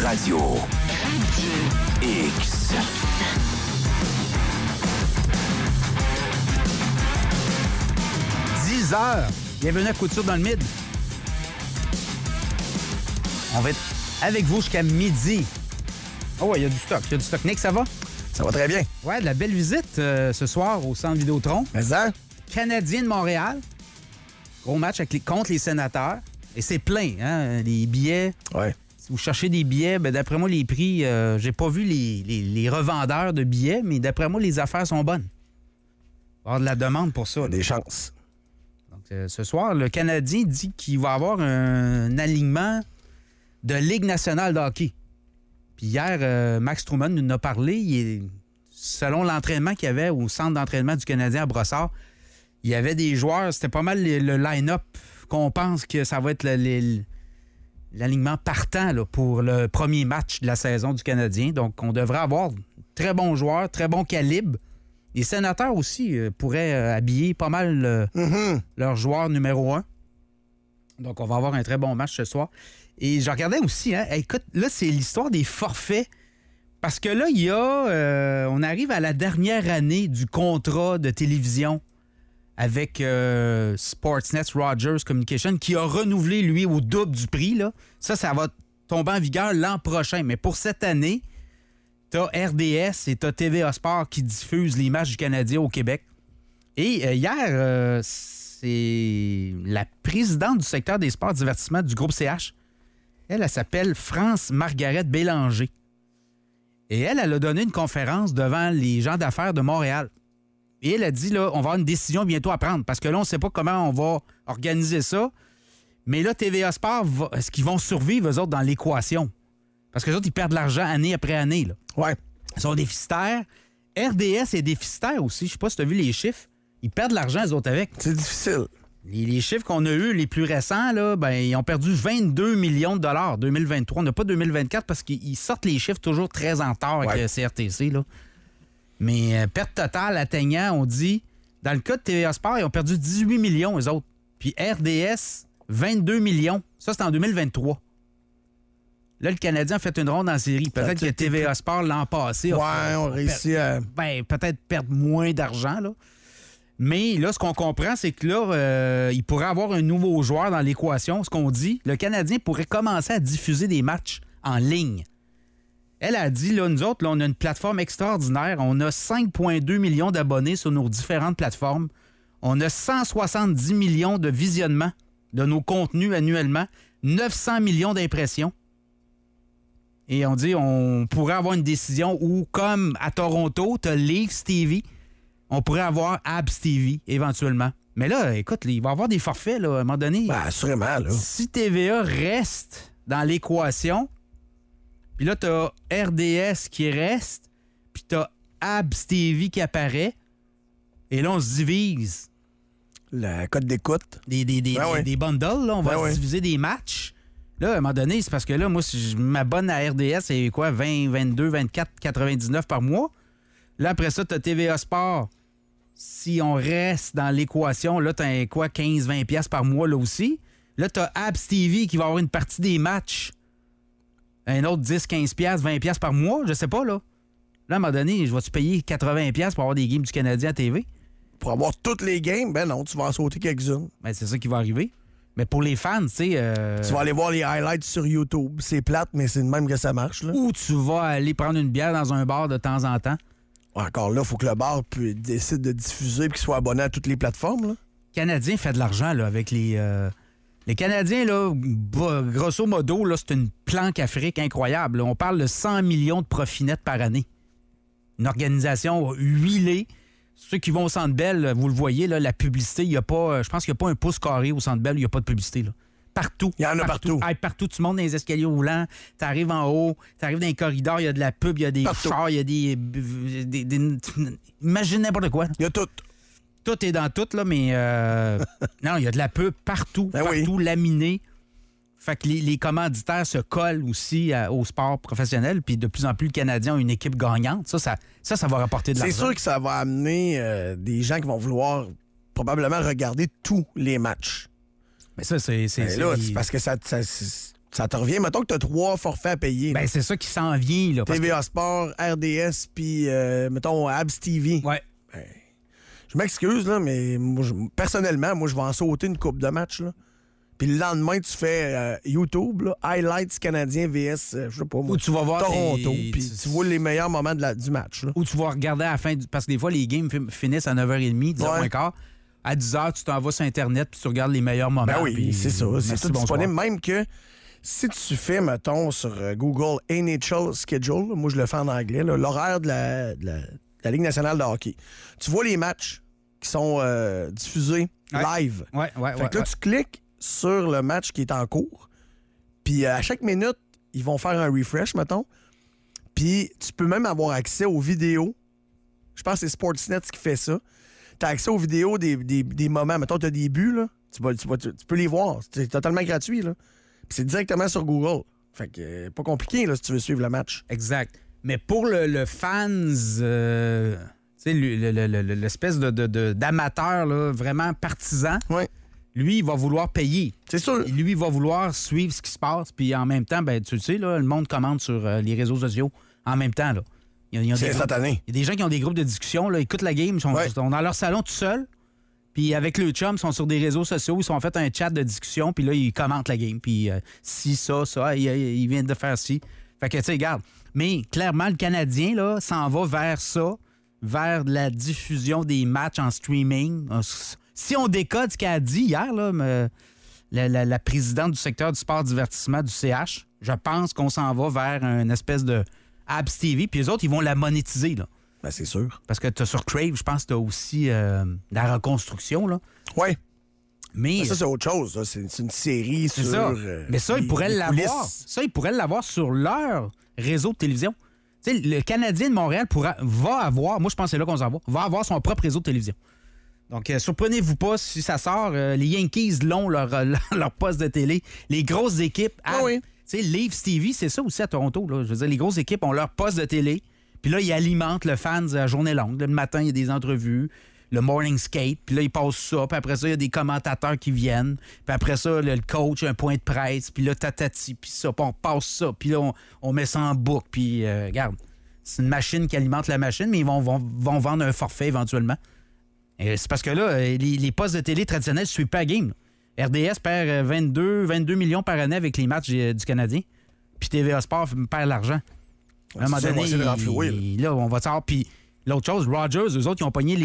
Radio X. Heures. Bienvenue à Couture dans le Mid. On va être avec vous jusqu'à midi. Oh, il y a du stock. Nick, ça va? Ça va très bien. Ouais, de la belle visite ce soir au Centre Vidéotron. Mais ça? Canadien de Montréal. Gros match contre les Sénateurs. Et c'est plein, hein? Les billets. Ouais. Si vous cherchez des billets, ben, d'après moi, les prix, j'ai pas vu les revendeurs de billets, mais d'après moi, les affaires sont bonnes. Il va y avoir de la demande pour ça. Des chances. Ce soir, le Canadien dit qu'il va avoir un alignement de Ligue nationale de hockey. Puis hier, Max Truman nous en a parlé. Selon l'entraînement qu'il y avait au centre d'entraînement du Canadien à Brossard, il y avait des joueurs, c'était pas mal le line-up qu'on pense que ça va être l'alignement partant là, pour le premier match de la saison du Canadien. Donc, on devrait avoir très bons joueurs, très bon calibre. Les Sénateurs aussi pourraient habiller pas mal leur joueur numéro 1. Donc, on va avoir un très bon match ce soir. Et je regardais aussi, hein, écoute, là, c'est l'histoire des forfaits. Parce que là, il y a... on arrive à la dernière année du contrat de télévision avec Sportsnet Rogers Communication qui a renouvelé, lui, au double du prix. Là. Ça va tomber en vigueur l'an prochain. Mais pour cette année... T'as RDS et t'as TVA Sport qui diffusent les matchs du Canadien au Québec. Et hier, c'est la présidente du secteur des sports divertissement du groupe CH. Elle s'appelle France-Margaret Bélanger. Et elle a donné une conférence devant les gens d'affaires de Montréal. Et elle a dit, là, on va avoir une décision bientôt à prendre. Parce que là, on ne sait pas comment on va organiser ça. Mais là, TVA Sport, est-ce qu'ils vont survivre, eux autres, dans l'équation? Parce que les autres, ils perdent de l'argent année après année. Là. Ouais. Ils sont déficitaires. RDS est déficitaire aussi. Je sais pas si tu as vu les chiffres. Ils perdent de l'argent, les autres, avec. C'est difficile. Les chiffres qu'on a eus, les plus récents, là, ben, ils ont perdu 22 millions de dollars 2023. On n'a pas 2024 parce qu'ils sortent les chiffres toujours très en retard avec le CRTC. Là. Mais perte totale atteignant, on dit, dans le cas de TVA Sport, ils ont perdu 18 millions, eux autres. Puis RDS, 22 millions. Ça, c'est en 2023. Là, le Canadien a fait une ronde en série. Peut-être que TVA Sport l'an passé on réussit à... peut-être perdre moins d'argent, là. Mais là, ce qu'on comprend, c'est que là, il pourrait avoir un nouveau joueur dans l'équation. Ce qu'on dit, le Canadien pourrait commencer à diffuser des matchs en ligne. Elle a dit, là, nous autres, là, on a une plateforme extraordinaire. On a 5,2 millions d'abonnés sur nos différentes plateformes. On a 170 millions de visionnements de nos contenus annuellement. 900 millions d'impressions. Et on dit, on pourrait avoir une décision où, comme à Toronto, tu as Leafs TV, on pourrait avoir Habs TV éventuellement. Mais là, écoute, il va y avoir des forfaits là, à un moment donné. Ben, assurément, là. Si TVA reste dans l'équation, puis là, tu as RDS qui reste, puis tu as Habs TV qui apparaît, et là, on se divise. Le code d'écoute. Des bundles, là, on va se diviser des matchs. Là, à un moment donné, c'est parce que là, moi, si je m'abonne à RDS, c'est quoi, 20, 22, 24, 99 par mois. Là, après ça, tu as TVA Sport. Si on reste dans l'équation, là, tu as quoi, 15, 20 piastres par mois, là aussi. Là, tu as Habs TV qui va avoir une partie des matchs. Un autre 10, 15 piastres, 20 piastres par mois, je sais pas, là. Là, à un moment donné, je vais-tu payer 80 piastres pour avoir des games du Canadien à TV? Pour avoir toutes les games, ben non, tu vas en sauter quelques-unes. Ben, c'est ça qui va arriver. Mais pour les fans, tu sais... Tu vas aller voir les highlights sur YouTube. C'est plate, mais c'est de même que ça marche, là. Ou tu vas aller prendre une bière dans un bar de temps en temps. Encore là, il faut que le bar décide de diffuser et qu'il soit abonné à toutes les plateformes, là. Le Canadien fait de l'argent, là, avec les... Les Canadiens, là, grosso modo, là, c'est une planque Afrique incroyable. Là. On parle de 100 millions de profits nets par année. Une organisation huilée. Ceux qui vont au Centre Bell, vous le voyez, là, la publicité, il n'y a pas... Je pense qu'il n'y a pas un pouce carré au Centre Bell, il n'y a pas de publicité. Là. Partout. Il y en a partout. Partout, tu montes dans les escaliers roulants, tu arrives en haut, tu arrives dans les corridors, il y a de la pub, il y a des chars, il y a des... Imagine n'importe quoi. Il y a tout. Tout est dans tout, là, mais... non, il y a de la pub partout, laminé. Fait que les commanditaires se collent aussi au sport professionnel, puis de plus en plus, le Canadien a une équipe gagnante. Ça va rapporter de l'argent. C'est sûr que ça va amener des gens qui vont vouloir probablement regarder tous les matchs. Mais ça, c'est là, c'est parce que Ça te revient, mettons que tu as 3 forfaits à payer. Ben, c'est ça qui s'en vient, là. TVA Sport, RDS, puis, mettons, Abs TV. Ouais. Ben, je m'excuse, là, mais moi, personnellement, moi, je vais en sauter une coupe de match, là. Puis le lendemain, tu fais YouTube, là, Highlights canadiens VS, je sais pas moi, Où tu vas voir Toronto, puis tu vois les meilleurs moments du match. Là. Où tu vas regarder à la fin, parce que des fois, les games finissent à 9h30, 10h15. À 10h, tu t'en vas sur Internet puis tu regardes les meilleurs moments. Ben oui, c'est ça. C'est tout disponible. Bonsoir. Même que si tu fais, mettons, sur Google NHL Schedule, moi je le fais en anglais, là, l'horaire de la Ligue nationale de hockey, tu vois les matchs qui sont diffusés live. Ouais. Fait que là, tu cliques sur le match qui est en cours, puis à chaque minute, ils vont faire un refresh, mettons, puis tu peux même avoir accès aux vidéos. Je pense que c'est Sportsnet qui fait ça. Tu as accès aux vidéos des moments. Mettons, tu as des buts, là. Tu peux les voir. C'est totalement gratuit, là. Puis c'est directement sur Google. Fait que pas compliqué, là, si tu veux suivre le match. Exact. Mais pour le fans, tu sais, l'espèce d'amateur, là, vraiment partisan, Ouais. lui, il va vouloir payer. C'est sûr. Lui, il va vouloir suivre ce qui se passe. Puis en même temps, ben, tu le sais, là, le monde commente sur les réseaux sociaux en même temps, là. C'est satané. Il y a des gens qui ont des groupes de discussion, là, écoutent la game, ils sont dans leur salon tout seuls, puis avec le chum, ils sont sur des réseaux sociaux, ils sont fait un chat de discussion, puis là, ils commentent la game, puis si, ça, ils viennent de faire ci. Fait que, tu sais, regarde. Mais clairement, le Canadien, là, s'en va vers ça, vers la diffusion des matchs en streaming. Si on décode ce qu'elle a dit hier, là, la présidente du secteur du sport-divertissement du CH, je pense qu'on s'en va vers une espèce de Abs TV, puis les autres, ils vont la monétiser, là. Ben, c'est sûr. Parce que t'as sur Crave, je pense que t'as aussi la reconstruction, là. Oui. Mais ça, c'est autre chose. Ça. C'est une série sur... ça. Mais ça, ils pourraient l'avoir. coulisses. Ça, ils pourraient l'avoir sur leur réseau de télévision. Tu sais, le Canadien de Montréal va avoir, moi, je pense que c'est là qu'on s'en va avoir son propre réseau de télévision. Donc, surprenez-vous pas si ça sort. Les Yankees l'ont, leur poste de télé. Les grosses équipes... oui. Tu sais, Leafs TV, c'est ça aussi à Toronto. Là. Je veux dire, les grosses équipes ont leur poste de télé. Puis là, ils alimentent le fans à journée longue. Le matin, il y a des entrevues, le morning skate. Puis là, ils passent ça. Puis après ça, il y a des commentateurs qui viennent. Puis après ça, le coach, un point de presse. Puis là, tatati. Puis ça, puis on passe ça. Puis là, on met ça en boucle. Puis regarde, c'est une machine qui alimente la machine, mais ils vont vendre un forfait éventuellement. Et c'est parce que là, les postes de télé traditionnels ne suivent pas la game. RDS perd 22 millions par année avec les matchs du Canadien. Puis TVA Sport perd l'argent. À un moment donné, là, on va savoir. Puis l'autre chose, Rogers, eux autres, ils ont pogné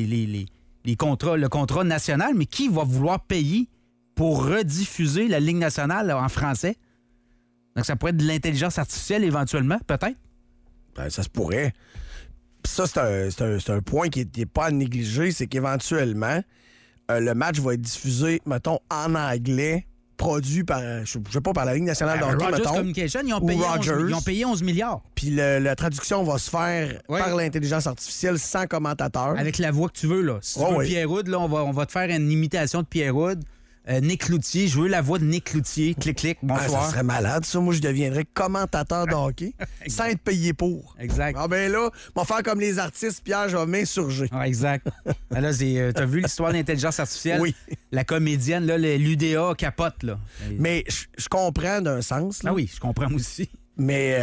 les contrats, le contrat national, mais qui va vouloir payer pour rediffuser la Ligue nationale en français? Donc, ça pourrait être de l'intelligence artificielle éventuellement, peut-être? Ben, ça se pourrait. Puis ça, c'est un point qui n'est pas à négliger, c'est qu'éventuellement, le match va être diffusé, mettons, en anglais, produit par, je sais pas, par la Ligue nationale de hockey, Rogers mettons. Communication, ils ont payé 11 milliards. Puis la traduction va se faire par l'intelligence artificielle sans commentateur. Avec la voix que tu veux, là. Si tu veux Pierre Houd, là, on va te faire une imitation de Pierre Houd. Nick Cloutier, je veux la voix de Nick Cloutier. Clic, bonsoir. Ça serait malade, ça. Moi, je deviendrais commentateur de hockey sans être payé pour. Exact. Ah ben là, on va faire comme les artistes, Pierre, je vais m'insurger. Ah, exact. Là, t'as vu l'histoire de l'intelligence artificielle? Oui. La comédienne, là, l'UDA capote, là. Mais je comprends d'un sens. Là. Ah oui, je comprends aussi. Mais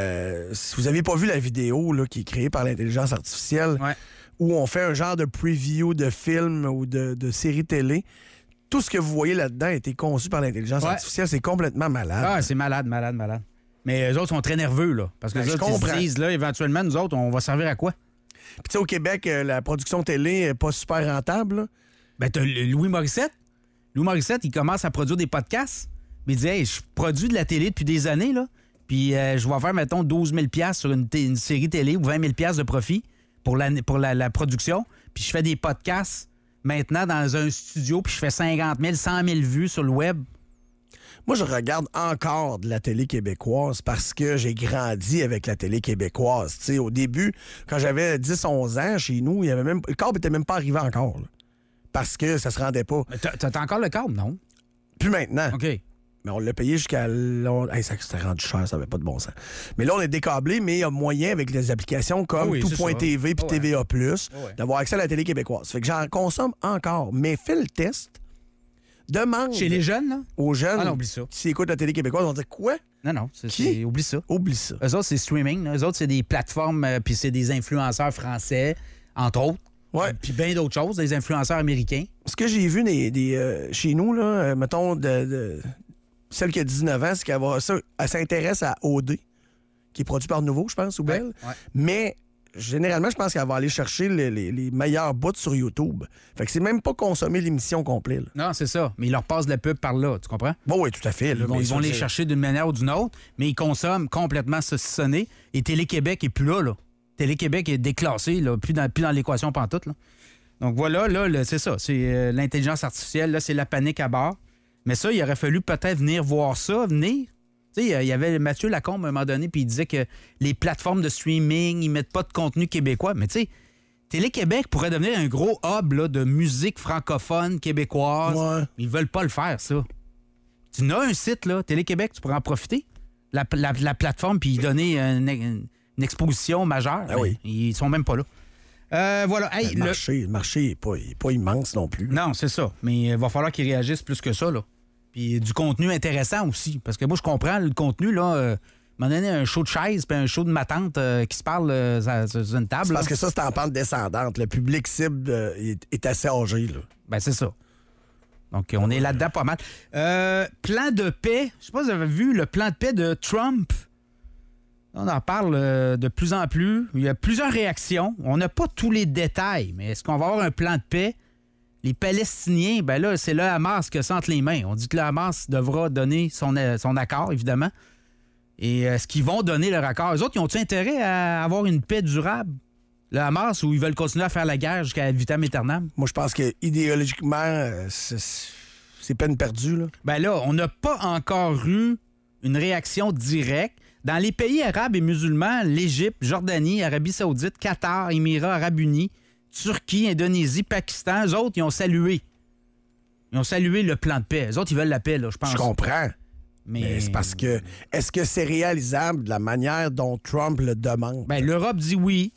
si vous n'avez pas vu la vidéo là, qui est créée par l'intelligence artificielle, où on fait un genre de preview de film ou de série télé, tout ce que vous voyez là-dedans a été conçu par l'intelligence artificielle. C'est complètement malade. Ah, c'est malade. Mais eux autres sont très nerveux, là. Parce que les autres, ils se disent, là, éventuellement, nous autres, on va servir à quoi? Puis tu sais, au Québec, la production télé n'est pas super rentable. Là. Ben, t'as Louis Morissette. Louis Morissette, il commence à produire des podcasts. Mais il dit, hey, je produis de la télé depuis des années, là. Puis je vais faire, mettons, 12 000 sur une série télé ou 20 000 de profit pour la production. Puis je fais des podcasts maintenant dans un studio, puis je fais 50 000, 100 000 vues sur le web. Moi, je regarde encore de la télé québécoise parce que j'ai grandi avec la télé québécoise. Tu sais, au début, quand j'avais 10-11 ans, chez nous, le câble n'était même pas arrivé encore. Là, parce que ça se rendait pas. T'as encore le câble, non? Plus maintenant. OK. Mais on l'a payé jusqu'à... ça s'est rendu cher, ça n'avait pas de bon sens. Mais là, on est décâblé, mais il y a moyen avec les applications comme Tout.tv puis TVA+, d'avoir accès à la télé québécoise. Fait que j'en consomme encore. Mais fais le test demande Chez les jeunes, là? aux jeunes Ah non, oublie ça. qui écoutent la télé québécoise, on dit quoi? Non, oublie ça. Oublie ça. Eux autres, c'est streaming. Eux autres, c'est des plateformes, puis c'est des influenceurs français, entre autres. Ouais. Puis bien d'autres choses, des influenceurs américains. Ce que j'ai vu chez nous, là, mettons, celle qui a 19 ans, c'est elle s'intéresse à OD, qui est produit par Nouveau, je pense, ou Belle. Ouais. Mais généralement, je pense qu'elle va aller chercher les meilleurs bouts sur YouTube. Fait que c'est même pas consommer l'émission complète. Non, c'est ça. Mais ils leur passent de la pub par là, tu comprends? Bon, oui, tout à fait. Là, Ils vont les chercher d'une manière ou d'une autre, mais ils consomment complètement saucissonné. Et Télé-Québec est plus là. Télé-Québec est déclassé, là, plus dans l'équation pantoute. Là. Donc voilà, là, c'est ça. C'est l'intelligence artificielle. Là, c'est la panique à bord. Mais ça, il aurait fallu peut-être venir voir ça, venir. Tu sais, il y avait Mathieu Lacombe à un moment donné, puis il disait que les plateformes de streaming, ils mettent pas de contenu québécois. Mais tu sais, Télé-Québec pourrait devenir un gros hub là, de musique francophone québécoise. Ouais. Ils veulent pas le faire, ça. Tu as un site, là, Télé-Québec, tu pourrais en profiter. La plateforme, puis y donner une exposition majeure. Ah oui. Ils sont même pas là. Voilà. Hey, Le marché n'est pas immense non plus. Non, c'est ça. Mais il va falloir qu'ils réagissent plus que ça, là. Puis du contenu intéressant aussi. Parce que moi, je comprends le contenu, là. À un moment donné, un show de chaise puis un show de ma tante qui se parle sur une table. C'est parce que ça, c'est en pente descendante. Le public cible est assez âgé, là. Ben, c'est ça. Donc, on est là-dedans pas mal. Plan de paix. Je sais pas si vous avez vu le plan de paix de Trump. On en parle de plus en plus. Il y a plusieurs réactions. On n'a pas tous les détails, mais est-ce qu'on va avoir un plan de paix? Les Palestiniens, ben là, c'est le Hamas qui a ça entre les mains. On dit que le Hamas devra donner son accord, évidemment. Et est-ce qu'ils vont donner leur accord? Eux autres, ils ont-ils intérêt à avoir une paix durable? Le Hamas, ou ils veulent continuer à faire la guerre jusqu'à vitam aeternam? Moi, je pense que idéologiquement, c'est peine perdue, là. Ben là, on n'a pas encore eu une réaction directe. Dans les pays arabes et musulmans, l'Égypte, Jordanie, Arabie Saoudite, Qatar, Émirats arabes unis, Turquie, Indonésie, Pakistan, eux autres, ils ont salué. Ils ont salué le plan de paix. Eux autres, ils veulent la paix, là, je pense. Je comprends. Mais c'est parce que... Est-ce que c'est réalisable de la manière dont Trump le demande? Ben, l'Europe dit oui.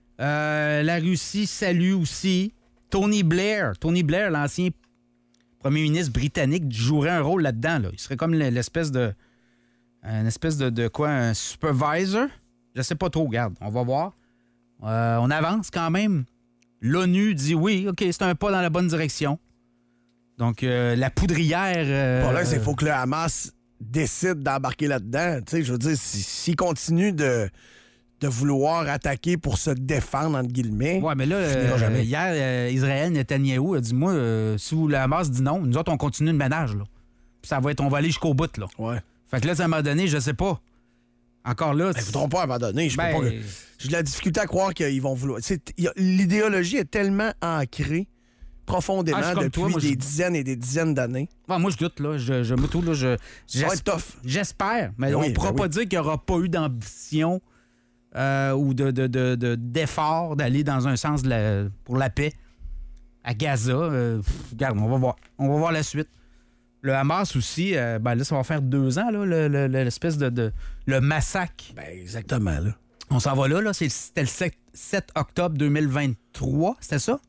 La Russie salue aussi. Tony Blair, l'ancien premier ministre britannique, jouerait un rôle là-dedans. Là. Il serait comme l'espèce de... Une espèce de quoi? Un supervisor? Je sais pas trop, regarde. On va voir. On avance quand même. L'ONU dit oui, OK, c'est un pas dans la bonne direction. Donc, la poudrière... Pour là, il faut que le Hamas décide d'embarquer là-dedans. Tu sais, je veux dire, s'il continue de vouloir attaquer pour se défendre, entre guillemets... Ouais, mais là, hier, Israël, Netanyahou a dit, moi, si le Hamas dit non, nous autres, on continue le ménage, là. Puis ça va être, on va aller jusqu'au bout, là. Ouais. Fait que là, ça m'a donné, je sais pas. Encore là... Ils ne voudront pas abandonner. J'ai de la difficulté à croire qu'ils vont vouloir... L'idéologie est tellement ancrée profondément depuis des dizaines et des dizaines d'années. Ouais, moi, je doute, là. Je me trouve, là, ça va être tough. J'espère, mais on ne pourra pas dire qu'il n'y aura pas eu d'ambition ou d'effort d'aller dans un sens pour la paix à Gaza. Regarde, on va voir. On va voir la suite. Le Hamas aussi, ben là, ça va faire 2 ans, là, l'espèce le massacre. Ben exactement, là. On s'en va là. C'était le 7 octobre 2023, c'était ça?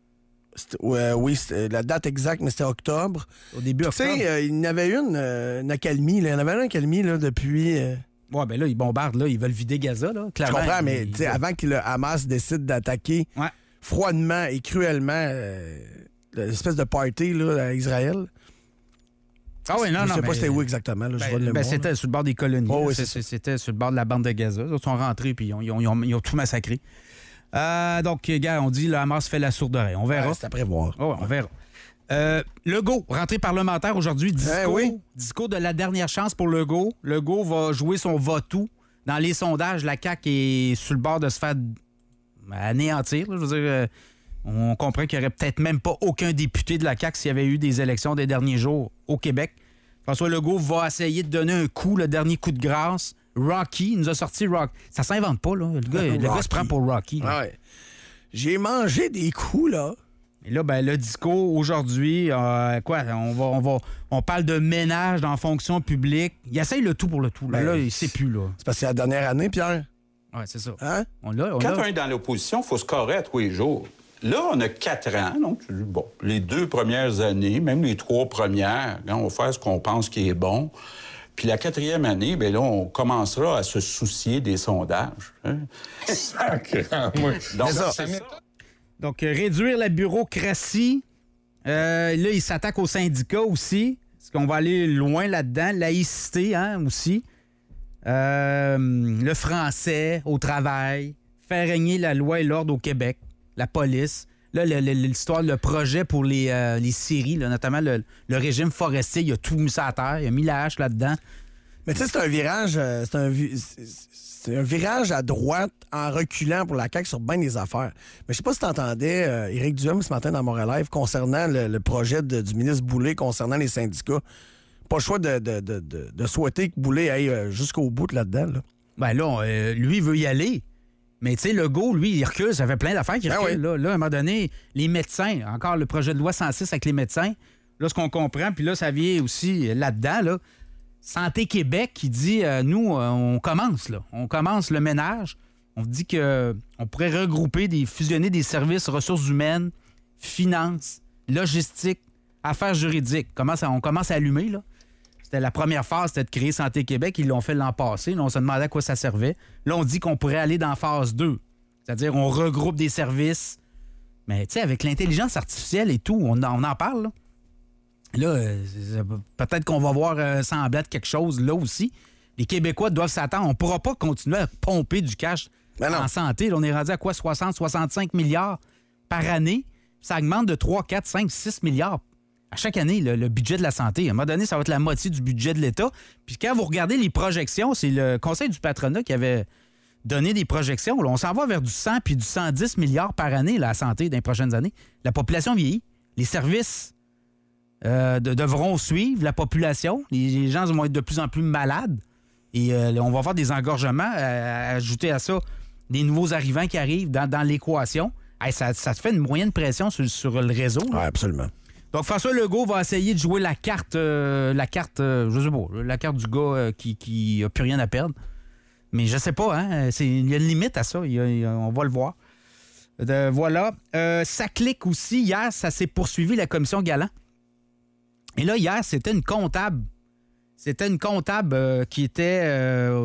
Oui, la date exacte, mais c'était octobre. Au début octobre. Tu sais, il y en avait une accalmie. Il y en avait une accalmie là, depuis... Ouais, ben là, ils bombardent, là. Ils veulent vider Gaza, là. Clairement, je comprends, mais avant que le Hamas décide d'attaquer froidement et cruellement l'espèce de party là, à Israël... Ah oui, non, je sais pas c'était où exactement. Là, c'était sur le bord des colonies. Oh, oui, c'était sur le bord de la bande de Gaza. Ils sont rentrés puis ils ont tout massacré. Donc, gars, on dit le Hamas fait la sourde oreille. On verra. C'est à prévoir. Oh, on verra. Legault, rentrée parlementaire aujourd'hui. Discours de la dernière chance pour Legault. Legault va jouer son va-tout. Dans les sondages, la CAQ est sur le bord de se faire anéantir. Là, je veux dire... on comprend qu'il n'y aurait peut-être même pas aucun député de la CAQ s'il y avait eu des élections des derniers jours au Québec. François Legault va essayer de donner un coup, le dernier coup de grâce. Rocky, il nous a sorti Rocky. Ça s'invente pas, là. Le gars se prend pour Rocky. Ouais. J'ai mangé des coups, là. Et là, ben, le discours aujourd'hui, on parle de ménage dans la fonction publique. Il essaye le tout pour le tout. Là, il ne sait plus, là. C'est parce que c'est la dernière année, Pierre. Oui, c'est ça. Hein? Quand on est dans l'opposition, il faut se carrer à tous les jours. là, on a 4 ans. Donc, bon, les 2 premières années, même les 3 premières, on va faire ce qu'on pense qui est bon. Puis la 4e année, bien là, on commencera à se soucier des sondages. Hein? Donc, Donc, réduire la bureaucratie. Là, il s'attaque aux syndicats aussi. Est-ce qu'on va aller loin là-dedans? Laïcité, hein, aussi. Le français au travail. Faire régner la loi et l'ordre au Québec. La police. Là, l'histoire, le projet pour les scieries, là, notamment le régime forestier, il a tout mis ça à terre. Il a mis la hache là-dedans. Mais tu sais, c'est un virage... C'est un virage à droite en reculant pour la CAQ sur bien des affaires. Mais je sais pas si tu entendais Éric Duhem ce matin dans Montréal Live concernant le projet du ministre Boulay concernant les syndicats. Pas le choix de souhaiter que Boulay aille jusqu'au bout là-dedans. Là. Ben là, lui, il veut y aller. Mais tu sais, Legault, lui, il recule. Ça fait plein d'affaires qu'il recule. Oui. Là, à un moment donné, les médecins, encore le projet de loi 106 avec les médecins, là, ce qu'on comprend, puis là, ça vient aussi là-dedans, là, Santé Québec qui dit, nous, on commence, là. On commence le ménage. On dit qu'on pourrait fusionner des services ressources humaines, finances, logistique, affaires juridiques. On commence à allumer, là. C'était la première phase, c'était de créer Santé Québec. Ils l'ont fait l'an passé. Là, on se demandait à quoi ça servait. Là, on dit qu'on pourrait aller dans phase 2. C'est-à-dire, on regroupe des services. Mais, tu sais, avec l'intelligence artificielle et tout, on en parle, là. Là, peut-être qu'on va voir semblant de quelque chose là aussi. Les Québécois doivent s'attendre. On ne pourra pas continuer à pomper du cash en santé. Là, on est rendu à quoi? 60-65 milliards par année. Ça augmente de 3, 4, 5, 6 milliards à chaque année, le budget de la santé. À un moment donné, ça va être la moitié du budget de l'État. Puis quand vous regardez les projections, c'est le Conseil du patronat qui avait donné des projections. Là, on s'en va vers du 100 puis du 110 milliards par année, la santé, dans les prochaines années. La population vieillit. Les services devront suivre la population. Les gens vont être de plus en plus malades. Et on va avoir des engorgements. Ajouter à ça des nouveaux arrivants qui arrivent dans l'équation. Hey, ça te fait une moyenne pression sur le réseau. Oui, absolument. Donc, François Legault va essayer de jouer la carte je sais pas, la carte du gars qui a plus rien à perdre. Mais je sais pas, hein. Il y a une limite à ça. On va le voir. Voilà. Ça clique aussi. Hier, ça s'est poursuivi, la commission Galland. Et là, hier, c'était une comptable. C'était une comptable qui a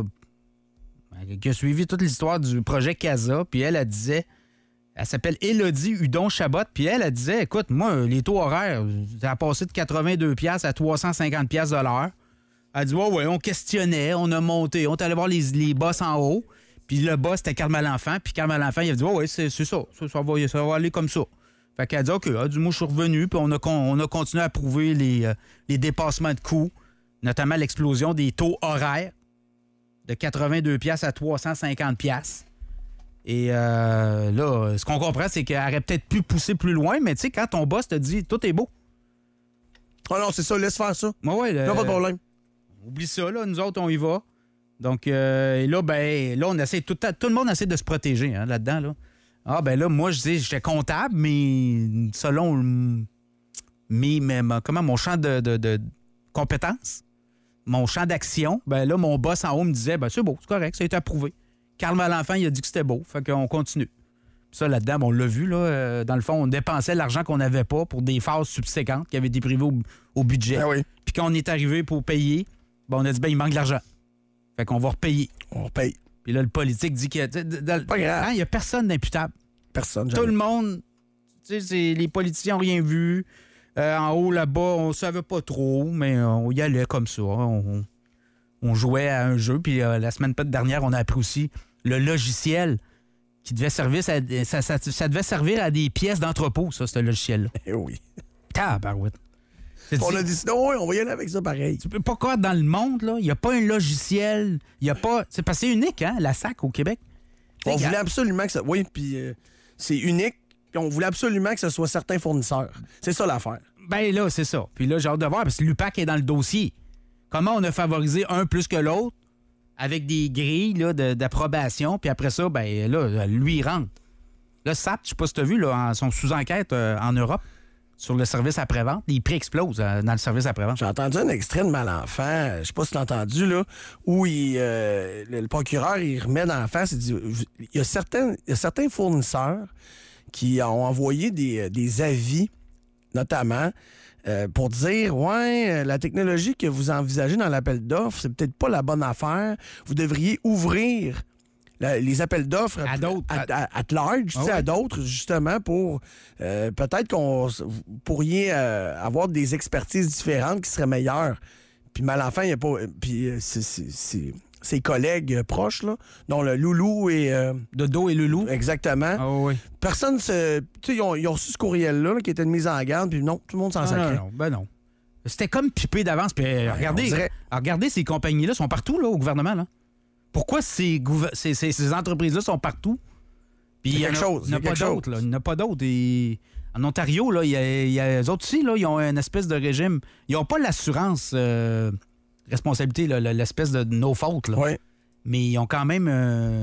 suivi toute l'histoire du projet CASA. Puis elle disait, elle s'appelle Élodie Hudon-Chabot. Puis elle disait, écoute, moi, les taux horaires, ça a passé de 82$ à 350$ de l'heure. Elle dit, ouais, on questionnait, on a monté, on est allé voir les boss en haut. Puis le boss, c'était Carl Malenfant. Puis Carl Malenfant, il a dit, ouais, c'est ça. Ça va aller comme ça. Fait qu'elle a dit, OK, du moins, je suis revenu, puis on a continué à prouver les dépassements de coûts, notamment l'explosion des taux horaires de 82$ à 350$. Et là, ce qu'on comprend, c'est qu'elle aurait peut-être pu pousser plus loin, mais tu sais, quand ton boss te dit, tout est beau. Oh non, c'est ça, laisse faire ça. Ouais, pas de problème. Oublie ça, là, nous autres, on y va. Donc, et là, on essaie, tout le monde essaie de se protéger là-dedans, là. Ah, ben là, moi, je dis, j'étais comptable, mais selon mon champ de compétences, mon champ d'action, ben là, mon boss en haut me disait, ben c'est beau, c'est correct, ça a été approuvé. Carl Malenfant, il a dit que c'était beau, fait qu'on continue. Puis ça, là-dedans, on l'a vu, là, dans le fond, on dépensait l'argent qu'on n'avait pas pour des phases subséquentes qui avaient été privées au budget. Ah oui. Puis quand on est arrivé pour payer, ben on a dit, ben il manque de l'argent. Fait qu'on va repayer. On repaye. Puis là, le politique dit qu'il y a... Pas grave. Il n'y a personne d'imputable. Personne, jamais. Tout le monde, tu sais, les politiciens n'ont rien vu. En haut, là-bas, on savait pas trop, mais on y allait comme ça. On jouait à un jeu. Puis la semaine dernière, on a appris aussi le logiciel qui devait servir... Ça devait servir à des pièces d'entrepôt, ça, ce logiciel-là. Eh oui. Tabarouette. On a dit, non, on va y aller avec ça pareil. Tu peux pas croire dans le monde, là. Il n'y a pas un logiciel. Il n'y a pas... C'est parce que c'est unique, hein, la SAC au Québec. On voulait absolument que ça... Oui, puis c'est unique. Puis on voulait absolument que ce soit certains fournisseurs. C'est ça l'affaire. Ben là, c'est ça. Puis là, j'ai hâte de voir, parce que l'UPAC est dans le dossier. Comment on a favorisé un plus que l'autre avec des grilles là, d'approbation, puis après ça, ben là, lui, il rentre. Là, SAP, je sais pas si tu as vu, là, sont sous enquête en Europe sur le service après-vente. Les prix explosent dans le service après-vente. J'ai entendu un extrait de Malenfant, je sais pas si tu l'as entendu, là, où le procureur, il remet dans la face, il dit, il y a certains fournisseurs qui ont envoyé des avis, notamment, pour dire, la technologie que vous envisagez dans l'appel d'offres, c'est peut-être pas la bonne affaire. Vous devriez ouvrir les appels d'offres à d'autres. À large, à d'autres, justement, pour peut-être vous pourriez avoir des expertises différentes qui seraient meilleures. Puis Malenfant, il n'y a pas... Puis ses collègues proches, là, dont le Loulou et... Dodo et Loulou. Exactement. Ah oui. Personne se... Tu sais, ils ont reçu ce courriel-là qui était une mise en garde, puis non, tout le monde s'en sacrait. Non. C'était comme pipé d'avance. Puis regardez, ces compagnies-là sont partout, là, au gouvernement, là. Pourquoi ces entreprises-là sont partout? Puis il n'y en a pas d'autres, là. Il n'y en a pas d'autres. Et en Ontario, là, il y a eux autres aussi, là, ils ont une espèce de régime. Ils n'ont pas l'assurance responsabilité, là, l'espèce de no fault, là. Oui. Mais ils ont quand même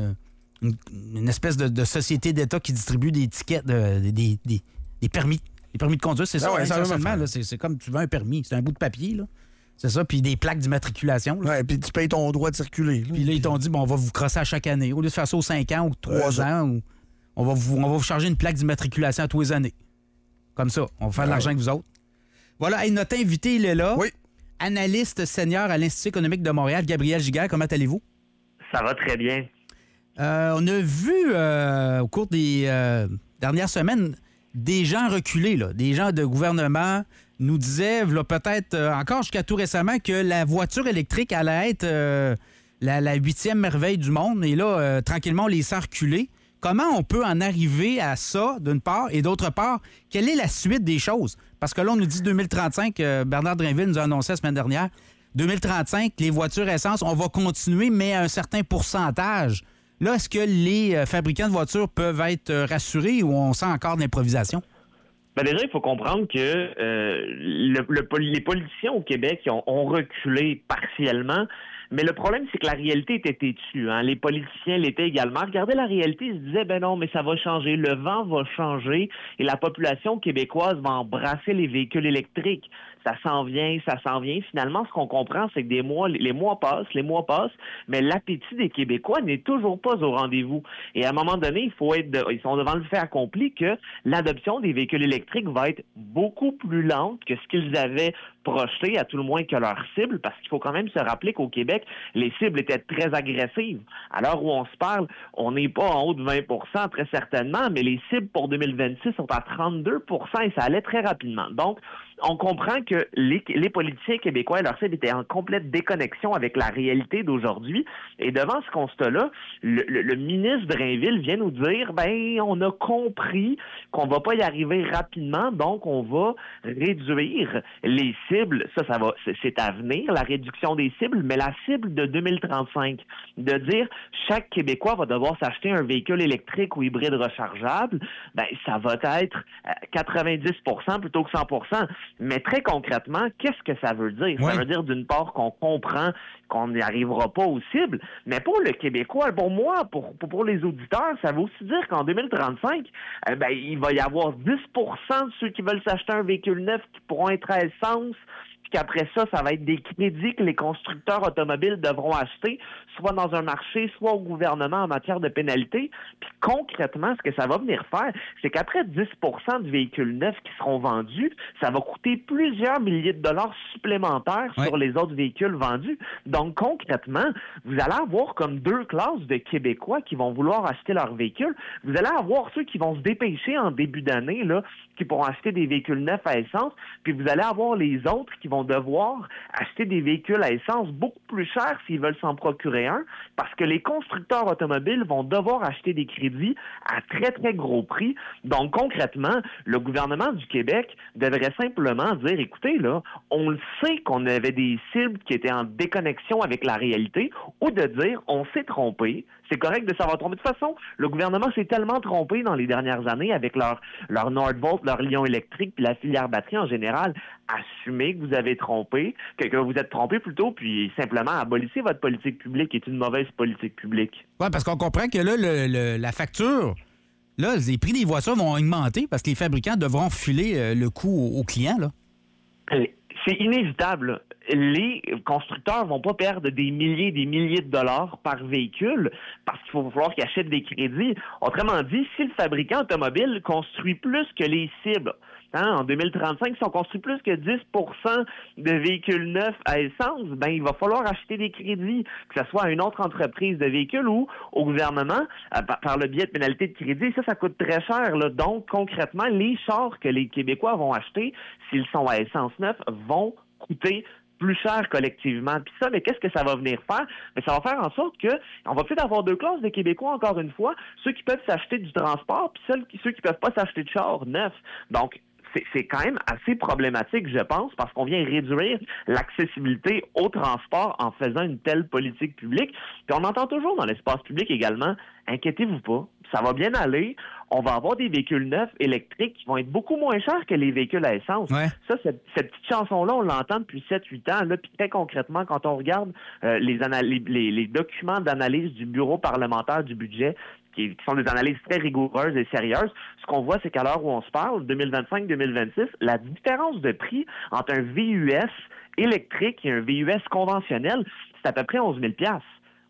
une espèce de société d'État qui distribue des tickets, des permis. Les permis de conduire, c'est ça, essentiellement. Là, c'est comme tu veux un permis. C'est un bout de papier, là. C'est ça, puis des plaques d'immatriculation. Oui, puis tu payes ton droit de circuler. Puis là, ils t'ont dit, on va vous crosser à chaque année. Au lieu de faire ça aux 5 ans ou 3 ans, on va vous charger une plaque d'immatriculation à tous les années. Comme ça, on va faire de l'argent avec vous autres. Voilà, et notre invité, il est là. Oui. Analyste senior à l'Institut économique de Montréal, Gabriel Giguère. Comment allez-vous? Ça va très bien. On a vu au cours des dernières semaines des gens reculés, là, des gens de gouvernement nous disaient, là, peut-être encore jusqu'à tout récemment, que la voiture électrique allait être la 8e merveille du monde. Et là, tranquillement, on les sent reculer. Comment on peut en arriver à ça, d'une part, et d'autre part, quelle est la suite des choses? Parce que là, on nous dit 2035, Bernard Drinville nous a annoncé la semaine dernière, 2035, les voitures essence, on va continuer, mais à un certain pourcentage. Là, est-ce que les fabricants de voitures peuvent être rassurés ou on sent encore d'improvisation? Ben déjà, il faut comprendre que les politiciens au Québec ont reculé partiellement. Mais le problème, c'est que la réalité était têtue. Hein? Les politiciens l'étaient également. Regardez la réalité, ils se disaient, ben non, mais ça va changer. Le vent va changer et la population québécoise va embrasser les véhicules électriques. Ça s'en vient. Finalement, ce qu'on comprend, c'est que les mois passent, mais l'appétit des Québécois n'est toujours pas au rendez-vous. Et à un moment donné, ils sont devant le fait accompli que l'adoption des véhicules électriques va être beaucoup plus lente que ce qu'ils avaient projeté, à tout le moins que leur cible, parce qu'il faut quand même se rappeler qu'au Québec, les cibles étaient très agressives. À l'heure où on se parle, on n'est pas en haut de 20%, très certainement, mais les cibles pour 2026 sont à 32% et ça allait très rapidement. Donc, on comprend que les politiciens québécois et leur cible étaient en complète déconnexion avec la réalité d'aujourd'hui. Et devant ce constat-là, le ministre Drainville vient nous dire, on a compris qu'on va pas y arriver rapidement, donc on va réduire les cibles. C'est à venir, la réduction des cibles, mais la cible de 2035, de dire chaque Québécois va devoir s'acheter un véhicule électrique ou hybride rechargeable, ça va être 90% plutôt que 100%. Mais très concrètement, qu'est-ce que ça veut dire? Oui. Ça veut dire, d'une part, qu'on comprend qu'on n'y arrivera pas aux cibles, mais pour le Québécois, pour moi, pour les auditeurs, ça veut aussi dire qu'en 2035, il va y avoir 10% de ceux qui veulent s'acheter un véhicule neuf qui pourront être à essence, puis qu'après ça va être des crédits que les constructeurs automobiles devront acheter, soit dans un marché, soit au gouvernement en matière de pénalité. Puis concrètement, ce que ça va venir faire, c'est qu'après 10% de véhicules neufs qui seront vendus, ça va coûter plusieurs milliers de dollars supplémentaires sur les autres véhicules vendus. Donc concrètement, vous allez avoir comme deux classes de Québécois qui vont vouloir acheter leur véhicule. Vous allez avoir ceux qui vont se dépêcher en début d'année, là, qui pourront acheter des véhicules neufs à essence, puis vous allez avoir les autres qui vont devoir acheter des véhicules à essence beaucoup plus chers s'ils veulent s'en procurer un, parce que les constructeurs automobiles vont devoir acheter des crédits à très, très gros prix. Donc, concrètement, le gouvernement du Québec devrait simplement dire, écoutez, là, on le sait qu'on avait des cibles qui étaient en déconnexion avec la réalité, ou de dire, on s'est trompé. C'est correct de savoir tromper. De toute façon, le gouvernement s'est tellement trompé dans les dernières années avec leur Nordvolt, leur Lion électrique, puis la filière batterie en général. Assumez que vous avez trompé, que vous êtes trompé plutôt, puis simplement abolissez votre politique publique qui est une mauvaise politique publique. Oui, parce qu'on comprend que là, la facture, là, les prix des voitures vont augmenter parce que les fabricants devront filer le coût aux clients, là. C'est inévitable. Les constructeurs vont pas perdre des milliers de dollars par véhicule parce qu'il va falloir qu'ils achètent des crédits. Autrement dit, si le fabricant automobile construit plus que les cibles, en 2035, si on construit plus que 10 de véhicules neufs à essence, ben il va falloir acheter des crédits, que ce soit à une autre entreprise de véhicules ou au gouvernement, par le biais de pénalités de crédit. Ça coûte très cher, là. Donc, concrètement, les chars que les Québécois vont acheter, s'ils sont à essence neuve, vont coûter plus cher collectivement. Puis ça, mais qu'est-ce que ça va venir faire? Mais ça va faire en sorte que on va peut-être avoir deux classes de Québécois, encore une fois, ceux qui peuvent s'acheter du transport, puis ceux qui peuvent pas s'acheter de chars neufs. Donc, c'est quand même assez problématique, je pense, parce qu'on vient réduire l'accessibilité au transport en faisant une telle politique publique. Puis on entend toujours dans l'espace public également, inquiétez-vous pas, ça va bien aller. On va avoir des véhicules neufs électriques qui vont être beaucoup moins chers que les véhicules à essence. Ouais. Ça, cette petite chanson-là, on l'entend depuis 7-8 ans. Là, puis très concrètement, quand on regarde les documents d'analyse du Bureau parlementaire du budget, qui sont des analyses très rigoureuses et sérieuses, ce qu'on voit, c'est qu'à l'heure où on se parle, 2025-2026, la différence de prix entre un VUS électrique et un VUS conventionnel, c'est à peu près 11 000 $.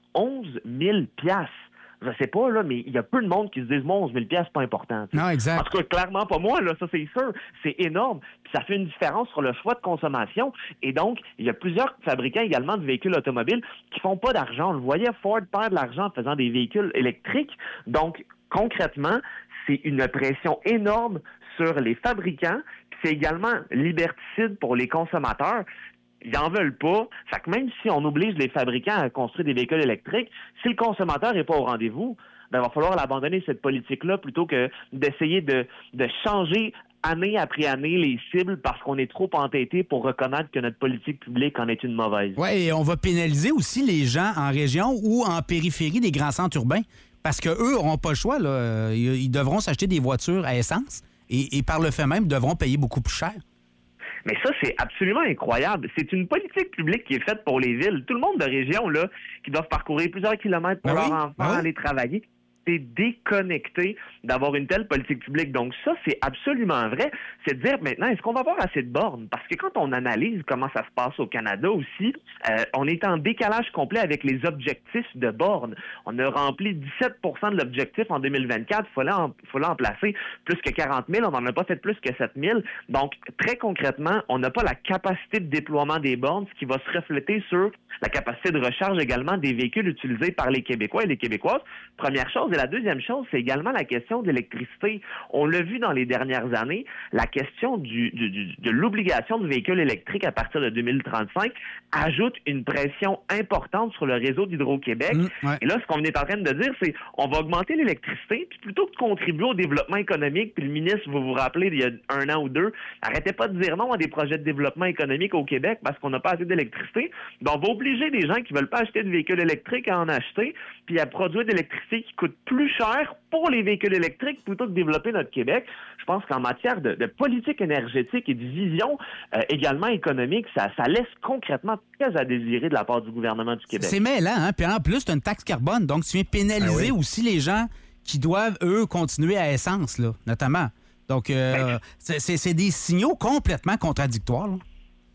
11 000 $. Je sais pas, là, mais il y a peu de monde qui se disent, moi, 11 000 $, c'est pas important. Non, exact. En tout cas, clairement pas moi, là, ça c'est sûr. C'est énorme. Puis ça fait une différence sur le choix de consommation. Et donc, il y a plusieurs fabricants également de véhicules automobiles qui font pas d'argent. On le voyait, Ford perd de l'argent en faisant des véhicules électriques. Donc, concrètement, c'est une pression énorme sur les fabricants. Puis c'est également liberticide pour les consommateurs. Ils n'en veulent pas. Fait que même si on oblige les fabricants à construire des véhicules électriques, si le consommateur n'est pas au rendez-vous, ben, il va falloir abandonner cette politique-là plutôt que d'essayer de changer année après année les cibles parce qu'on est trop entêté pour reconnaître que notre politique publique en est une mauvaise. Oui, et on va pénaliser aussi les gens en région ou en périphérie des grands centres urbains parce qu'eux n'auront pas le choix. Là. Ils devront s'acheter des voitures à essence et par le fait même, devront payer beaucoup plus cher. Mais ça, c'est absolument incroyable. C'est une politique publique qui est faite pour les villes. Tout le monde de région, là, qui doivent parcourir plusieurs kilomètres pour leurs enfants aller travailler, c'est déconnecté d'avoir une telle politique publique. Donc ça, c'est absolument vrai. C'est de dire maintenant, est-ce qu'on va avoir assez de bornes? Parce que quand on analyse comment ça se passe au Canada aussi, on est en décalage complet avec les objectifs de bornes. On a rempli 17 % de l'objectif en 2024. Il fallait en placer plus que 40 000. On n'en a pas fait plus que 7 000. Donc, très concrètement, on n'a pas la capacité de déploiement des bornes, ce qui va se refléter sur la capacité de recharge également des véhicules utilisés par les Québécois et les Québécoises. Première chose. Et la deuxième chose, c'est également la question de l'électricité. On l'a vu dans les dernières années, la question de l'obligation de véhicules électriques à partir de 2035 ajoute une pression importante sur le réseau d'Hydro-Québec. Et là, ce qu'on est en train de dire, c'est on va augmenter l'électricité, puis plutôt que de contribuer au développement économique, puis le ministre, vous vous rappelez, il y a 1 an ou 2, arrêtez pas de dire non à des projets de développement économique au Québec parce qu'on n'a pas assez d'électricité. Donc, on va obliger des gens qui veulent pas acheter de véhicules électriques à en acheter, puis à produire de l'électricité qui coûte plus cher pour les véhicules électriques plutôt que de développer notre Québec. Je pense qu'en matière de politique énergétique et de vision également économique, ça laisse concrètement très à désirer de la part du gouvernement du Québec. C'est mêlant, hein? Puis en plus, tu as une taxe carbone, donc tu viens pénaliser aussi les gens qui doivent, eux, continuer à essence, là, notamment. Donc, c'est des signaux complètement contradictoires, là.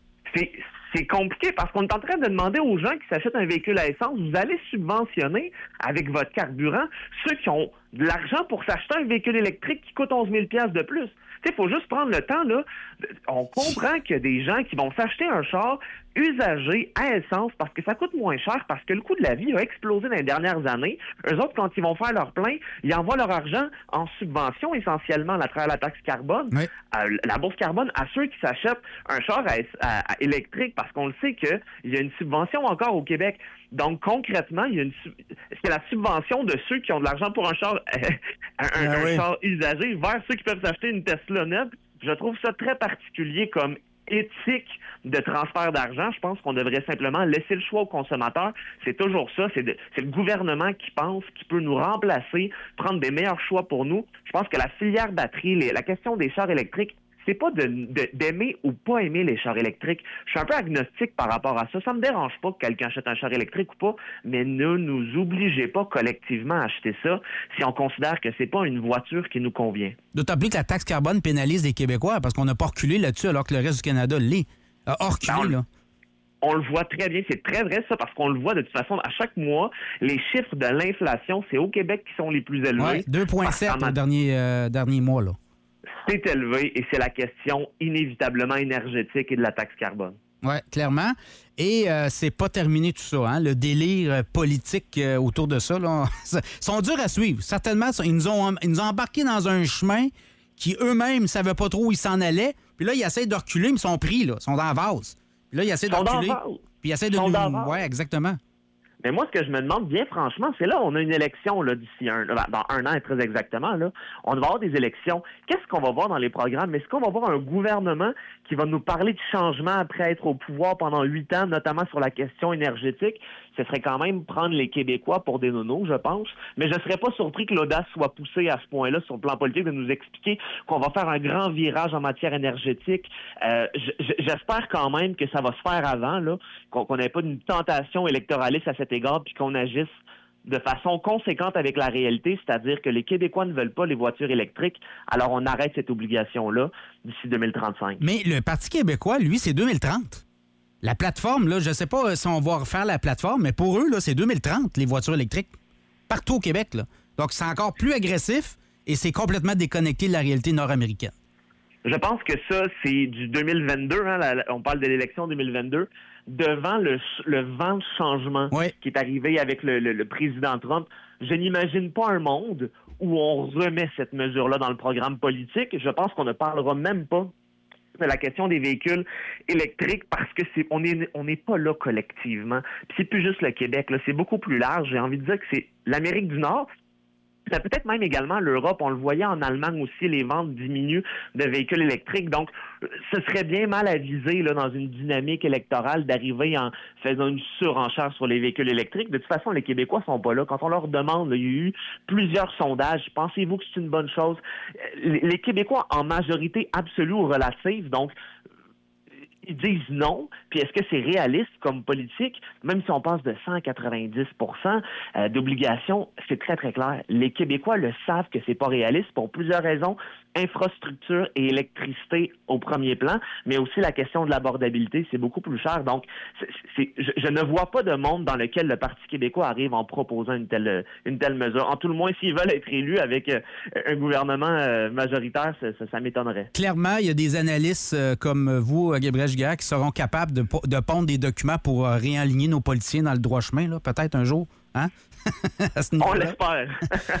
C'est compliqué parce qu'on est en train de demander aux gens qui s'achètent un véhicule à essence, vous allez subventionner avec votre carburant ceux qui ont de l'argent pour s'acheter un véhicule électrique qui coûte 11 000 $ de plus. Il faut juste prendre le temps, là. On comprend qu'il y a des gens qui vont s'acheter un char usagé à essence parce que ça coûte moins cher, parce que le coût de la vie a explosé dans les dernières années. Eux autres, quand ils vont faire leur plein, ils envoient leur argent en subvention essentiellement à travers la taxe carbone, la bourse carbone, à ceux qui s'achètent un char à électrique parce qu'on le sait qu'il y a une subvention encore au Québec. Donc, concrètement, c'est la subvention de ceux qui ont de l'argent pour un char, char usagé vers ceux qui peuvent s'acheter une Tesla neuve. Je trouve ça très particulier comme éthique de transfert d'argent. Je pense qu'on devrait simplement laisser le choix aux consommateurs. C'est toujours ça. C'est le gouvernement qui pense qu'il peut nous remplacer, prendre des meilleurs choix pour nous. Je pense que la filière batterie, la question des chars électriques, c'est pas d'aimer ou pas aimer les chars électriques. Je suis un peu agnostique par rapport à ça. Ça me dérange pas que quelqu'un achète un char électrique ou pas, mais ne nous obligez pas collectivement à acheter ça si on considère que c'est pas une voiture qui nous convient. D'autant plus que la taxe carbone pénalise les Québécois parce qu'on n'a pas reculé là-dessus alors que le reste du Canada l'est. a reculé, là. On le voit très bien, c'est très vrai ça, parce qu'on le voit de toute façon, à chaque mois, les chiffres de l'inflation, c'est au Québec qui sont les plus élevés. Ouais, 2,7 au dernier mois, là. C'est élevé et c'est la question inévitablement énergétique et de la taxe carbone. Oui, clairement. Et c'est pas terminé tout ça, hein? Le délire politique autour de ça, là, sont durs à suivre. Certainement, ils nous ont embarqués dans un chemin qui eux-mêmes ne savaient pas trop où ils s'en allaient. Puis là, ils essaient de reculer, mais ils sont pris, là. Ils sont dans la vase. Puis là, ils essaient de reculer. Puis ils essaient de nous... Oui, exactement. Mais moi, ce que je me demande bien franchement, c'est là, on a une élection là, d'ici dans un an, très exactement, là, on va avoir des élections. Qu'est-ce qu'on va voir dans les programmes? Est-ce qu'on va voir un gouvernement qui va nous parler de changement après être au pouvoir pendant 8 ans, notamment sur la question énergétique? Ce serait quand même prendre les Québécois pour des nonos, je pense. Mais je ne serais pas surpris que l'audace soit poussée à ce point-là sur le plan politique de nous expliquer qu'on va faire un grand virage en matière énergétique. J'espère quand même que ça va se faire avant, là, qu'on n'ait pas une tentation électoraliste à cet égard, puis qu'on agisse de façon conséquente avec la réalité, c'est-à-dire que les Québécois ne veulent pas les voitures électriques, alors on arrête cette obligation-là d'ici 2035. Mais le Parti québécois, lui, c'est 2030. La plateforme, là, je ne sais pas si on va refaire la plateforme, mais pour eux, là, c'est 2030, les voitures électriques, partout au Québec, là. Donc, c'est encore plus agressif et c'est complètement déconnecté de la réalité nord-américaine. Je pense que ça, c'est du 2022, hein, on parle de l'élection 2022, devant le vent de changement qui est arrivé avec le président Trump. Je n'imagine pas un monde où on remet cette mesure-là dans le programme politique. Je pense qu'on ne parlera même pas de la question des véhicules électriques parce que on n'est pas là collectivement. Puis c'est plus juste le Québec, là, c'est beaucoup plus large. J'ai envie de dire que c'est l'Amérique du Nord. C'est peut-être même également l'Europe. On le voyait en Allemagne aussi, les ventes diminuent de véhicules électriques. Donc, ce serait bien mal avisé là, dans une dynamique électorale d'arriver en faisant une surenchère sur les véhicules électriques. De toute façon, les Québécois sont pas là. Quand on leur demande, là, il y a eu plusieurs sondages. Pensez-vous que c'est une bonne chose? Les Québécois, en majorité absolue ou relative, donc ils disent non. Puis est-ce que c'est réaliste comme politique? Même si on passe de 100 à 90% d'obligations, c'est très, très clair. Les Québécois le savent que c'est pas réaliste pour plusieurs raisons. Infrastructure et électricité au premier plan, mais aussi la question de l'abordabilité, c'est beaucoup plus cher. Donc, je ne vois pas de monde dans lequel le Parti québécois arrive en proposant une telle mesure. En tout le moins, s'ils veulent être élus avec un gouvernement majoritaire, ça m'étonnerait. Clairement, il y a des analystes comme vous, Gabriel Giguère, qui seront capables de pondre des documents pour réaligner nos politiciens dans le droit chemin, là, peut-être un jour. Hein? On l'espère.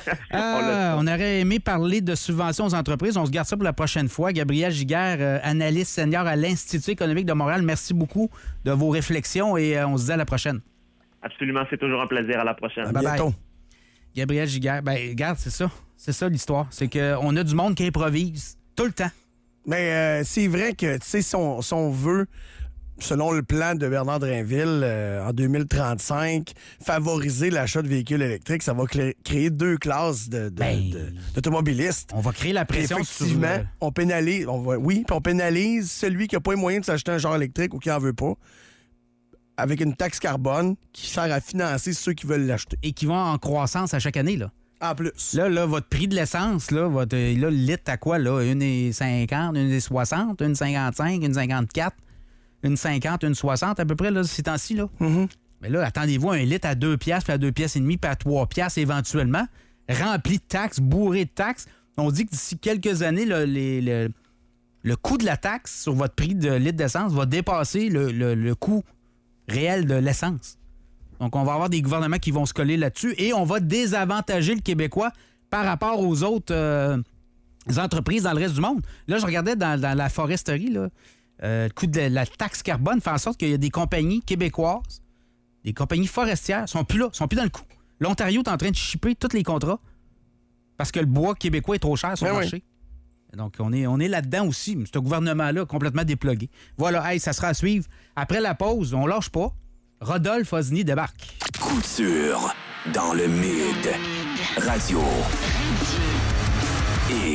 On aurait aimé parler de subventions aux entreprises. On se garde ça pour la prochaine fois. Gabriel Giguère, analyste senior à l'Institut économique de Montréal, merci beaucoup de vos réflexions et on se dit à la prochaine. Absolument, c'est toujours un plaisir. À la prochaine. À bientôt. Gabriel Giguère, regarde, c'est ça. C'est ça l'histoire. C'est qu'on a du monde qui improvise tout le temps. Mais c'est vrai que, tu sais, si on veut, selon le plan de Bernard Drainville, en 2035, favoriser l'achat de véhicules électriques, ça va créer 2 classes d'automobilistes. On va créer la pression. Effectivement, on pénalise, puis on pénalise celui qui n'a pas les moyens de s'acheter un char électrique ou qui n'en veut pas, avec une taxe carbone qui sert à financer ceux qui veulent l'acheter. Et qui vont en croissance à chaque année, là. En plus. Là, votre prix de l'essence, là, le litre à quoi, là? 1,50, 1,60, 1,55, 1,54, 1,50, 1,60 à peu près, là, ces temps-ci, là. Mm-hmm. Mais là, attendez-vous un litre à 2 piastres, puis à 2 piastres et demi, puis à 3 piastres éventuellement, rempli de taxes, bourré de taxes. On dit que d'ici quelques années, là, le coût de la taxe sur votre prix de litre d'essence va dépasser le coût réel de l'essence. Donc, on va avoir des gouvernements qui vont se coller là-dessus et on va désavantager le Québécois par rapport aux autres entreprises dans le reste du monde. Là, je regardais dans la foresterie, là, le coût de la taxe carbone fait en sorte qu'il y a des compagnies québécoises, des compagnies forestières, sont plus là, sont plus dans le coup. L'Ontario est en train de chipper tous les contrats parce que le bois québécois est trop cher sur le marché. Oui. Donc, on est là-dedans aussi. Ce gouvernement-là complètement déplugué. Voilà, hey, ça sera à suivre. Après la pause, on lâche pas. Rodolphe Osny débarque. Couture dans le Mid. Radio X.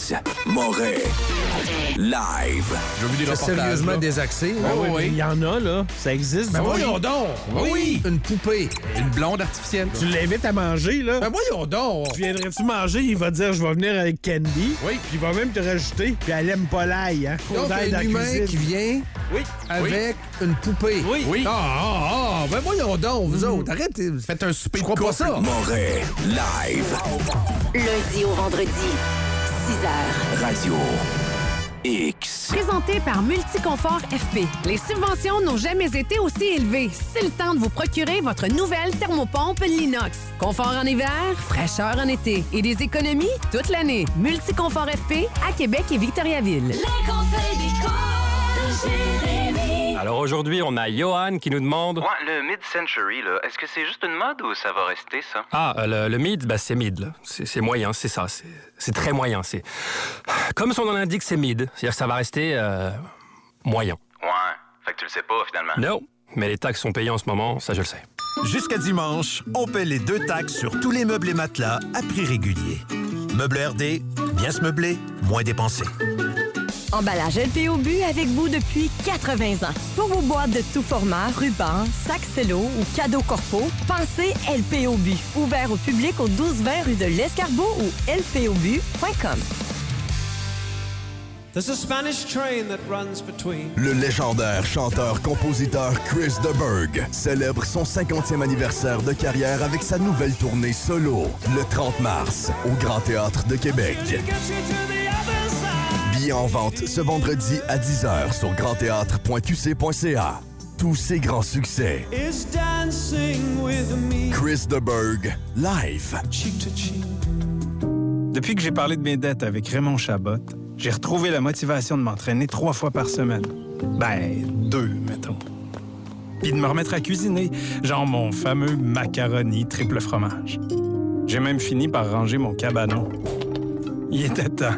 X. Moret. Live. J'ai vu des C'est reportages. sérieusement là. désaxé. Ben Oui, oui. il y en a, là. Ça existe. Ben du voyons riz. donc. Oui, une poupée. Une blonde artificielle. Tu l'invites à manger, là. Ben voyons donc. Tu viendrais-tu manger? Il va dire, je vais venir avec Candy. Oui. Puis il va même te rajouter. Puis elle aime pas l'ail, hein. Faut Donc, d'ail dans un la humain cuisine. qui vient Oui. avec une poupée. Oui. Oui. Ben voyons donc, vous autres. Arrêtez. Faites un souper Je de crois pas couple. ça. Moret. Live. Lundi au vendredi, 6h. Radio X. Présenté par Multiconfort FP. Les subventions n'ont jamais été aussi élevées. C'est le temps de vous procurer votre nouvelle thermopompe Linox. Confort en hiver, fraîcheur en été et des économies toute l'année. Multiconfort FP à Québec et Victoriaville. Les conseils d'école, Jérémy. Alors aujourd'hui, on a Johan qui nous demande... Ouais, le mid-century, là, est-ce que c'est juste une mode ou ça va rester, ça? Ah, le mid, ben, c'est mid, là. C'est moyen, c'est ça. C'est très moyen. Comme son nom l'indique, c'est mid. C'est-à-dire que ça va rester moyen. Ouais, fait que tu le sais pas, finalement. Non, mais les taxes sont payées en ce moment, ça je le sais. Jusqu'à dimanche, on paie les 2 taxes sur tous les meubles et matelas à prix régulier. Meubles RD, bien se meubler, moins dépenser. Emballage LP au but avec vous depuis 80 ans. Pour vos boîtes de tout format, rubans, sacs cello ou cadeaux corpo, pensez LP au but. Ouvert au public au 1220 rue de l'Escargot ou lpobut.com. There's a Spanish train that runs between. Le légendaire chanteur-compositeur Chris de Burgh célèbre son 50e anniversaire de carrière avec sa nouvelle tournée solo, le 30 mars, au Grand Théâtre de Québec. Billets en vente ce vendredi à 10h sur grandthéâtre.qc.ca. Tous ses grands succès. Is dancing with me. Chris de Burgh, live. Cheek to cheek. Depuis que j'ai parlé de mes dettes avec Raymond Chabot, j'ai retrouvé la motivation de m'entraîner 3 fois par semaine. Ben, 2, mettons. Puis de me remettre à cuisiner, genre mon fameux macaroni triple fromage. J'ai même fini par ranger mon cabanon. Il était temps.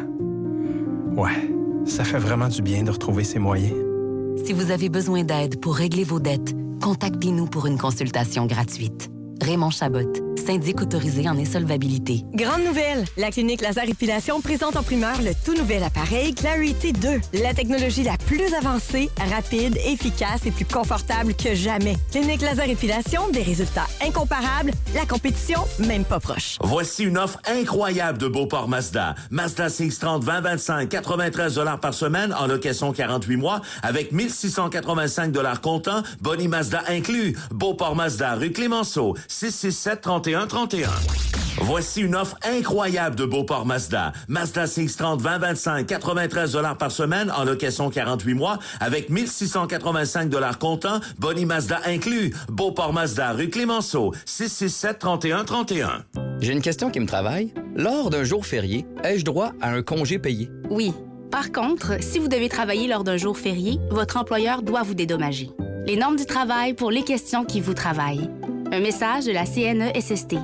Ouais, ça fait vraiment du bien de retrouver ses moyens. Si vous avez besoin d'aide pour régler vos dettes, contactez-nous pour une consultation gratuite. Raymond Chabot, syndic autorisé en insolvabilité. Grande nouvelle! La clinique Laser Épilation présente en primeur le tout nouvel appareil Clarity 2. La technologie la plus avancée, rapide, efficace et plus confortable que jamais. Clinique Laser Épilation, des résultats incomparables, la compétition même pas proche. Voici une offre incroyable de Beauport Mazda. Mazda CX-30 2025, 93 $ par semaine en location 48 mois avec 1685 $ comptant, boni Mazda inclus. Beauport Mazda, rue Clémenceau, 667-3131. Voici une offre incroyable de Beauport Mazda. Mazda CX-30 2025, 93 $ par semaine en location 48 mois avec 1685 $ comptant, boni Mazda inclus. Beauport Mazda, rue Clémenceau, 667-3131. J'ai une question qui me travaille. Lors d'un jour férié, ai-je droit à un congé payé? Oui. Par contre, si vous devez travailler lors d'un jour férié, votre employeur doit vous dédommager. Les normes du travail pour les questions qui vous travaillent. Un message de la CNESST.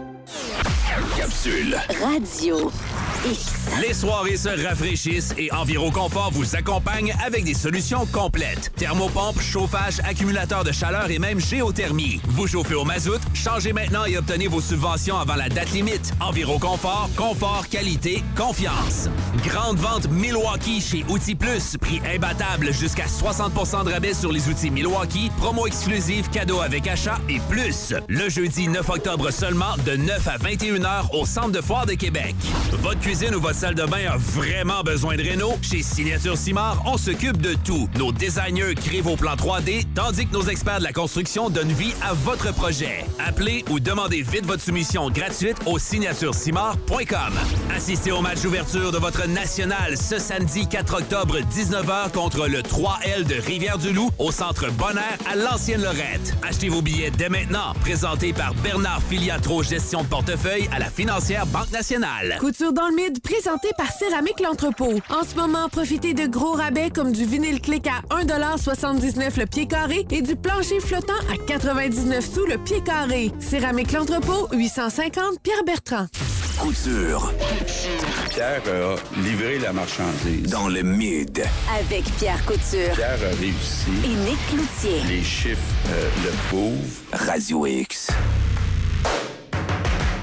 Capsule. Radio X. Les soirées se rafraîchissent et Enviroconfort vous accompagne avec des solutions complètes. Thermopompe, chauffage, accumulateur de chaleur et même géothermie. Vous chauffez au mazout? Changez maintenant et obtenez vos subventions avant la date limite. Enviroconfort, confort, qualité, confiance. Grande vente Milwaukee chez Outils Plus. Prix imbattable jusqu'à 60% de rabais sur les outils Milwaukee. Promo exclusive, cadeau avec achat et plus. Le jeudi 9 octobre seulement de 9 à 21h au Centre de foire de Québec. Votre cuisine ou votre salle de bain a vraiment besoin de réno? Chez Signature Simard, on s'occupe de tout. Nos designers créent vos plans 3D, tandis que nos experts de la construction donnent vie à votre projet. Appelez ou demandez vite votre soumission gratuite au signaturesimard.com. Assistez au match d'ouverture de votre national ce samedi 4 octobre 19h contre le 3L de Rivière-du-Loup au centre Bonaire à l'Ancienne-Lorette. Achetez vos billets dès maintenant. Présenté par Bernard Filiatro, gestion de portefeuille à la Financière Banque Nationale. Couture dans le mid, présenté par Céramique L'Entrepôt. En ce moment, profitez de gros rabais comme du vinyle clic à 1,79 le pied carré et du plancher flottant à 99 sous le pied carré. Céramique L'Entrepôt, 850 Pierre-Bertrand. Couture. Pierre a livré la marchandise. Dans le mid. Avec Pierre Couture. Pierre a réussi. Et Nick Cloutier. Les chiffres le prouvent. Radio X.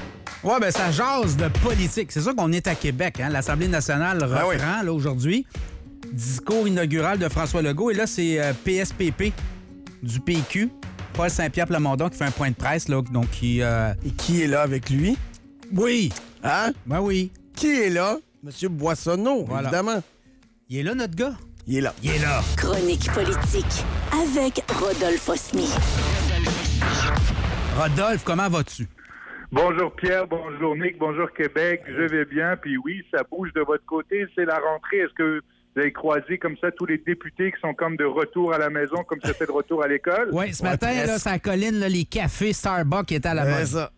Ouais, ben ça jase de politique. C'est sûr qu'on est à Québec, hein? L'Assemblée nationale reprend là, aujourd'hui. Discours inaugural de François Legault. Et là, c'est PSPP du PQ, Paul Saint-Pierre Plamondon, qui fait un point de presse. Là, donc qui, Et qui est là avec lui? Oui. Hein? Ben oui. Qui est là? Monsieur Boissonneau, évidemment. Il est là, notre gars? Il est là. Il est là. Chronique politique avec Rodolphe Osny. Rodolphe, comment vas-tu? Bonjour Pierre, bonjour Nick, bonjour Québec. Je vais bien, puis oui, ça bouge de votre côté. C'est la rentrée. Est-ce que vous avez croisé comme ça tous les députés qui sont comme de retour à la maison, comme c'était de retour à l'école? Oui, ce matin, là, ça colline, là, les cafés Starbucks étaient à la mode. ça.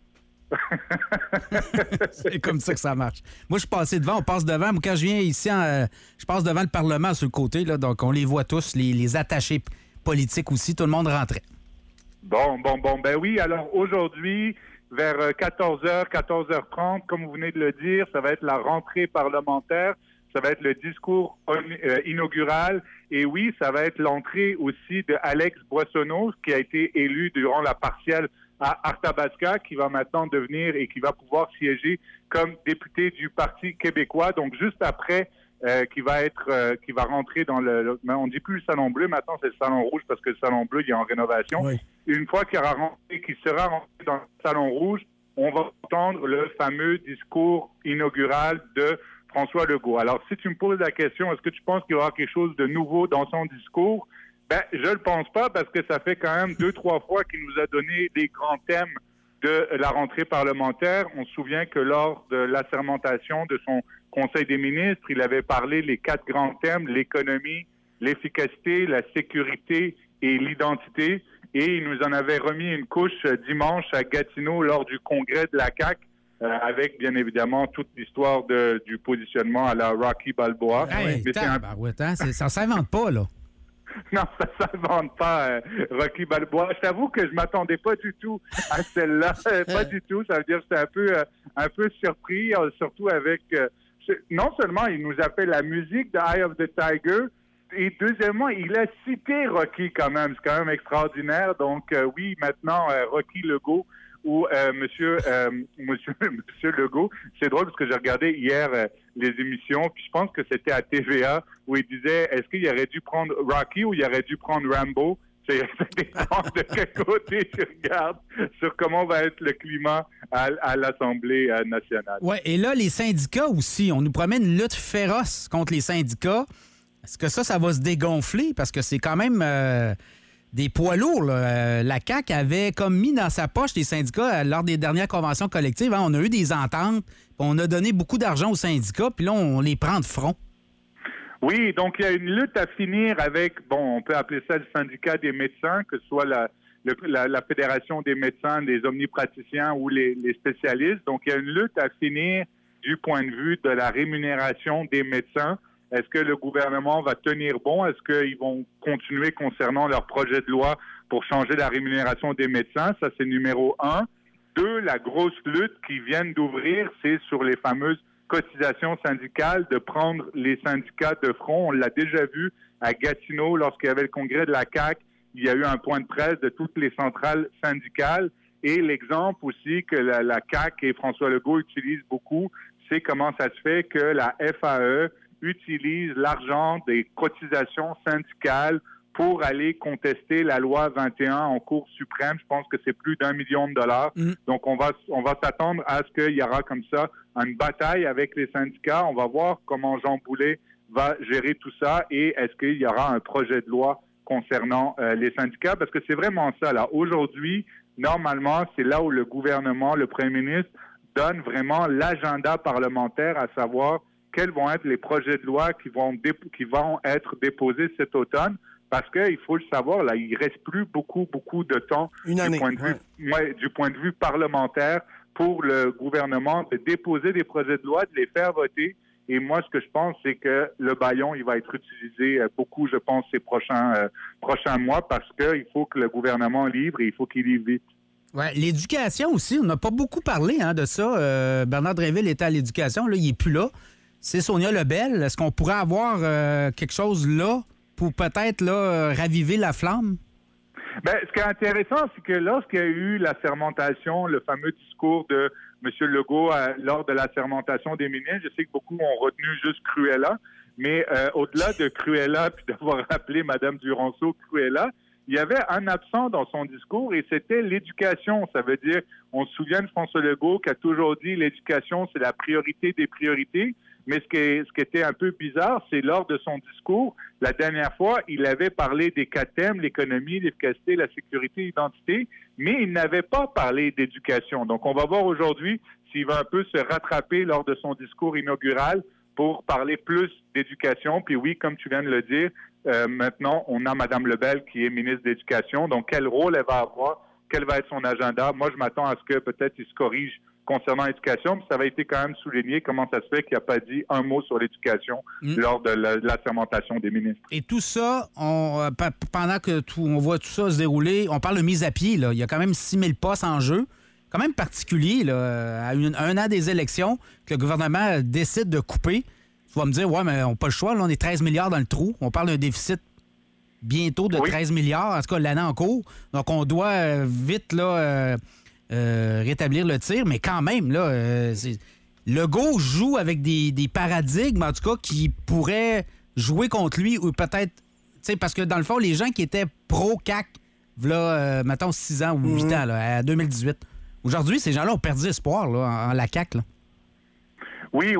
C'est comme ça que ça marche. Moi, je suis passé devant, on passe devant. Moi, quand je viens ici, je passe devant le Parlement sur le côté, là, donc on les voit tous, les attachés politiques aussi. Tout le monde rentrait. Bon. Ben oui, alors aujourd'hui, vers 14h, 14h30, comme vous venez de le dire, ça va être la rentrée parlementaire. Ça va être le discours inaugural. Et oui, ça va être l'entrée aussi de Alex Boissonneau, qui a été élu durant la partielle à Arthabasca, qui va maintenant devenir et qui va pouvoir siéger comme député du Parti québécois. Donc, juste après, qui va rentrer dans on dit plus le Salon Bleu, maintenant c'est le Salon Rouge parce que le Salon Bleu, il est en rénovation. Oui. Une fois qu'il sera rentré dans le Salon Rouge, on va entendre le fameux discours inaugural de François Legault. Alors, si tu me poses la question, est-ce que tu penses qu'il y aura quelque chose de nouveau dans son discours? Ben, je le pense pas parce que ça fait quand même 2-3 fois qu'il nous a donné des grands thèmes de la rentrée parlementaire. On se souvient que lors de l'assermentation de son Conseil des ministres, il avait parlé les 4 grands thèmes, l'économie, l'efficacité, la sécurité et l'identité. Et il nous en avait remis une couche dimanche à Gatineau lors du congrès de la CAQ. Avec, bien évidemment, toute l'histoire du positionnement à la Rocky Balboa. Hey, ça s'invente pas, là. Non, ça ne s'invente pas, Rocky Balboa. Je t'avoue que je m'attendais pas du tout à celle-là. Pas du tout. Ça veut dire que j'étais un peu surpris, surtout avec... non seulement il nous a fait la musique de Eye of the Tiger, et deuxièmement, il a cité Rocky quand même. C'est quand même extraordinaire. Donc, oui, maintenant, Rocky Legault ou Monsieur Legault. C'est drôle parce que j'ai regardé hier les émissions, puis je pense que c'était à TVA où il disait est-ce qu'il aurait dû prendre Rocky ou il aurait dû prendre Rambo? Ça dépend de quel côté tu regardes sur comment va être le climat à l'Assemblée nationale. Oui, et là, les syndicats aussi. On nous promet une lutte féroce contre les syndicats. Est-ce que ça va se dégonfler? Parce que c'est quand même... des poids lourds. Là. La CAQ avait comme mis dans sa poche les syndicats lors des dernières conventions collectives. Hein. On a eu des ententes, on a donné beaucoup d'argent aux syndicats, puis là, on les prend de front. Oui, donc il y a une lutte à finir avec, on peut appeler ça le syndicat des médecins, que ce soit la Fédération des médecins, des omnipraticiens ou les spécialistes. Donc il y a une lutte à finir du point de vue de la rémunération des médecins. Est-ce que le gouvernement va tenir bon? Est-ce qu'ils vont continuer concernant leur projet de loi pour changer la rémunération des médecins? Ça, c'est numéro 1. 2, la grosse lutte qui vient d'ouvrir, c'est sur les fameuses cotisations syndicales, de prendre les syndicats de front. On l'a déjà vu à Gatineau lorsqu'il y avait le congrès de la CAQ. Il y a eu un point de presse de toutes les centrales syndicales. Et l'exemple aussi que la CAQ et François Legault utilisent beaucoup, c'est comment ça se fait que la FAE utilise l'argent des cotisations syndicales pour aller contester la loi 21 en Cour suprême. Je pense que c'est plus d'1 million de dollars. Donc, on va s'attendre à ce qu'il y aura comme ça une bataille avec les syndicats. On va voir comment Jean Boulet va gérer tout ça et est-ce qu'il y aura un projet de loi concernant les syndicats? Parce que c'est vraiment ça, là. Aujourd'hui, normalement, c'est là où le gouvernement, le premier ministre, donne vraiment l'agenda parlementaire, à savoir quels vont être les projets de loi qui vont être déposés cet automne, parce qu'il faut le savoir, là, il reste plus beaucoup de temps du point de vue parlementaire pour le gouvernement de déposer des projets de loi, de les faire voter. Et moi, ce que je pense, c'est que le bâillon, il va être utilisé beaucoup, je pense, ces prochains mois, parce qu'il faut que le gouvernement livre et il faut qu'il livre vite. Ouais, l'éducation aussi, on n'a pas beaucoup parlé de ça. Bernard Drinville était à l'éducation, là, il n'est plus là. C'est Sonia Lebel. Est-ce qu'on pourrait avoir quelque chose là pour peut-être raviver la flamme? Bien, ce qui est intéressant, c'est que lorsqu'il y a eu la sermentation, le fameux discours de M. Legault lors de l'assermentation des ministres. Je sais que beaucoup ont retenu juste Cruella, mais au-delà de Cruella, puis d'avoir appelé Mme Duranceau Cruella, il y avait un absent dans son discours et c'était l'éducation. Ça veut dire, on se souvient de François Legault qui a toujours dit l'éducation, c'est la priorité des priorités. Mais ce qui était un peu bizarre, c'est lors de son discours, la dernière fois, il avait parlé des 4 thèmes, l'économie, l'efficacité, la sécurité, l'identité, mais il n'avait pas parlé d'éducation. Donc, on va voir aujourd'hui s'il va un peu se rattraper lors de son discours inaugural pour parler plus d'éducation. Puis oui, comme tu viens de le dire, maintenant, on a Mme Lebel qui est ministre de l'Éducation. Donc, quel rôle elle va avoir? Quel va être son agenda? Moi, je m'attends à ce que peut-être il se corrige concernant l'éducation, puis ça avait été quand même souligné comment ça se fait qu'il n'a pas dit un mot sur l'éducation lors de l'assermentation des ministres. Et tout ça, pendant que on voit tout ça se dérouler, on parle de mise à pied. Là. Il y a quand même 6 000 postes en jeu. Quand même particulier, là, à un an des élections, que le gouvernement décide de couper. Tu vas me dire, ouais, mais on n'a pas le choix. Là, on est 13 milliards dans le trou. On parle d'un déficit bientôt de 13 milliards, en tout cas l'année en cours. Donc, on doit vite là, rétablir le tir. Mais quand même, là, Legault joue avec des paradigmes, en tout cas, qui pourraient jouer contre lui ou peut-être... Parce que, dans le fond, les gens qui étaient pro-CAC, là, mettons, 6 ans ou 8 ans, là, à 2018, aujourd'hui, ces gens-là ont perdu espoir là, en la CAQ. Là. Oui.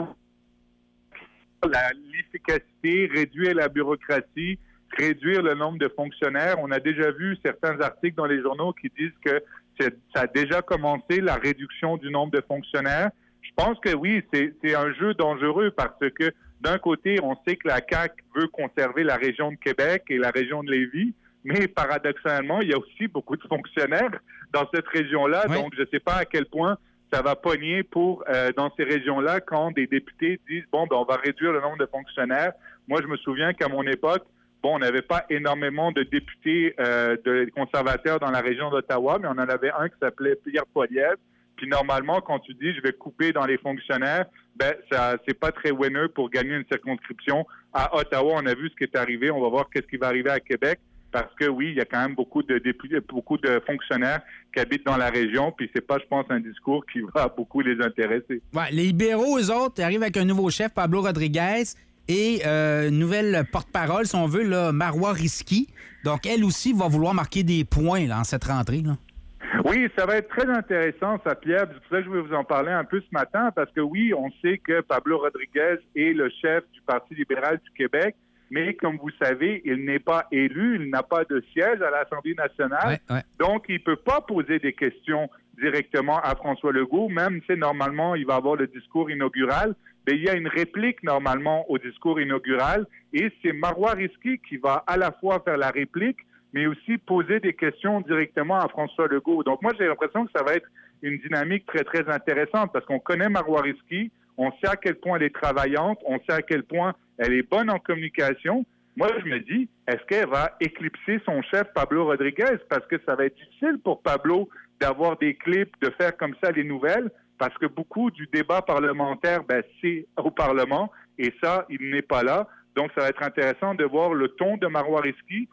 L'efficacité, réduire la bureaucratie, réduire le nombre de fonctionnaires. On a déjà vu certains articles dans les journaux qui disent que ça a déjà commencé, la réduction du nombre de fonctionnaires. Je pense que oui, c'est un jeu dangereux parce que d'un côté, on sait que la CAQ veut conserver la région de Québec et la région de Lévis, mais paradoxalement, il y a aussi beaucoup de fonctionnaires dans cette région-là. Oui. Donc, je ne sais pas à quel point ça va pogner dans ces régions-là quand des députés disent, bon, ben, on va réduire le nombre de fonctionnaires. Moi, je me souviens qu'à mon époque, on n'avait pas énormément de députés de conservateurs dans la région d'Ottawa, mais on en avait un qui s'appelait Pierre Poilievre. Puis normalement, quand tu dis je vais couper dans les fonctionnaires, ben ça c'est pas très winner pour gagner une circonscription. À Ottawa, on a vu ce qui est arrivé. On va voir qu'est-ce qui va arriver à Québec. Parce que oui, il y a quand même beaucoup de députés, beaucoup de fonctionnaires qui habitent dans la région. Puis c'est pas, je pense, un discours qui va beaucoup les intéresser. Ouais, les libéraux, eux autres, arrivent avec un nouveau chef, Pablo Rodriguez. Et une nouvelle porte-parole, si on veut, là, Marois Risky. Donc, elle aussi va vouloir marquer des points là, en cette rentrée. Là. Oui, ça va être très intéressant, ça, Pierre. C'est pour ça que je vais vous en parler un peu ce matin, parce que oui, on sait que Pablo Rodriguez est le chef du Parti libéral du Québec, mais comme vous savez, il n'est pas élu, il n'a pas de siège à l'Assemblée nationale. Ouais. Donc, il ne peut pas poser des questions directement à François Legault, même si normalement, il va avoir le discours inaugural. Mais il y a une réplique normalement au discours inaugural et c'est Marois Risky qui va à la fois faire la réplique, mais aussi poser des questions directement à François Legault. Donc moi, j'ai l'impression que ça va être une dynamique très, très intéressante parce qu'on connaît Marois Risky, on sait à quel point elle est travaillante, on sait à quel point elle est bonne en communication. Moi, je me dis, est-ce qu'elle va éclipser son chef Pablo Rodriguez? Parce que ça va être difficile pour Pablo d'avoir des clips, de faire comme ça les nouvelles. Parce que beaucoup du débat parlementaire, ben, c'est au Parlement, et ça, il n'est pas là. Donc, ça va être intéressant de voir le ton de Marois Risky,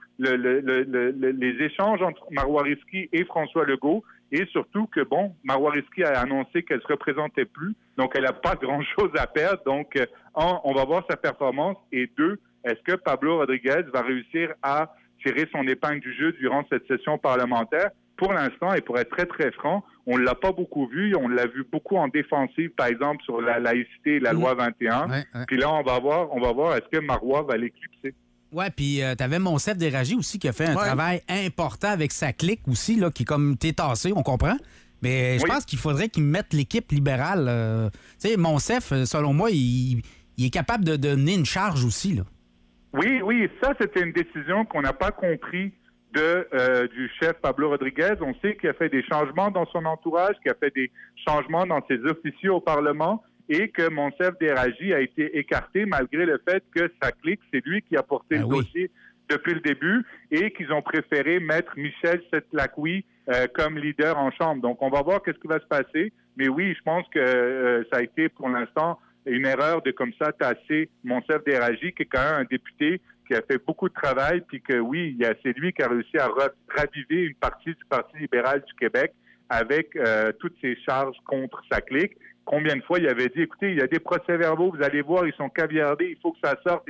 les échanges entre Marois Risky et François Legault, et surtout que, bon, Marois Risky a annoncé qu'elle ne se représentait plus, donc elle n'a pas grand-chose à perdre. Donc, on va voir sa performance, et 2, est-ce que Pablo Rodriguez va réussir à tirer son épingle du jeu durant cette session parlementaire? Pour l'instant, et pour être très, très franc, on ne l'a pas beaucoup vu. On l'a vu beaucoup en défensive, par exemple, sur la laïcité et la loi 21. Ouais. Puis là, on va voir est-ce que Marois va l'éclipser. Oui, puis tu avais Monsef Déragi aussi qui a fait un travail important avec sa clique aussi, là, qui est comme t'es tassé, on comprend. Mais je pense qu'il faudrait qu'il mette l'équipe libérale. Tu sais, Monsef, selon moi, il est capable de donner une charge aussi. Là. Oui, ça, c'était une décision qu'on n'a pas compris du chef Pablo Rodriguez. On sait qu'il a fait des changements dans son entourage, qu'il a fait des changements dans ses officiers au Parlement et que Monsef Déragi a été écarté malgré le fait que sa clique, c'est lui qui a porté le dossier depuis le début et qu'ils ont préféré mettre Michel Setlaqui comme leader en Chambre. Donc, on va voir qu'est-ce qui va se passer. Mais oui, je pense que ça a été pour l'instant une erreur de comme ça tasser Monsef Déragi, qui est quand même un député qui a fait beaucoup de travail, puis que oui, c'est lui qui a réussi à raviver une partie du Parti libéral du Québec avec toutes ces charges contre sa clique. Combien de fois il avait dit, écoutez, il y a des procès-verbaux, vous allez voir, ils sont caviardés, il faut que ça sorte.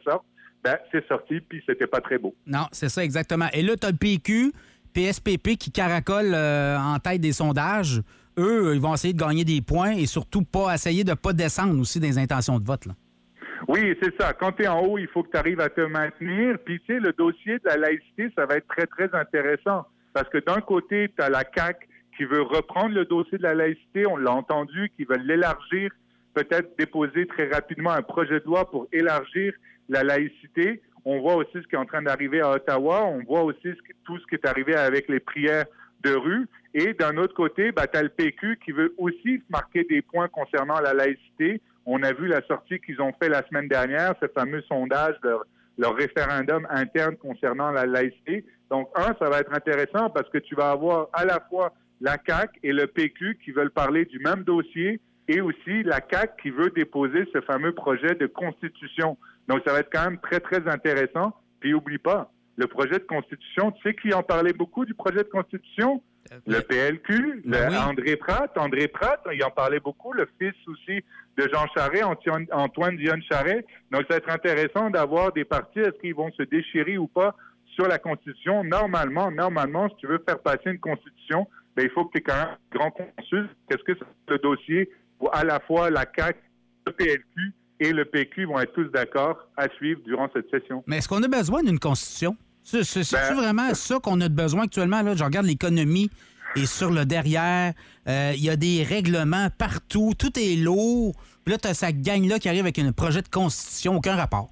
Ben, c'est sorti, puis c'était pas très beau. Non, c'est ça, exactement. Et là, tu as le PQ, PSPP qui caracole en tête des sondages. Eux, ils vont essayer de gagner des points et surtout essayer de ne pas descendre aussi des intentions de vote, là. Oui, c'est ça. Quand tu es en haut, il faut que tu arrives à te maintenir. Puis, tu sais, le dossier de la laïcité, ça va être très, très intéressant. Parce que d'un côté, tu as la CAQ qui veut reprendre le dossier de la laïcité, on l'a entendu, qui veut l'élargir, peut-être déposer très rapidement un projet de loi pour élargir la laïcité. On voit aussi ce qui est en train d'arriver à Ottawa. On voit aussi tout ce qui est arrivé avec les prières de rue. Et d'un autre côté, tu as le PQ qui veut aussi marquer des points concernant la laïcité. On a vu la sortie qu'ils ont fait la semaine dernière, ce fameux sondage, leur référendum interne concernant la laïcité. Donc, ça va être intéressant parce que tu vas avoir à la fois la CAQ et le PQ qui veulent parler du même dossier et aussi la CAQ qui veut déposer ce fameux projet de constitution. Donc, ça va être quand même très, très intéressant. Puis, oublie pas, le projet de constitution, tu sais qui en parlait beaucoup du projet de constitution? Le PLQ, André Pratt, il en parlait beaucoup, le fils aussi de Jean Charest, Antoine Dionne Charest. Donc, ça va être intéressant d'avoir des partis, est-ce qu'ils vont se déchirer ou pas sur la Constitution? Normalement, si tu veux faire passer une Constitution, il faut que tu aies quand même un grand consensus. Qu'est-ce que c'est le dossier où à la fois la CAQ, le PLQ et le PQ vont être tous d'accord à suivre durant cette session? Mais est-ce qu'on a besoin d'une Constitution? C'est-tu vraiment ça qu'on a besoin actuellement? Là? Je regarde l'économie et sur le derrière, il y a des règlements partout, tout est lourd. Puis là, tu as cette gang-là qui arrive avec un projet de constitution, aucun rapport.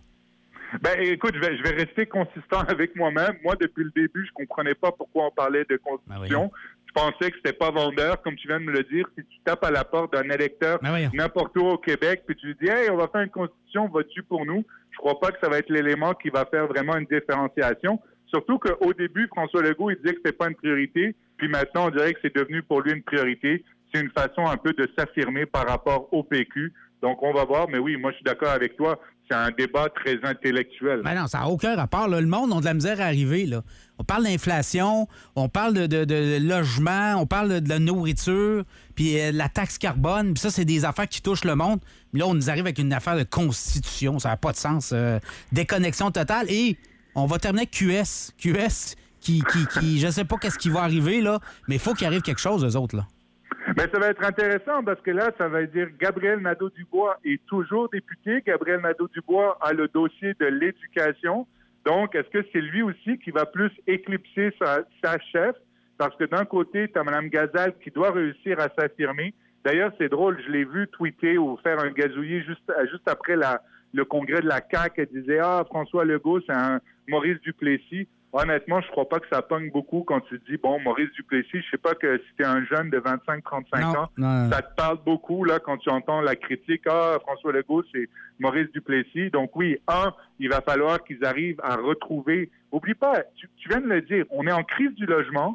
Écoute, je vais rester consistant avec moi-même. Moi, depuis le début, je comprenais pas pourquoi on parlait de constitution. Je pensais que c'était pas vendeur, comme tu viens de me le dire. Si tu tapes à la porte d'un électeur n'importe où au Québec, puis tu lui dis « Hey, on va faire une constitution, vas-tu pour nous? » Je crois pas que ça va être l'élément qui va faire vraiment une différenciation. Surtout qu'au début, François Legault, il disait que c'était pas une priorité. Puis maintenant, on dirait que c'est devenu pour lui une priorité. C'est une façon un peu de s'affirmer par rapport au PQ. Donc, on va voir. Mais oui, moi, je suis d'accord avec toi. C'est un débat très intellectuel. Mais non, ça n'a aucun rapport. Là. Le monde a de la misère à arriver. Là. On parle d'inflation, on parle de logement, on parle de la nourriture, puis la taxe carbone. Puis ça, c'est des affaires qui touchent le monde. Mais là, on nous arrive avec une affaire de constitution. Ça n'a pas de sens. Déconnexion totale. Et on va terminer avec QS. QS qui je ne sais pas qu'est-ce qui va arriver, là, mais il faut qu'il arrive quelque chose, eux autres, là. Ça va être intéressant parce que là, ça va dire Gabriel Nadeau-Dubois est toujours député. Gabriel Nadeau-Dubois a le dossier de l'éducation. Donc, est-ce que c'est lui aussi qui va plus éclipser sa chef? Parce que d'un côté, tu as Mme Gazal qui doit réussir à s'affirmer. D'ailleurs, c'est drôle, je l'ai vu tweeter ou faire un gazouillis juste après le congrès de la CAQ. Elle disait « Ah, François Legault, c'est un Maurice Duplessis ». Honnêtement, je crois pas que ça pogne beaucoup quand tu dis, bon, Maurice Duplessis, je sais pas que si t'es un jeune de 25-35 ans, ça te parle beaucoup, là, quand tu entends la critique, ah, François Legault, c'est Maurice Duplessis. Donc oui, il va falloir qu'ils arrivent à retrouver, oublie pas, tu viens de le dire, on est en crise du logement,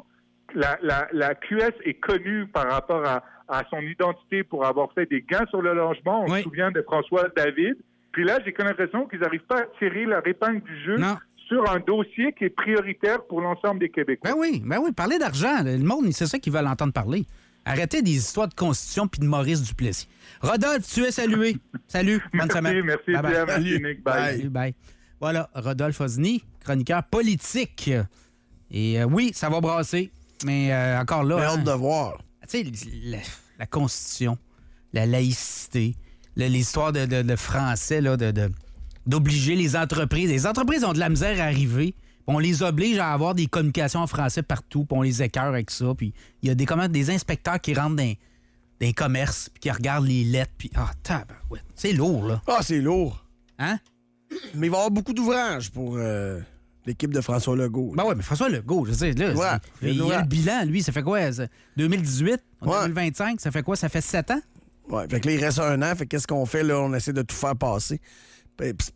la QS est connue par rapport à son identité pour avoir fait des gains sur le logement, on se souvient de François David, puis là, j'ai comme l'impression qu'ils n'arrivent pas à tirer leur épingle du jeu. Sur un dossier qui est prioritaire pour l'ensemble des Québécois. Ben oui, parler d'argent. Le monde, c'est ça qu'ils veulent entendre parler. Arrêtez des histoires de constitution puis de Maurice Duplessis. Rodolphe, tu es salué. Salut, bonne semaine. Merci, Pierre. Merci, Nick. Bye. Bye. Voilà, Rodolphe Ozny, chroniqueur politique. Et oui, ça va brasser, mais encore là... J'ai hâte de voir. Tu sais, la constitution, la laïcité, l'histoire de français, là, d'obliger les entreprises. Les entreprises ont de la misère à arriver. On les oblige à avoir des communications en français partout, puis on les écœure avec ça. Puis il y a des inspecteurs qui rentrent dans les commerces, puis qui regardent les lettres, puis tabarouette. C'est lourd, là. Ah, c'est lourd. Hein? Mais il va y avoir beaucoup d'ouvrages pour l'équipe de François Legault. Ben oui, mais François Legault, je sais, là, il y a le bilan, lui, ça fait quoi? 2018, 2025, ça fait quoi? Ça fait 7 ans? Oui, fait que là, il reste 1 an. Fait qu'est-ce qu'on fait, là? On essaie de tout faire passer. Puis c'est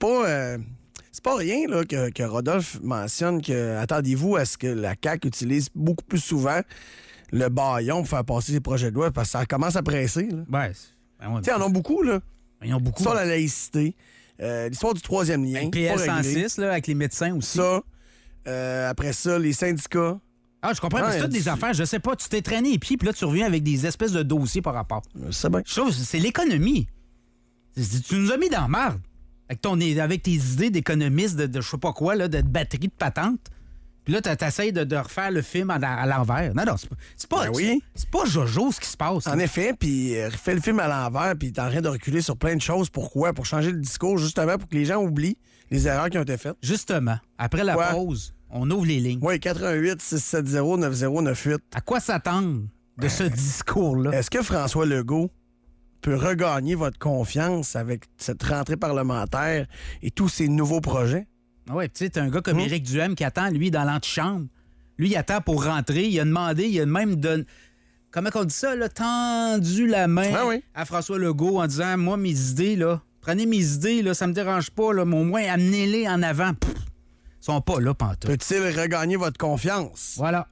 pas rien là, que Rodolphe mentionne que attendez-vous à ce que la CAQ utilise beaucoup plus souvent le bâillon pour faire passer ses projets de loi parce que ça commence à presser. Ouais, ils en ont beaucoup, là. Ils ont beaucoup. Sur la laïcité, l'histoire du troisième lien. PL 106, là, avec les médecins aussi. Ça. Après ça, les syndicats. Ah, je comprends, mais c'est toutes des affaires. Je sais pas, tu t'es traîné les pieds, puis là, tu reviens avec des espèces de dossiers par rapport. C'est bien. Je trouve que c'est l'économie. Tu nous as mis dans la marde avec tes idées d'économiste, de je sais pas quoi, là, de batterie de patente. Puis là, t'essayes de refaire le film à l'envers. Non, c'est pas... C'est pas Jojo ce qui se passe. En effet, puis refais le film à l'envers, puis t'es en train de reculer sur plein de choses. Pourquoi? Pour changer le discours, justement, pour que les gens oublient les erreurs qui ont été faites. Justement. Après la pause, on ouvre les lignes. Oui, 88-670-9098. À quoi s'attendre de ce discours-là? Est-ce que François Legault peut regagner votre confiance avec cette rentrée parlementaire et tous ces nouveaux projets? Oui, tu sais, t'as un gars comme Éric Duhaime qui attend, lui, dans l'antichambre. Lui, il attend pour rentrer. Il a demandé, il a même donné... Comment on dit ça, là? Tendu la main à François Legault en disant, moi, mes idées, là, prenez mes idées, là, ça me dérange pas, là, mais au moins, amenez-les en avant. Pff, ils sont pas là, pantoute. Peut-il regagner votre confiance? Voilà.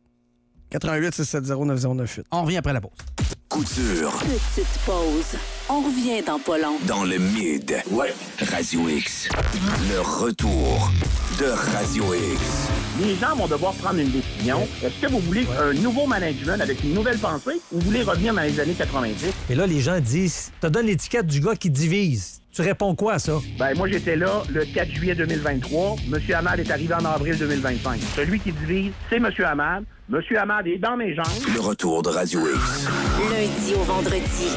88-670-9098. On revient après la pause. Coup dur. Petite pause. On revient dans pas long. Dans le mid. Ouais. Radio X. Le retour de Radio X. Les gens vont devoir prendre une décision. Est-ce que vous voulez un nouveau management avec une nouvelle pensée ou vous voulez revenir dans les années 90? Et là, les gens disent, te donne l'étiquette du gars qui divise. Tu réponds quoi à ça? Ben, moi, j'étais là le 4 juillet 2023. M. Hamad est arrivé en avril 2025. Celui qui divise, c'est M. Hamad. M. Hamad est dans mes jambes. Le retour de Radio X. Lundi au vendredi,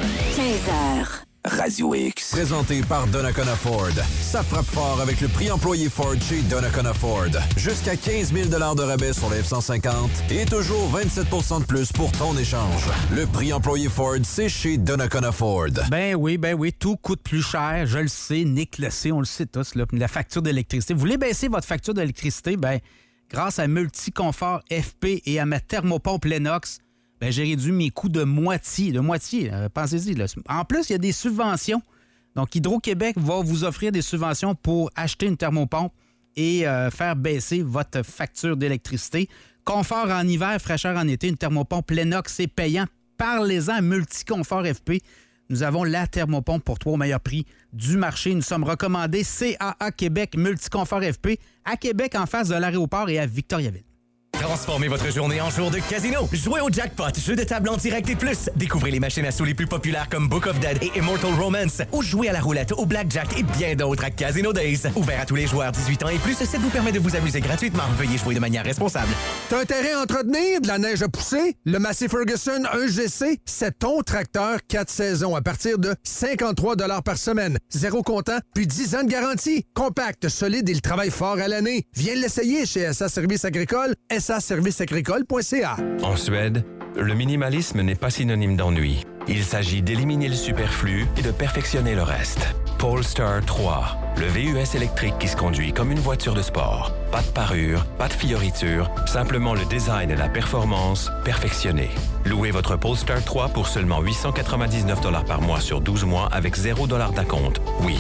15h. Radio X. Présenté par Donnacona Ford. Ça frappe fort avec le prix employé Ford chez Donnacona Ford. Jusqu'à 15 000 $ de rabais sur les F-150 et toujours 27 % de plus pour ton échange. Le prix employé Ford, c'est chez Donnacona Ford. Ben oui, tout coûte plus cher. Je le sais, Nick le sait, on le sait tous. Là. La facture d'électricité. Vous voulez baisser votre facture d'électricité? Ben, grâce à Multiconfort FP et à ma thermopompe Lennox, ben, j'ai réduit mes coûts de moitié. Pensez-y. Là. En plus, il y a des subventions. Donc, Hydro-Québec va vous offrir des subventions pour acheter une thermopompe et faire baisser votre facture d'électricité. Confort en hiver, fraîcheur en été, une thermopompe Lennox, c'est payant. Parlez-en à Multiconfort FP. Nous avons la thermopompe pour toi au meilleur prix du marché. Nous sommes recommandés CAA Québec Multiconfort FP à Québec en face de l'aéroport et à Victoriaville. Transformez votre journée en jour de casino. Jouez au jackpot, jeu de table en direct et plus. Découvrez les machines à sous les plus populaires comme Book of Dead et Immortal Romance. Ou jouez à la roulette, au blackjack et bien d'autres à Casino Days. Ouvert à tous les joueurs 18 ans et plus, ce site vous permet de vous amuser gratuitement. Veuillez jouer de manière responsable. T'as un terrain à entretenir, de la neige à pousser? Le Massey Ferguson 1GC, c'est ton tracteur 4 saisons à partir de 53 $ par semaine. Zéro comptant, puis 10 ans de garantie. Compact, solide et le travail fort à l'année. Viens l'essayer chez SA Services Agricoles, saserviceagricole.ca. En Suède, le minimalisme n'est pas synonyme d'ennui. Il s'agit d'éliminer le superflu et de perfectionner le reste. Polestar 3, le VUS électrique qui se conduit comme une voiture de sport. Pas de parure, pas de fioriture, simplement le design et la performance perfectionnés. Louez votre Polestar 3 pour seulement 899 $ par mois sur 12 mois avec 0 $ d'acompte. Oui,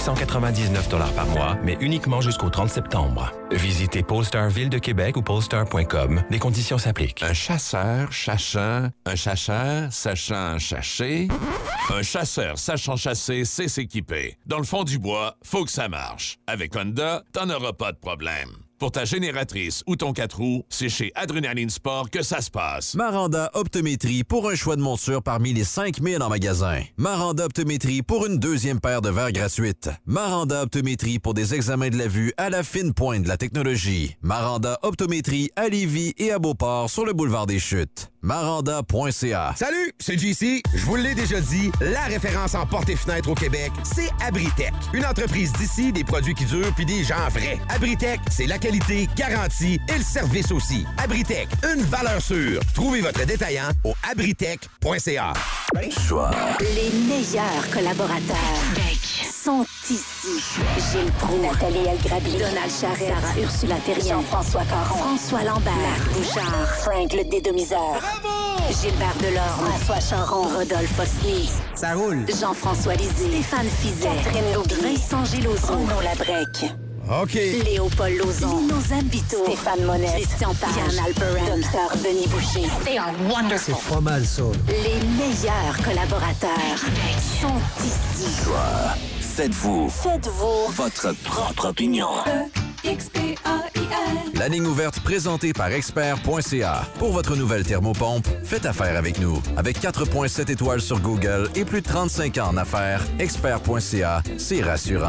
899 $ par mois, mais uniquement jusqu'au 30 septembre. Visitez Polestar Ville de Québec ou polestar.com. Les conditions s'appliquent. Un chasseur chachant, un chacheur sachant chasser. Un chasseur sachant chasser, c'est s'équiper. Dans le fond du bois, faut que ça marche. Avec Honda, t'en auras pas de problème. Pour ta génératrice ou ton 4 roues, c'est chez Adrenaline Sport que ça se passe. Maranda Optométrie pour un choix de monture parmi les 5000 en magasin. Maranda Optométrie pour une deuxième paire de verres gratuite. Maranda Optométrie pour des examens de la vue à la fine pointe de la technologie. Maranda Optométrie à Lévis et à Beauport sur le boulevard des Chutes. Maranda.ca. Salut, c'est JC. Je vous l'ai déjà dit, la référence en portes et fenêtres au Québec, c'est Abritech. Une entreprise d'ici, des produits qui durent puis des gens vrais. Abritech, c'est la qualité garantie et le service aussi. Abritech, une valeur sûre. Trouvez votre détaillant au abritech.ca. Choix. Les meilleurs collaborateurs sont ici. Gilles Proulx, Nathalie Elgrabi, Donald Charette, Sarah Ursula Terrien, Jean-François Caron, François Lambert, Marc Bouchard, Frank le Dédomiseur, Gilbert Delorme, François Charon, Rodolphe Osny. Ça roule. Jean-François Lisée, Stéphane Fizet, Catherine Laubier, Vincent Gélozo, Renaud Labrec. OK. Léopold Lauzon, Lino Zambito, Stéphane Monnet, Christian Page, Yann Alperin, Dr. Denis Boucher. They are wonderful. C'est pas mal ça. Les meilleurs collaborateurs sont ici. Choix. Faites-vous votre propre opinion. XPAI. La ligne ouverte présentée par Expert.ca. Pour votre nouvelle thermopompe, faites affaire avec nous. Avec 4,7 étoiles sur Google et plus de 35 ans en affaires, Expert.ca, c'est rassurant.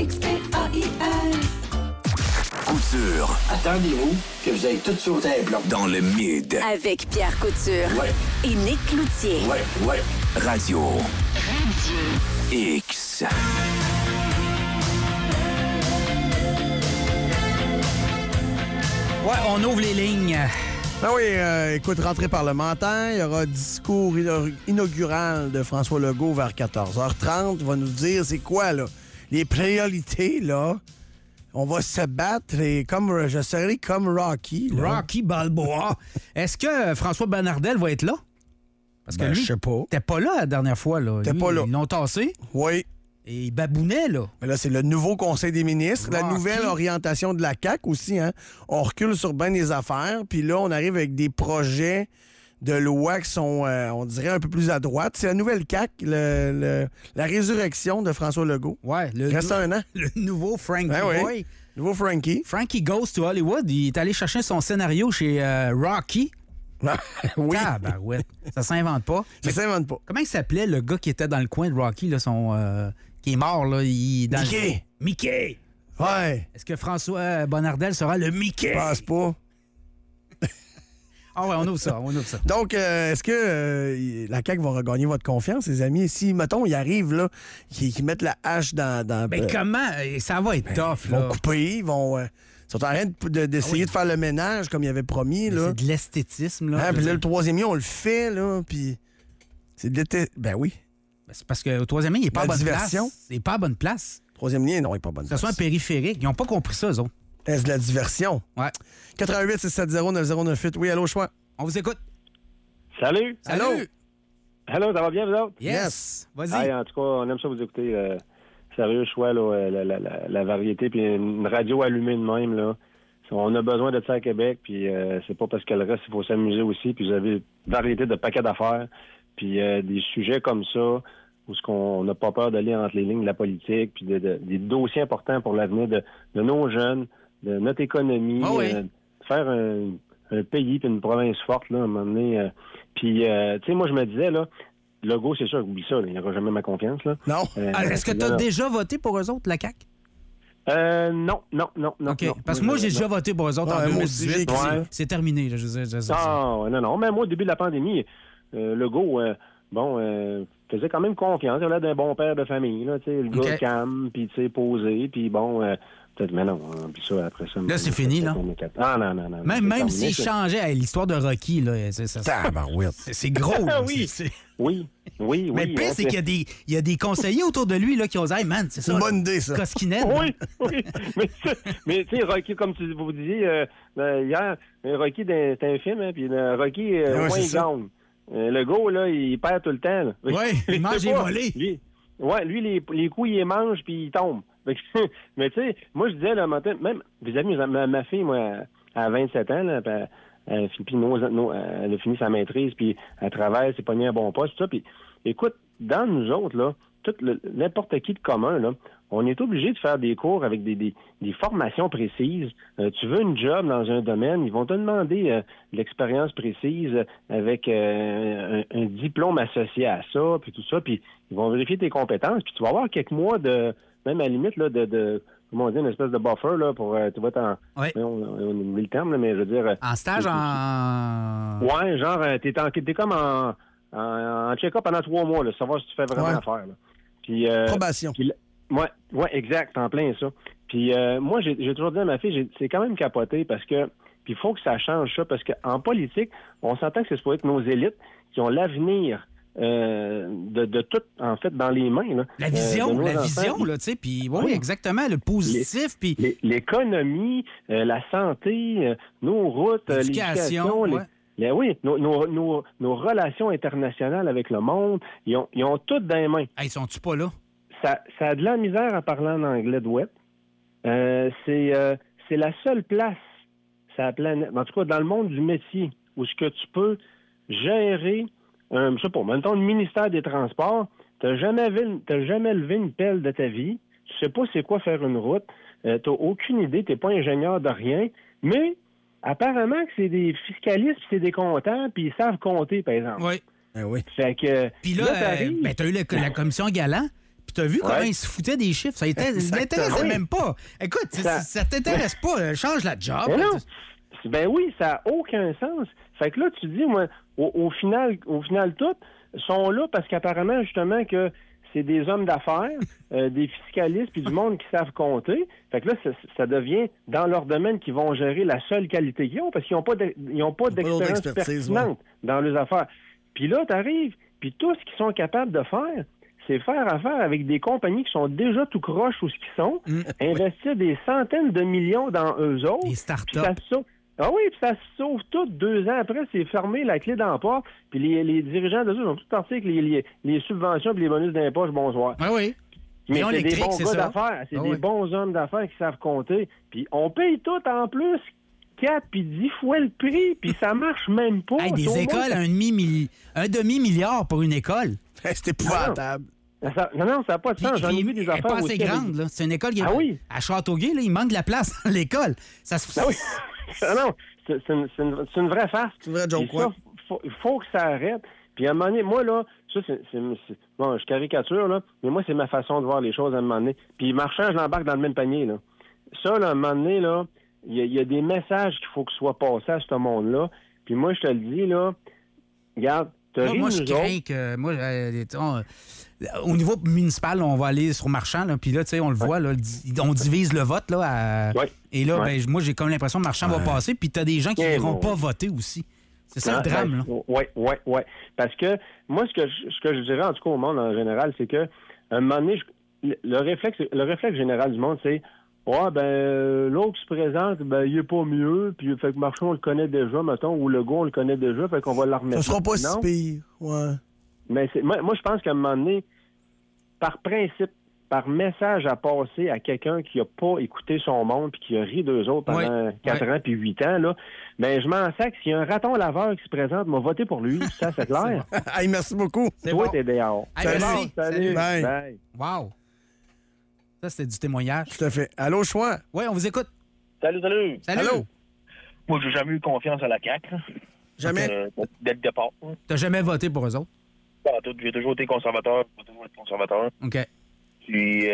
Couture. Attendez-vous que vous ayez tout sauté un plomb. Dans le mid. Avec Pierre Couture. Et Nick Cloutier. Radio X. Ouais, on ouvre les lignes. Ben oui, écoute, rentrée parlementaire, il y aura discours inaugural de François Legault vers 14h30. Il va nous dire c'est quoi, là, les priorités, là. On va se battre et je serai comme Rocky. Là. Rocky Balboa. Est-ce que François Bonnardel va être là? Parce que lui, je sais pas. T'es pas là la dernière fois, là. T'es pas là. Ils l'ont tassé. Oui. Et il babounait, là. Mais là, c'est le nouveau Conseil des ministres, la nouvelle orientation de la CAQ aussi, hein. On recule sur bien des affaires, puis là, on arrive avec des projets de loi qui sont, on dirait, un peu plus à droite. C'est la nouvelle CAQ, la résurrection de François Legault. Ouais. Reste un an. Le nouveau Frankie Boy. Nouveau Frankie. Frankie Goes to Hollywood. Il est allé chercher son scénario chez Rocky. Oui. Ah, ben ouais. Ça s'invente pas. Ça s'invente pas. Comment il s'appelait, le gars qui était dans le coin de Rocky, là, qui est mort, là? Mickey. Mickey. Ouais. Est-ce que François Bonnardel sera le Mickey? Je pense pas. Ah ouais, on ouvre ça. Donc, est-ce que la CAQ va regagner votre confiance, les amis? Si, mettons, ils arrivent, là, qu'ils mettent la hache dans... Ben comment? Ça va être tough, ils là. vont couper, ils sont en train d'essayer de faire le ménage comme ils avaient promis, là. C'est de l'esthétisme, là. Puis là, le troisième lien, on le fait, là, puis c'est de Ben oui. Ben, c'est parce qu'au troisième lien, il n'est pas à bonne diversion. place. Il n'est pas à bonne place. Troisième lien, non, il n'est pas à bonne place. Ce soit un périphérique. Ils n'ont pas compris ça, eux autres. Est-ce de la diversion? Ouais. 88 670 9098. Oui, allô, choix. On vous écoute. Salut. Allô. Allô, ça va bien, vous autres? Yes. Vas-y. En tout cas, on aime ça vous écouter. Sérieux choix, là, la variété, puis une radio allumée de même, là. On a besoin de ça à Québec, puis c'est pas parce que le reste, il faut s'amuser aussi, puis vous avez une variété de paquets d'affaires, puis des sujets comme ça, où on n'a pas peur d'aller entre les lignes de la politique, puis des dossiers importants pour l'avenir de nos jeunes, de notre économie, faire un pays puis une province forte, là, à un moment donné. Puis, tu sais, moi, je me disais, là, Legault, c'est sûr, oublie ça, il n'aura jamais ma confiance, là. Non. Est-ce que tu as déjà voté pour eux autres, la CAQ? Non. OK. Parce que moi, j'ai déjà voté pour eux autres en 2018. C'est terminé, là, non. Mais moi, au début de la pandémie, Legault, faisait quand même confiance. Il avait d'un bon père de famille, là, tu sais, le gars calme, puis, tu sais, posé, puis bon... peut-être, mais non, puis ça, après ça... Là, c'est fini, là? Non. Même s'il changeait l'histoire de Rocky, là, c'est gros. Là, oui. Mais le pire, c'est qu'il y a des conseillers autour de lui là, qui ont dit « Hey, man, c'est ça. C'est une bonne idée, ça. Cosquinette. » Oui. Mais tu sais, Rocky, comme vous disiez hier, Rocky, c'est un film, hein, puis Rocky, il gagne. Le gars, là, il perd tout le temps. Là. Oui, il mange et volé. Lui, les coups, il les mange, puis il tombe. Mais tu sais, moi, je disais, là, même vis-à-vis ma fille, moi, à 27 ans, là, elle a fini sa maîtrise, puis elle travaille, c'est pogné un bon poste, tout ça. Puis, écoute, dans nous autres, là, n'importe qui de commun, là, on est obligé de faire des cours avec des formations précises. Tu veux une job dans un domaine, ils vont te demander l'expérience précise avec un diplôme associé à ça, puis tout ça, puis ils vont vérifier tes compétences, puis tu vas avoir quelques mois de, même à la limite, là, de comment on dit, une espèce de buffer, là, pour, tu vas être en... Oui. On oublie le terme, là, mais je veux dire... En stage, Ouais, genre, t'es comme en check-up pendant 3 mois, là, savoir si tu fais vraiment l'affaire, là. Puis, probation. Ouais, exact, en plein ça. Puis moi, j'ai toujours dit à ma fille, c'est quand même capoté parce que, puis il faut que ça change ça, parce qu'en politique, on s'entend que c'est supposé être nos élites qui ont l'avenir de tout, en fait, dans les mains. Là, la vision, là, tu sais, puis oui, exactement, le positif, puis... L'économie, la santé, nos routes, l'éducation, nos relations internationales avec le monde, ils ont tout dans les mains. Ils sont-tu pas là? Ça a de la misère à parler en anglais de web. C'est la seule place sur la planète, en tout cas dans le monde du métier, où ce que tu peux gérer, je sais pas, maintenant le ministère des Transports, t'as jamais levé une pelle de ta vie, tu sais pas c'est quoi faire une route, t'as aucune idée, t'es pas ingénieur de rien, mais apparemment que c'est des fiscalistes, puis c'est des comptables, puis ils savent compter, par exemple. Oui. Oui. Fait que... Puis là, t'as eu la commission Galant, puis t'as vu comment ils se foutaient des chiffres. Ça t'intéressait même pas. Écoute, ça t'intéresse pas. Change la job. Ben non. Ben oui, ça n'a aucun sens. Fait que là, tu dis, moi, au final, tout, sont là parce qu'apparemment, justement, que c'est des hommes d'affaires, des fiscalistes, puis du monde qui savent compter. Fait que là, ça devient dans leur domaine qu'ils vont gérer la seule qualité qu'ils ont parce qu'ils n'ont pas d'expérience pertinente dans leurs affaires. Puis là, t'arrives, puis tout ce qu'ils sont capables de faire, c'est faire affaire avec des compagnies qui sont déjà tout croches où ce qu'ils sont, investir des centaines de millions dans eux autres. Des startups. Ah oui, puis ça se sauve tout 2 ans après, c'est fermé la clé d'emploi, puis les dirigeants de eux ont tout parti avec les subventions et les bonus d'impôt, bonsoir. Ah oui. Mais c'est des bons gars d'affaires, c'est des bons hommes d'affaires qui savent compter, puis on paye tout en plus 4 puis 10 fois le prix, puis ça marche même pas. Hey, des écoles, un demi-milliard pour une école. C'est épouvantable. Non, ça n'a pas de sens. J'en ai vu des affaires. Elle n'est pas assez grande, là. C'est une école qui est à Châteauguay, là, il manque de la place dans l'école. Ça se oui. Non, c'est une vraie farce. C'est une vraie joke, quoi. Il faut que ça arrête. Puis à un moment donné, moi, là, ça, bon, je caricature, là, mais moi, c'est ma façon de voir les choses à un moment donné. Puis marchand, je l'embarque dans le même panier, là. Ça, là, à un moment donné, là, il y a des messages qu'il faut que soient passés à ce monde-là. Puis moi, je te le dis, là, regarde, moi, je crains que... Moi, au niveau municipal, on va aller sur Marchand, là, puis là, tu sais, on le voit, là, on divise le vote, là, et là, ben, moi, j'ai comme l'impression que Marchand va passer, puis t'as des gens qui n'iront pas voter aussi. C'est ça le drame, là. Oui. Parce que, moi, ce que je dirais, en tout cas, au monde, en général, c'est que, à un moment donné, le réflexe général du monde, c'est l'autre qui se présente, ben, il est pas mieux, puis fait que Marchand, on le connaît déjà, mettons, ou Legault, on le connaît déjà, fait qu'on va le remettre. Ça sera pas si pire, ouais. Mais moi, je pense qu'à un moment donné, par principe, par message à passer à quelqu'un qui n'a pas écouté son monde puis qui a ri d'eux autres pendant 4 ans puis 8 ans, là, ben, je m'en sac. S'il y a un raton laveur qui se présente, m'a voté pour lui. Ça, c'est clair. Hey, merci beaucoup. Toi, t'es dehors. Salut. Bye. Wow. Ça, c'était du témoignage. Tout à fait. Allô, Choix? Oui, on vous écoute. Salut. Allô? Moi, j'ai jamais eu confiance à la CAQ. Jamais? Dès le départ. T'as jamais voté pour eux autres? J'ai toujours été conservateur. OK. Puis,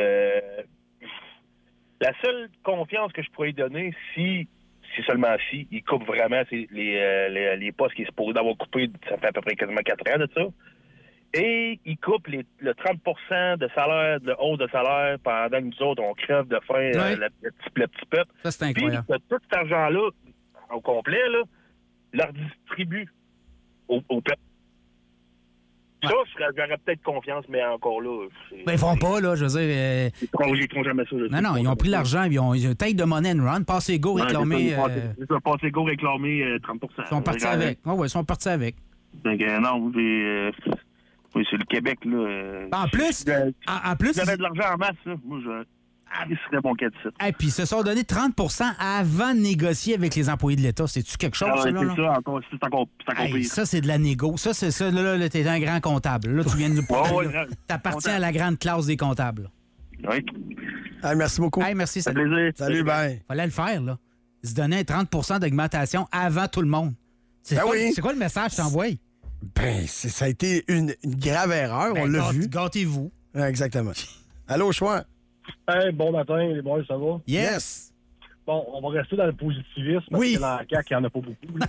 la seule confiance que je pourrais lui donner, si seulement si, il coupe vraiment les postes qu'il est supposé d'avoir coupés, ça fait à peu près quasiment 4 ans de ça. Et il coupe le 30% de salaire, de hausse de salaire, pendant que nous autres, on crève de faim, le petit peuple. Ça, c'est incroyable. Puis, tout cet argent-là, au complet, là, leur distribue au peuple. Ça, j'aurais peut-être confiance, mais encore là... Ben, ils font pas, là, je veux dire... Ils font jamais ça. Non, ils ont pris l'argent, ils ont une taille de money and run, passé go réclamé... Passé go réclamé 30%. Ils sont partis avec. Ils sont partis avec. Donc, non, c'est le Québec, là. En plus... J'avais de l'argent en masse, là. Moi, ce serait mon cas de site. Et puis, ils se sont donné 30 % avant de négocier avec les employés de l'État. C'est-tu quelque chose, ça, là? C'est encore pire. Ça, c'est de la négo. Ça, c'est ça. Là, t'es un grand comptable. Là, tu viens de nous t'appartiens à la grande classe des comptables. Oui. Hey, merci beaucoup. Hey, merci. Salut, bye. Fallait le faire, là. Ils se donnaient 30 % d'augmentation avant tout le monde. C'est quoi le message que t'envoies? Ben, ça a été une grave erreur, on l'a vu. Gâtez-vous. Exactement. Allô, Choix? Hey, bon matin, les boys, ça va? Yes! Bon, on va rester dans le positivisme parce que dans la CAQ, il n'y en a pas beaucoup.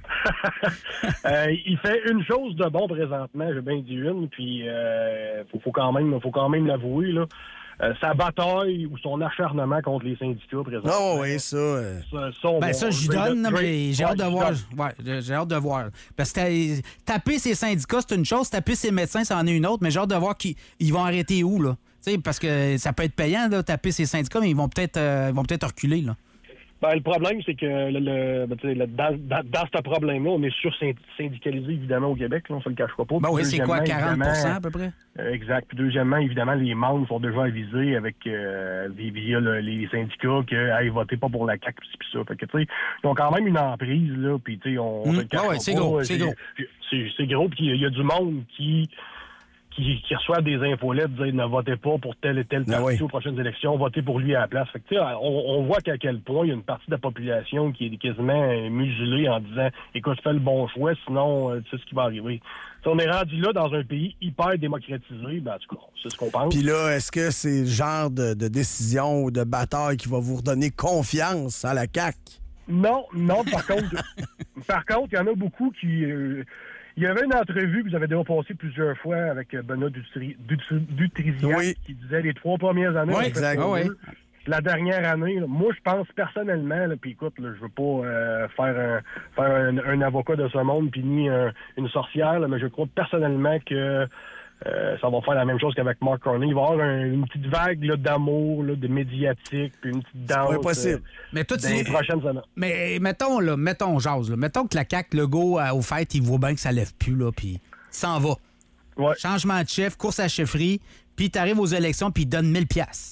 Il fait une chose de bon présentement, j'ai bien dit une, puis faut quand même l'avouer, là. Sa bataille ou son acharnement contre les syndicats présentement. Oh oui, ça. Ça, j'y donne, mais j'ai hâte de voir. Ouais, j'ai hâte de voir. Parce que taper ses syndicats, c'est une chose, taper ses médecins, c'en est une autre, mais j'ai hâte de voir ils vont arrêter où, là. T'sais, parce que ça peut être payant, là, taper ses syndicats, mais ils vont peut-être reculer, là. Ben, le problème, c'est que dans ce problème-là, on est sur-syndicalisé, évidemment, au Québec. Là, on ne se le cachera pas. Ben oui, c'est quoi, 40 % à peu près? Exact. Puis deuxièmement, évidemment, les membres sont déjà avisés avec via les syndicats que votez pas pour la CAQ puis ça. Fait que, tu sais, ils ont quand même une emprise, là, puis tu sais, on se le cachera pas. C'est gros. C'est gros, puis il y a du monde qui qui reçoivent des infolettes disant ne votez pas pour tel et tel parti aux prochaines élections, votez pour lui à la place. Fait que, on voit qu'à quel point il y a une partie de la population qui est quasiment muselée en disant écoute, fais le bon choix, sinon tu sais ce qui va arriver. T'sais, on est rendu là dans un pays hyper démocratisé, ben, en tout cas, c'est ce qu'on pense. Puis là, est-ce que c'est le genre de décision ou de bataille qui va vous redonner confiance à la CAQ? Non, par contre, il y en a beaucoup qui... il y avait une entrevue que vous avez déjà passée plusieurs fois avec Benoît Dutrisac qui disait les 3 premières années... Oui, exact. La dernière année, là, moi, je pense personnellement, puis écoute, là, je veux pas faire un avocat de ce monde puis ni une sorcière, là, mais je crois personnellement que ça va faire la même chose qu'avec Mark Carney. Il va y avoir une petite vague là, d'amour, là, de médiatique, puis une petite danse. C'est possible. Mais toi, dans les prochaines années. Mais mettons, jase, là. Mettons que la CAQ, Legault, au fait, il voit bien que ça lève plus, là, puis il s'en va. Ouais. Changement de chef, course à la chefferie, puis t'arrives aux élections, puis il donne 1000$.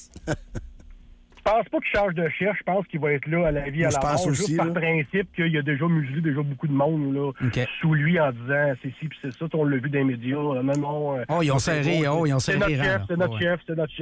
Je pense pas qu'il change de chef. Je pense qu'il va être là à la vie à la mort. Juste par principe qu'il y a déjà muselé beaucoup de monde là, sous lui en disant c'est ci puis c'est ça. On l'a vu dans les médias. Non, ils ont serré. C'est notre chef.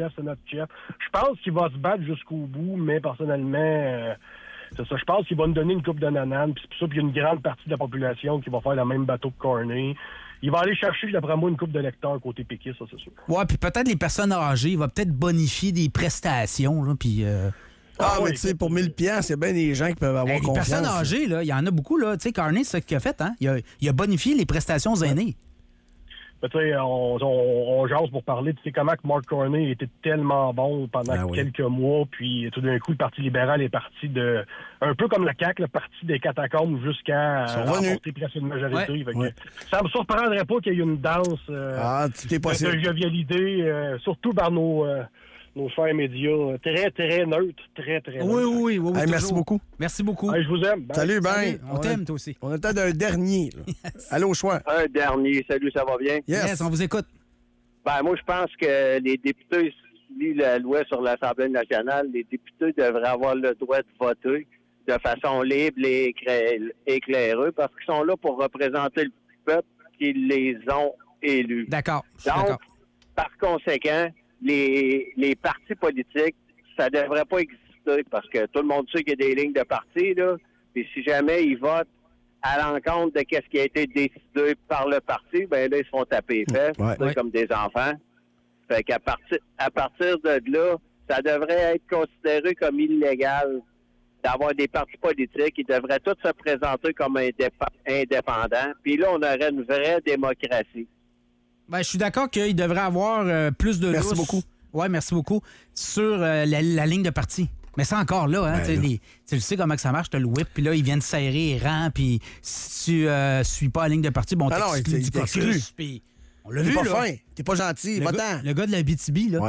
Je pense qu'il va se battre jusqu'au bout, mais personnellement, c'est ça. Je pense qu'il va nous donner une coupe de nananes. Puis il y a une grande partie de la population qui va faire le même bateau que Carney. Il va aller chercher, d'après moi, une coupe de lecteurs côté péquiste, ça, c'est sûr. Ouais, puis peut-être les personnes âgées, il va peut-être bonifier des prestations, là, puis... mais tu sais, pour 1000$, il y a bien des gens qui peuvent avoir confiance. Les personnes âgées, là, il y en a beaucoup, là. Tu sais, Carney, c'est ce qu'il a fait, hein? Il a bonifié les prestations aux aînés. Tu sais, on jase pour parler. Tu sais comment que Mark Carney était tellement bon pendant quelques mois, puis tout d'un coup, le Parti libéral est parti de... Un peu comme la CAQ, le parti des catacombes jusqu'à remporter presque une majorité. Ça me surprendrait pas qu'il y ait une danse de jovialité, surtout par nos chers médias. Très, très neutres. Très, très neutres. Oui, merci beaucoup. Merci beaucoup. Je vous aime. Bye. Salut, Ben. On t'aime, toi aussi. On attend d'un dernier. Yes. Allô, choix. Un dernier. Salut, ça va bien? Yes, on vous écoute. Ben, moi, je pense que les députés, si tu lis la loi sur l'Assemblée nationale, les députés devraient avoir le droit de voter de façon libre et éclaireuse parce qu'ils sont là pour représenter le peuple qui les ont élus. D'accord. Donc, par conséquent, les partis politiques, ça devrait pas exister parce que tout le monde sait qu'il y a des lignes de partis, là. Puis si jamais ils votent à l'encontre de ce qui a été décidé par le parti, ben là, ils se font taper les fesses, comme des enfants. Fait qu'à partir de là, ça devrait être considéré comme illégal d'avoir des partis politiques. Ils devraient tous se présenter comme indépendants. Puis là, on aurait une vraie démocratie. Ben, je suis d'accord qu'il devrait avoir plus de Merci beaucoup. Oui, merci beaucoup. Sur la ligne de parti. Mais c'est encore là, hein? Tu sais comment que ça marche, tu as le whip, puis là, ils viennent serrer les rangs, puis si tu suis pas la ligne de parti, bon, t'exclus du caucus, puis on l'a vu, là. T'es pas fin, t'es pas gentil, va-t'en. Le gars de la BTB, là,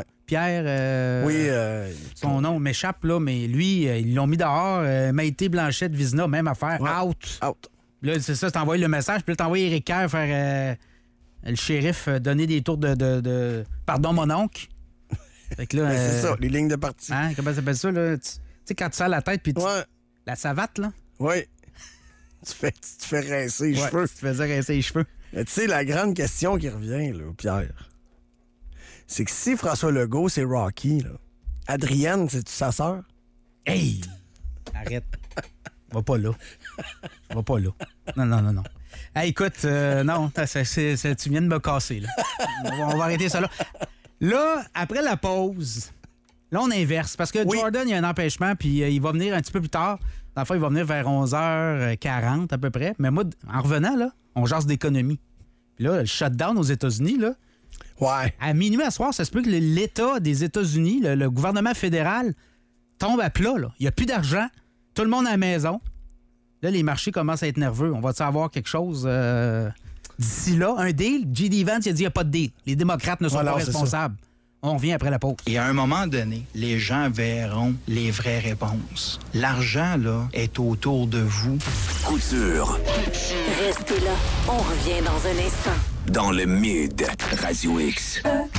Pierre, son nom m'échappe, là, mais lui, ils l'ont mis dehors. Maïté Blanchette Vizina, même affaire, out. Là, c'est ça, t'as envoyé le message, puis là, t'as envoyé Éric Kerr faire le shérif donner des tours de pardon, mon oncle. Fait que là, c'est ça, les lignes de parti. Hein, comment ça s'appelle ça, là? Tu sais, quand tu sers la tête, puis la savate, là? Oui. Tu te fais rincer les cheveux. Tu te faisais rincer les cheveux. Mais tu sais, la grande question qui revient, là, Pierre, c'est que si François Legault, c'est Rocky, là, Adrienne, c'est-tu sa sœur? Hey! Arrête. Va pas là. Va pas là. Non. Hey, écoute, non, tu viens de me casser, là. On va arrêter ça là. Là, après la pause, là, on inverse. Parce que Jordan, il y a un empêchement, puis il va venir un petit peu plus tard. Dans le fond, il va venir vers 11h40 à peu près. Mais moi, en revenant, là, on jase d'économie. Puis là, le shutdown aux États-Unis, là. Ouais. À minuit à soir, ça se peut que l'État des États-Unis, le gouvernement fédéral, tombe à plat, là. Il n'y a plus d'argent. Tout le monde à la maison. Là, les marchés commencent à être nerveux. On va-tu avoir quelque chose d'ici là? Un deal? J.D. Vance, il a dit qu'il n'y a pas de deal. Les démocrates ne sont pas responsables. On revient après la pause. Et à un moment donné, les gens verront les vraies réponses. L'argent, là, est autour de vous. Couture. Restez là. On revient dans un instant. Dans le Mid, Radio X.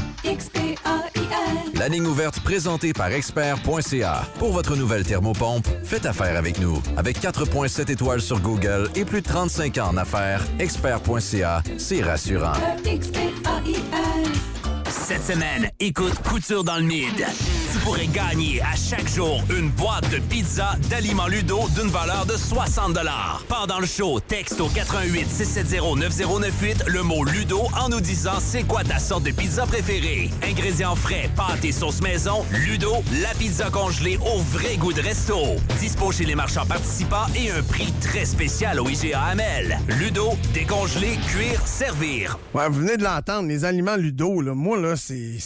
La ligne ouverte présentée par Expert.ca. Pour votre nouvelle thermopompe, faites affaire avec nous. Avec 4,7 étoiles sur Google et plus de 35 ans en affaires, Expert.ca, c'est rassurant. Expert.ca. Cette semaine, écoute Couture dans le Mid. Tu pourrais gagner à chaque jour une boîte de pizza d'Aliments Ludo d'une valeur de 60 $. Pendant le show, texte au 88 670 9098 le mot Ludo en nous disant c'est quoi ta sorte de pizza préférée. Ingrédients frais, pâtes et sauces maison, Ludo, la pizza congelée au vrai goût de resto. Dispo chez les marchands participants et un prix très spécial au IGA Amel. Ludo, décongelé, cuire, servir. Ouais, vous venez de l'entendre, les aliments Ludo, là, moi, là,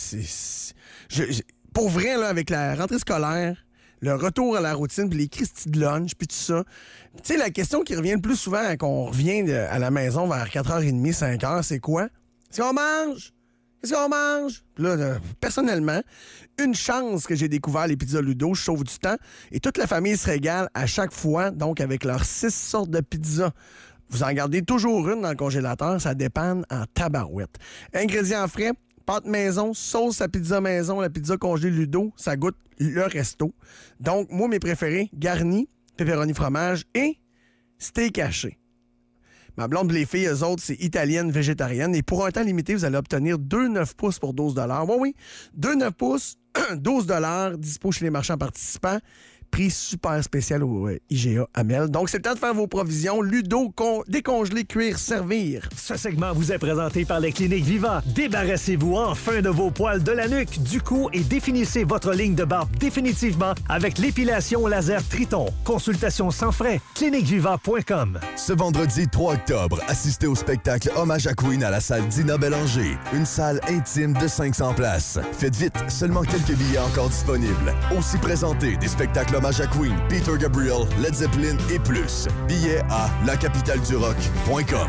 pour vrai, là, avec la rentrée scolaire, le retour à la routine, puis les cristis de lunch, puis tout ça, tu sais, la question qui revient le plus souvent quand on revient à la maison vers 4h30, 5h, c'est quoi? Qu'est-ce qu'on mange? Qu'est-ce qu'on mange? Puis là, personnellement, une chance que j'ai découvert les pizzas Ludo, je sauve du temps, et toute la famille se régale à chaque fois, donc avec leurs 6 sortes de pizzas. Vous en gardez toujours une dans le congélateur, ça dépanne en tabarouette. Ingrédients frais, pâte maison, sauce à pizza maison, la pizza congelée Ludo, ça goûte le resto. Donc, moi, mes préférés, garni, pepperoni fromage et steak haché. Ma blonde et les filles, eux autres, c'est italienne, végétarienne. Et pour un temps limité, vous allez obtenir 2 9 pouces pour 12 $. Oui, 2 9 pouces, 12 $, dispo chez les marchands participants. Prix super spécial au IGA Amel. Donc, c'est le temps de faire vos provisions. Ludo, décongeler, cuire, servir. Ce segment vous est présenté par les Cliniques Viva. Débarrassez-vous enfin de vos poils de la nuque, du cou et définissez votre ligne de barbe définitivement avec l'épilation laser Triton. Consultation sans frais. cliniqueviva.com. Ce vendredi 3 octobre, assistez au spectacle Hommage à Queen à la salle Dina Bélanger. Une salle intime de 500 places. Faites vite, seulement quelques billets encore disponibles. Aussi présentés des spectacles Hommage à Queen, Peter Gabriel, Led Zeppelin et plus. Billets à lacapitaledurock.com.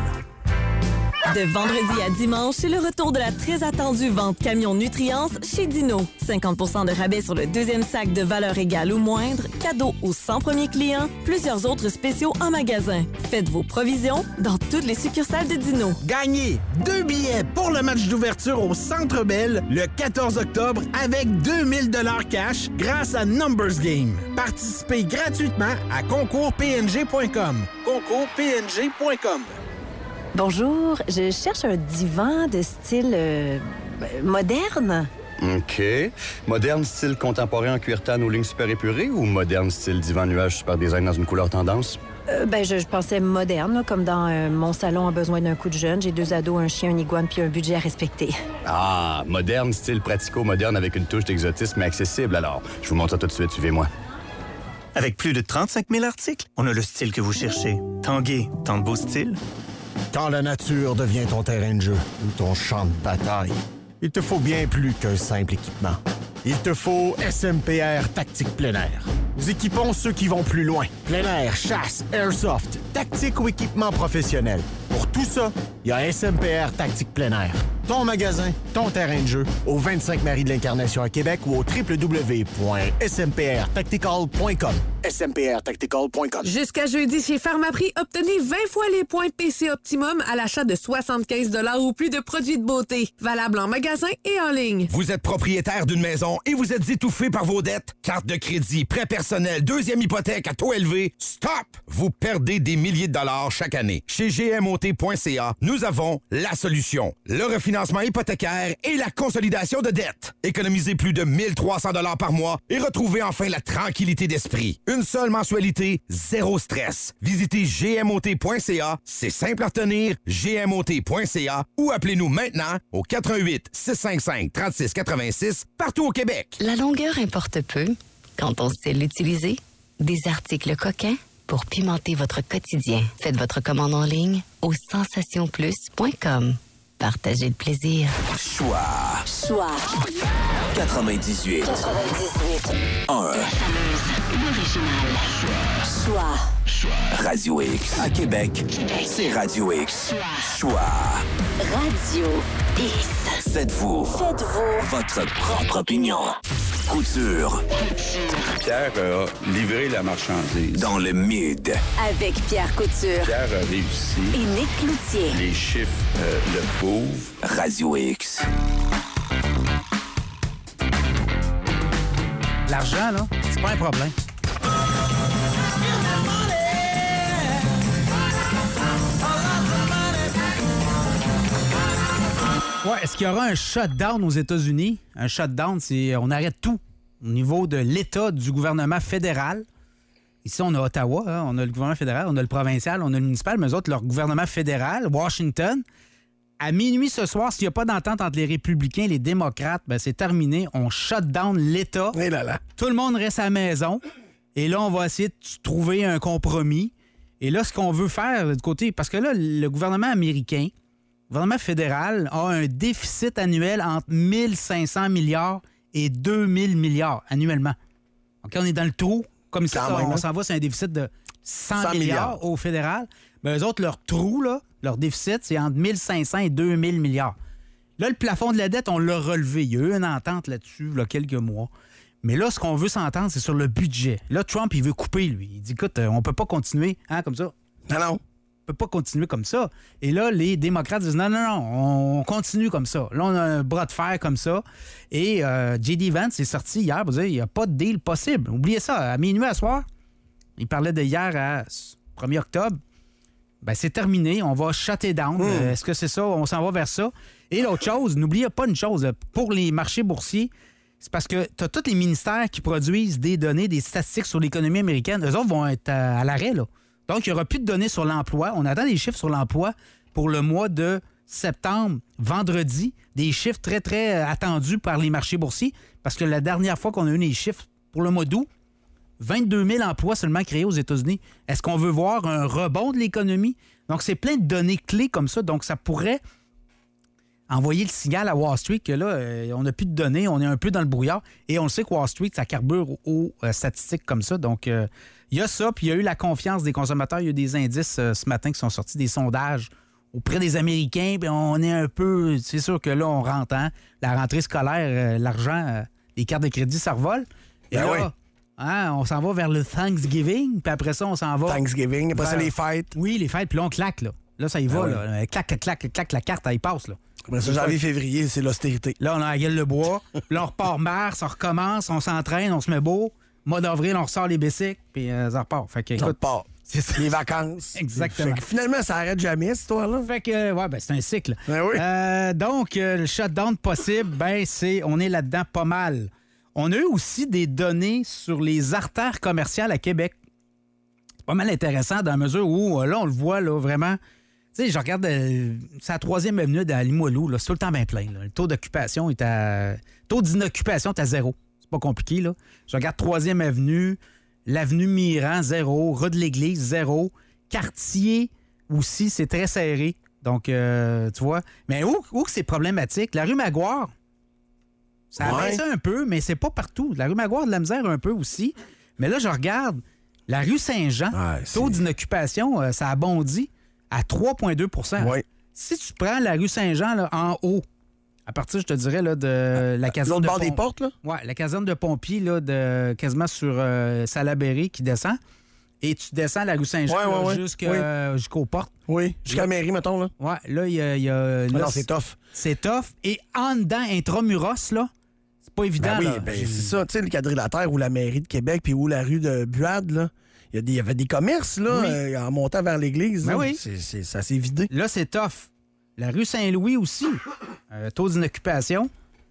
De vendredi à dimanche, c'est le retour de la très attendue vente camion Nutriance chez Dino. 50% de rabais sur le deuxième sac de valeur égale ou moindre, cadeau aux 100 premiers clients, plusieurs autres spéciaux en magasin. Faites vos provisions dans toutes les succursales de Dino. Gagnez 2 billets pour le match d'ouverture au Centre Bell le 14 octobre avec 2000 $ cash grâce à Numbers Game. Participez gratuitement à concourspng.com. concourspng.com. Bonjour, je cherche un divan de style moderne. OK. Moderne style contemporain en cuir tan aux lignes super épurées ou moderne style divan nuage super design dans une couleur tendance? Je pensais moderne, là, comme dans mon salon a besoin d'un coup de jeune. J'ai 2 ados, un chien, un iguane puis un budget à respecter. Ah, moderne style pratico-moderne avec une touche d'exotisme mais accessible alors. Je vous montre ça tout de suite, suivez-moi. Avec plus de 35 000 articles, on a le style que vous cherchez. Tanguay, tant de beaux styles. Quand la nature devient ton terrain de jeu ou ton champ de bataille, il te faut bien plus qu'un simple équipement. Il te faut SMPR Tactique Plein Air. Nous équipons ceux qui vont plus loin. Plein air, chasse, airsoft, tactique ou équipement professionnel. Pour tout ça, il y a SMPR Tactique Plein Air. Ton magasin, ton terrain de jeu, au 25 Marie de l'Incarnation à Québec ou au www.smprtactical.com. smprtactical.com. Jusqu'à jeudi, chez Pharmaprix, obtenez 20 fois les points PC Optimum à l'achat de 75 $ ou plus de produits de beauté. Valable en magasin et en ligne. Vous êtes propriétaire d'une maison et vous êtes étouffé par vos dettes? Carte de crédit, prêt personnel, deuxième hypothèque à taux élevé. Stop! Vous perdez des milliers de dollars chaque année. Chez gmot.ca, nous avons la solution. Le refinancement hypothécaire et la consolidation de dettes. Économisez plus de 1300 $ par mois et retrouvez enfin la tranquillité d'esprit. Une seule mensualité, zéro stress. Visitez gmot.ca, c'est simple à retenir, gmot.ca ou appelez-nous maintenant au 88 655 36 86 partout au Québec. La longueur importe peu quand on sait l'utiliser. Des articles coquins pour pimenter votre quotidien. Faites votre commande en ligne au sensationsplus.com. Partagez le plaisir. Choix. 98. 1. L'original. Choix. Radio X. À Québec, c'est Radio X. Choix. Radio X. Faites-vous votre propre opinion. Couture. Pierre a livré la marchandise. Dans le mid. Avec Pierre Couture. Pierre a réussi. Et Nick Cloutier. Les chiffres le prouvent. Radio X. L'argent, là, c'est pas un problème. Ouais, est-ce qu'il y aura un shutdown aux États-Unis? Un shutdown, c'est on arrête tout au niveau de l'État du gouvernement fédéral. Ici, on a Ottawa, hein, on a le gouvernement fédéral, on a le provincial, on a le municipal, mais eux autres, leur gouvernement fédéral, Washington. À minuit ce soir, s'il n'y a pas d'entente entre les républicains et les démocrates, ben c'est terminé. On shut down l'État. Et là là. Tout le monde reste à la maison. Et là, on va essayer de trouver un compromis. Et là, ce qu'on veut faire de côté... Parce que là, le gouvernement américain, le gouvernement fédéral, a un déficit annuel entre 1 500 milliards et 2 000 milliards annuellement. Donc, on est dans le trou. Comme ça, on s'en va, c'est un déficit de 100 milliards au fédéral. Ben, eux autres, leur trou, là, leur déficit, c'est entre 1 500 et 2 000 milliards. Là, le plafond de la dette, on l'a relevé. Il y a eu une entente là-dessus, là, quelques mois. Mais là, ce qu'on veut s'entendre, c'est sur le budget. Là, Trump, il veut couper, lui. Il dit, écoute, on peut pas continuer comme ça. Non. On peut pas continuer comme ça. Et là, les démocrates disent, non, on continue comme ça. Là, on a un bras de fer comme ça. Et J.D. Vance est sorti hier pour dire, il n'y a pas de deal possible. Oubliez ça. À minuit, à soir, il parlait de hier à 1er octobre. Ben, c'est terminé. On va shutter down. Est-ce que c'est ça? On s'en va vers ça. Et l'autre chose, n'oubliez pas une chose. Pour les marchés boursiers, c'est parce que tu as tous les ministères qui produisent des données, des statistiques sur l'économie américaine. Eux autres vont être à l'arrêt, là. Donc, il n'y aura plus de données sur l'emploi. On attend des chiffres sur l'emploi pour le mois de septembre, vendredi. Des chiffres très, très attendus par les marchés boursiers. Parce que la dernière fois qu'on a eu les chiffres pour le mois d'août, 22 000 emplois seulement créés aux États-Unis. Est-ce qu'on veut voir un rebond de l'économie? Donc, c'est plein de données clés comme ça. Donc, ça pourrait envoyer le signal à Wall Street que là, on n'a plus de données, on est un peu dans le brouillard. Et on le sait que Wall Street, ça carbure aux statistiques comme ça. Donc, il y a ça, puis il y a eu la confiance des consommateurs. Il y a eu des indices ce matin qui sont sortis, des sondages auprès des Américains. Puis on est un peu... C'est sûr que là, on rentre, hein? La rentrée scolaire, l'argent, les cartes de crédit, ça revole. Et ben là, oui. Hein, on s'en va vers le Thanksgiving, puis après ça, on s'en va... Thanksgiving, après ça, les fêtes. Oui, les fêtes, puis là, on claque, là. Là, ça y va, là. Clac, la carte, elle y passe, là. Après ça, janvier, février, c'est l'austérité. Là, on a la gueule de bois. Puis là, on repart mars, on recommence, on s'entraîne, on se met beau. Mois d'avril, on ressort les bicycles, puis ça repart. Fait que, écoute, c'est ça. Les vacances. Exactement. Fait que finalement, ça arrête jamais, cette histoire-là. Fait que, ouais, ben, c'est un cycle. Ben oui. Donc, le shutdown possible, ben, on est là-dedans pas mal. On a eu aussi des données sur les artères commerciales à Québec. C'est pas mal intéressant dans la mesure où, là, on le voit, là, vraiment. Tu sais, je regarde, c'est la 3e avenue de Limoilou, là, c'est tout le temps bien plein. Là. Le taux d'occupation est à... taux d'inoccupation est à 0. C'est pas compliqué, là. Je regarde 3e avenue, l'avenue Miran, 0. Rue de l'Église, 0. Quartier aussi, c'est très serré. Donc, tu vois. Mais où c'est problématique? La rue Maguire, ça a baissé un peu, mais c'est pas partout. La rue Maguire, de la misère un peu aussi. Mais là, je regarde la rue Saint-Jean, taux d'inoccupation, ça a bondi à 3,2 Oui. Si tu prends la rue Saint-Jean là, en haut, à partir, je te dirais, là, de la caserne l'autre bord des portes, là? Oui, la caserne de pompiers, là, quasiment sur Salaberry qui descend. Et tu descends la rue Saint-Jean jusqu'aux portes. Oui, jusqu'à la mairie, mettons, là. Oui, là, il y a là, non, c'est tough. C'est tough. Et en dedans, Intramuros, là, c'est pas évident. Ben oui, là. c'est ça. Tu sais, le quadrilatère ou la mairie de Québec puis où la rue de Buade, là. Il y avait des commerces, là, en montant vers l'église. Ben oui. Ça s'est vidé. Là, c'est tough. La rue Saint-Louis aussi, taux d'inoccupation,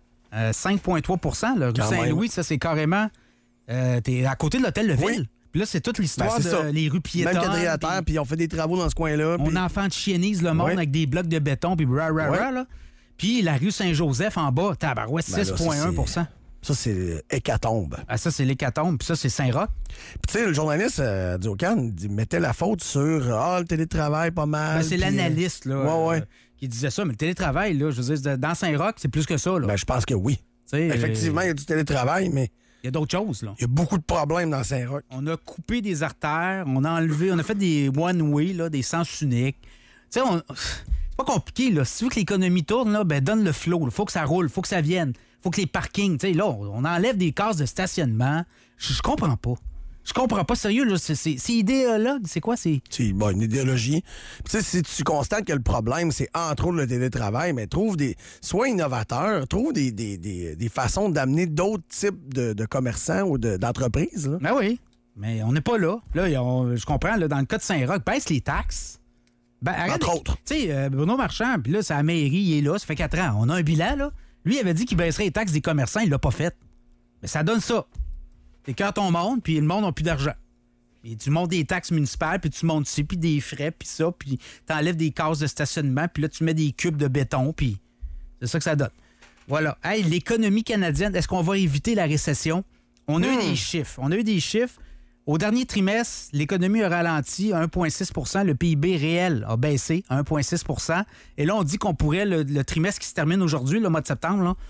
5,3 La rue Saint-Louis, ça, c'est carrément... t'es à côté de l'hôtel de ville. Oui. Puis là, c'est toute l'histoire les rues piétonnes. Même quadrilatère, puis on fait des travaux dans ce coin-là. On enfantichienise le monde avec des blocs de béton, puis là. Puis la rue Saint-Joseph en bas, tabarouette, 6,1 Ça, c'est hécatombe. Ah, ça, c'est l'hécatombe. Puis ça, c'est Saint-Roch. Puis, tu sais, le journaliste du Ocan mettait la faute sur le télétravail pas mal. Ben, c'est l'analyste là, qui disait ça. Mais le télétravail, là, je veux dire, dans Saint-Roch, c'est plus que ça. Là. Ben, je pense que oui. Effectivement, il y a du télétravail, mais... Il y a d'autres choses, là. Il y a beaucoup de problèmes dans Saint-Roch. On a coupé des artères, on a fait des one-way, là, des sens uniques. Tu sais, c'est pas compliqué, là. Si tu veux que l'économie tourne, là, ben, donne le flow. Il faut que ça roule, il faut que ça vienne. Faut que les parkings, tu sais, là, on enlève des cases de stationnement. Je comprends pas. Je comprends pas, sérieux, là, c'est idéologue, c'est quoi? C'est une idéologie. Tu sais, si tu constates que le problème, c'est entre autres le télétravail, mais sois innovateur, trouve des façons d'amener d'autres types de commerçants ou d'entreprises. Ben oui, mais on n'est pas là. Là, je comprends, là, dans le cas de Saint-Roch, baisse les taxes. Entre autres. Tu sais, Bruno Marchand, puis là, c'est la mairie, il est là, ça fait 4 ans. On a un bilan, là. Lui, il avait dit qu'il baisserait les taxes des commerçants, il l'a pas fait. Mais ça donne ça. Et quand on monte, puis le monde n'a plus d'argent. Et tu montes des taxes municipales, puis tu montes ci, puis des frais, puis ça, puis t'enlèves des cases de stationnement, puis là, tu mets des cubes de béton, puis c'est ça que ça donne. Voilà. Hey, l'économie canadienne, est-ce qu'on va éviter la récession? On a eu des chiffres. Au dernier trimestre, l'économie a ralenti 1,6 %. Le PIB réel a baissé 1,6 %. Et là, on dit qu'on pourrait, le trimestre qui se termine aujourd'hui, le mois de septembre, là,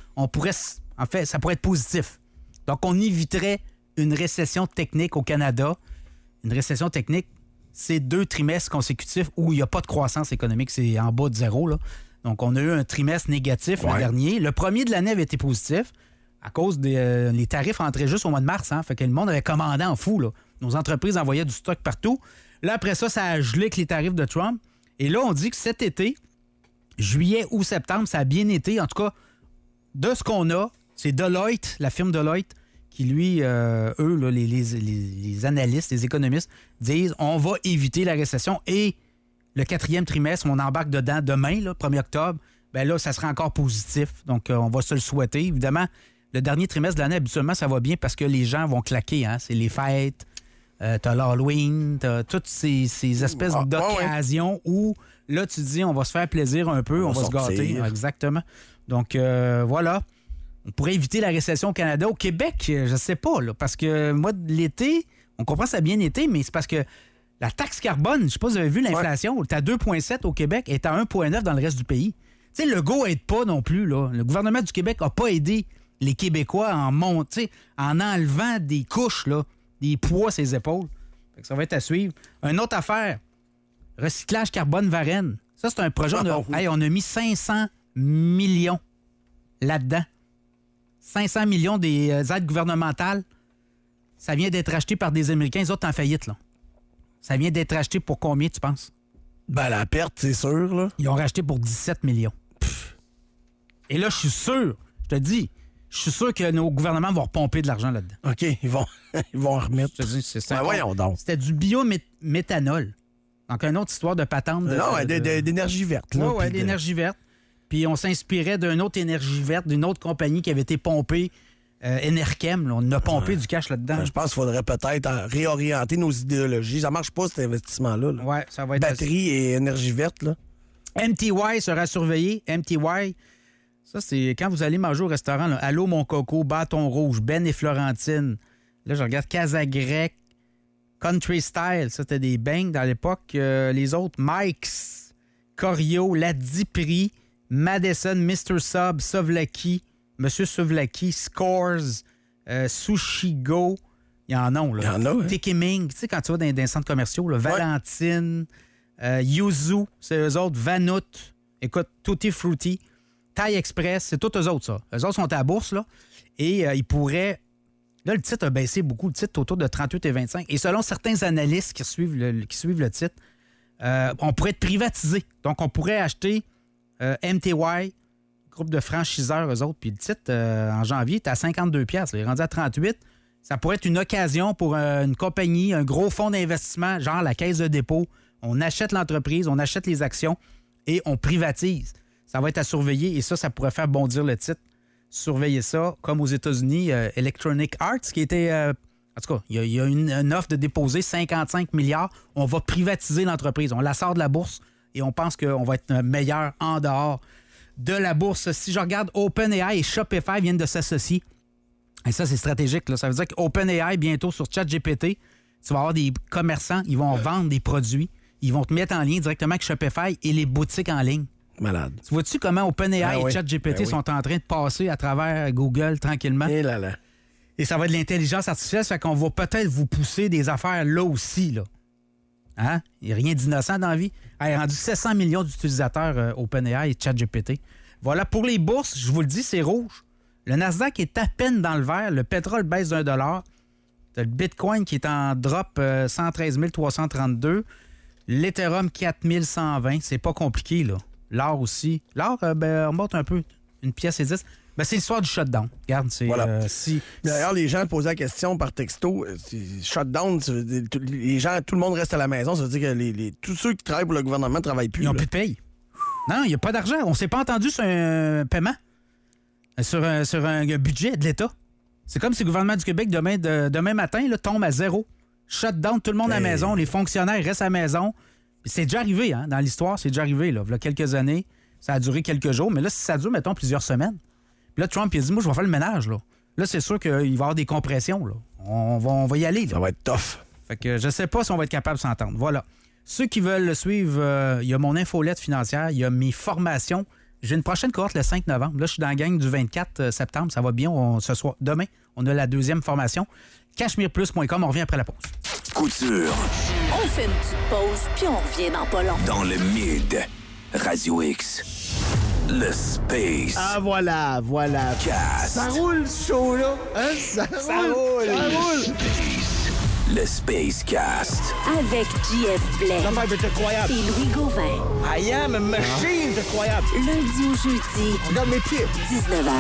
ça pourrait être positif. Donc, on éviterait une récession technique au Canada. Une récession technique, c'est 2 trimestres consécutifs où il n'y a pas de croissance économique. C'est en bas de 0, là. Donc, on a eu un trimestre négatif le dernier. Le premier de l'année avait été positif à cause des les tarifs entraient juste au mois de mars. Hein? Fait que le monde avait commandé en fou, là. Nos entreprises envoyaient du stock partout. Là, après ça a gelé avec les tarifs de Trump. Et là, on dit que cet été, juillet ou septembre, ça a bien été. En tout cas, de ce qu'on a, c'est Deloitte, la firme Deloitte, qui, lui, eux, là, les analystes, les économistes, disent on va éviter la récession. Et le 4e trimestre, on embarque dedans demain, là, 1er octobre, bien là, ça sera encore positif. Donc, on va se le souhaiter. Évidemment, le dernier trimestre de l'année, habituellement, ça va bien parce que les gens vont claquer. Hein? C'est les fêtes, t'as l'Halloween, t'as toutes ces espèces d'occasions où, là, tu dis on va se faire plaisir un peu, on va se gâter. Exactement. Donc, voilà. On pourrait éviter la récession au Canada. Au Québec, je sais pas, là, parce que moi, l'été, on comprend que ça a bien été, mais c'est parce que la taxe carbone, je sais pas si vous avez vu l'inflation, t'es à 2,7 au Québec et t'es à 1,9 dans le reste du pays. Tu sais, le Legault aide pas non plus, là. Le gouvernement du Québec a pas aidé les Québécois en enlevant des couches, là, des poids ses épaules. Fait que ça va être à suivre. Une autre affaire, recyclage carbone Varennes. Ça, c'est un projet. On a mis 500 millions là-dedans. 500 millions des aides gouvernementales. Ça vient d'être acheté par des Américains. Les autres en faillite, là. Ça vient d'être acheté pour combien, tu penses? Ben, la perte, c'est sûr, là. Ils ont racheté pour 17 millions. Et là, je suis sûr, je te dis, je suis sûr que nos gouvernements vont repomper de l'argent là-dedans. OK, ils vont en remettre. Je te dis, voyons donc. C'était du biométhanol. Donc, une autre histoire de patente. D'énergie verte. Oui, d'énergie verte. Puis on s'inspirait d'une autre énergie verte, d'une autre compagnie qui avait été pompée, Enerkem. Là. On a pompé du cash là-dedans. Je pense qu'il faudrait peut-être réorienter nos idéologies. Ça marche pas, cet investissement-là. Là. Ouais, ça va être batterie et énergie verte. Là. MTY sera surveillé. MTY, ça, c'est quand vous allez manger au restaurant. Là, Allô, mon coco, Bâton Rouge, Ben et Florentine. Là, je regarde Casa Grec, Country Style. Ça, c'était des bangs dans l'époque. Les autres, Mike's, Corio, La Dipri, Madison, Mr. Sub, Sovlaki, Monsieur Sovlaki, Scores, Sushi Go. Il y en a, là. Il y en a, hein? Tekiming, tu sais, quand tu vas dans des centres commerciaux, là, Valentine, Yuzu, c'est eux autres, Vanout, écoute, Tutti Frutti, Thai Express, c'est tous eux autres, ça. Eux autres sont à la bourse, là, et ils pourraient... Là, le titre a baissé beaucoup. Le titre est autour de 38 et 25. Et selon certains analystes qui suivent le titre, on pourrait être privatisé. Donc, on pourrait acheter MTY, groupe de franchiseurs, eux autres. Puis le titre, en janvier, était à 52 $. Il est rendu à 38. Ça pourrait être une occasion pour une compagnie, un gros fonds d'investissement, genre la Caisse de dépôt. On achète l'entreprise, on achète les actions et on privatise. Ça va être à surveiller et ça pourrait faire bondir le titre. Surveiller ça, comme aux États-Unis, Electronic Arts, qui était... en tout cas, il y a une offre de déposer 55 milliards. On va privatiser l'entreprise. On la sort de la bourse et on pense qu'on va être meilleur en dehors de la bourse. Si je regarde OpenAI et Shopify viennent de s'associer. Et ça, c'est stratégique. Là. Ça veut dire qu'OpenAI, bientôt sur ChatGPT, tu vas avoir des commerçants, ils vont vendre des produits. Ils vont te mettre en lien directement avec Shopify et les boutiques en ligne. Malade. Tu vois-tu comment OpenAI et ChatGPT sont en train de passer à travers Google tranquillement? Et là là. Et ça va être de l'intelligence artificielle, ça fait qu'on va peut-être vous pousser des affaires là aussi. Là. Hein? Il n'y a rien d'innocent dans la vie. Il a rendu 700 millions d'utilisateurs OpenAI et ChatGPT. Voilà, pour les bourses, je vous le dis, c'est rouge. Le Nasdaq est à peine dans le vert. Le pétrole baisse $1. T'as le Bitcoin qui est en drop 113 332. L'Ethereum 4120. C'est pas compliqué, là. L'or aussi. L'or, on monte un peu. Une pièce et 10. Ben, c'est l'histoire du shutdown. Regarde, c'est... Voilà. si... D'ailleurs, les gens posaient la question par texto. Shutdown, ça veut dire, les gens, tout le monde reste à la maison. Ça veut dire que tous ceux qui travaillent pour le gouvernement ne travaillent plus. Ils n'ont plus de paye. Non, il n'y a pas d'argent. On ne s'est pas entendu sur un paiement, sur un budget de l'État. C'est comme si le gouvernement du Québec, demain matin, là, tombe à zéro. Shutdown, tout le monde à la maison. Les fonctionnaires restent à la maison. C'est déjà arrivé, hein, dans l'histoire. C'est déjà arrivé, là. Il y a quelques années. Ça a duré quelques jours. Mais là, si ça dure, mettons, plusieurs semaines. Puis là, Trump, il a dit, moi, je vais faire le ménage, là. Là, c'est sûr qu'il va y avoir des compressions, là. On va y aller, là. Ça va être tough. Fait que je sais pas si on va être capable de s'entendre. Voilà. Ceux qui veulent le suivre, il y a mon infolette financière, il y a mes formations. J'ai une prochaine cohorte le 5 novembre. Là, je suis dans la gang du 24 septembre. Ça va bien. Demain, on a la deuxième formation. Cachemireplus.com. On revient après la pause. Couture. On fait une petite pause, puis on revient dans pas long. Dans le Mid. Radio X. Le Space. Ah, voilà. Cast. Ça roule, ce show-là. Hein? Ça roule. Le Space Cast. Avec JF Blais. Ça va être incroyable. Et Louis Gauvin. I am a machine, c'est incroyable. Lundi au jeudi. Regarde mes pieds. 19h.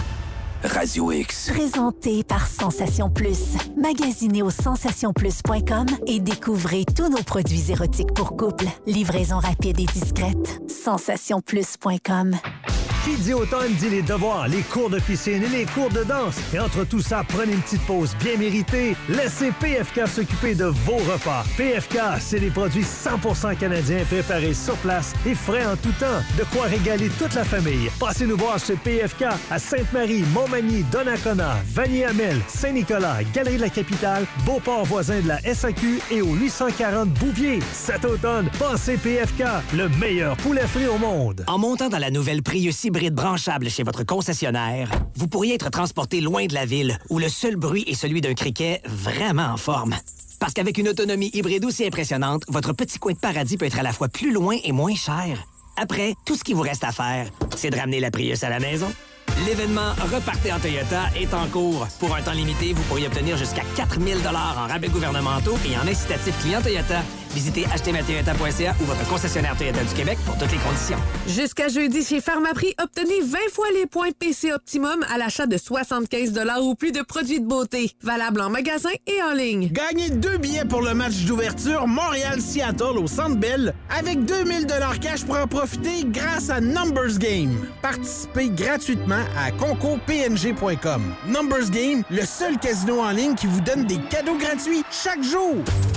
Radio X. Présenté par Sensation Plus. Magasinez au sensationplus.com et découvrez tous nos produits érotiques pour couple. Livraison rapide et discrète. sensationplus.com. Qui dit automne dit les devoirs, les cours de piscine et les cours de danse. Et entre tout ça, prenez une petite pause bien méritée. Laissez PFK s'occuper de vos repas. PFK, c'est des produits 100% canadiens préparés sur place et frais en tout temps. De quoi régaler toute la famille. Passez nous voir chez PFK à Sainte-Marie, Montmagny, Donnacona, Vanier-Hamel, Saint-Nicolas, Galerie de la Capitale, Beauport voisin de la SAQ et au 840 Bouvier. Cet automne, passez PFK, le meilleur poulet frit au monde. En montant dans la nouvelle Prius hybride branchable chez votre concessionnaire, vous pourriez être transporté loin de la ville où le seul bruit est celui d'un criquet vraiment en forme. Parce qu'avec une autonomie hybride aussi impressionnante, votre petit coin de paradis peut être à la fois plus loin et moins cher. Après, tout ce qui vous reste à faire, c'est de ramener la Prius à la maison. L'événement Repartez en Toyota est en cours. Pour un temps limité, vous pourriez obtenir jusqu'à 4 000 $ en rabais gouvernementaux et en incitatif client Toyota. Visitez achetezmatoyota.ca ou votre concessionnaire Toyota du Québec pour toutes les conditions. Jusqu'à jeudi, chez Pharmaprix, obtenez 20 fois les points PC Optimum à l'achat de 75 $ ou plus de produits de beauté. Valable en magasin et en ligne. Gagnez 2 billets pour le match d'ouverture Montréal-Seattle au Centre Bell avec 2000 $ cash pour en profiter grâce à Numbers Game. Participez gratuitement à concourspng.com. Numbers Game, le seul casino en ligne qui vous donne des cadeaux gratuits chaque jour.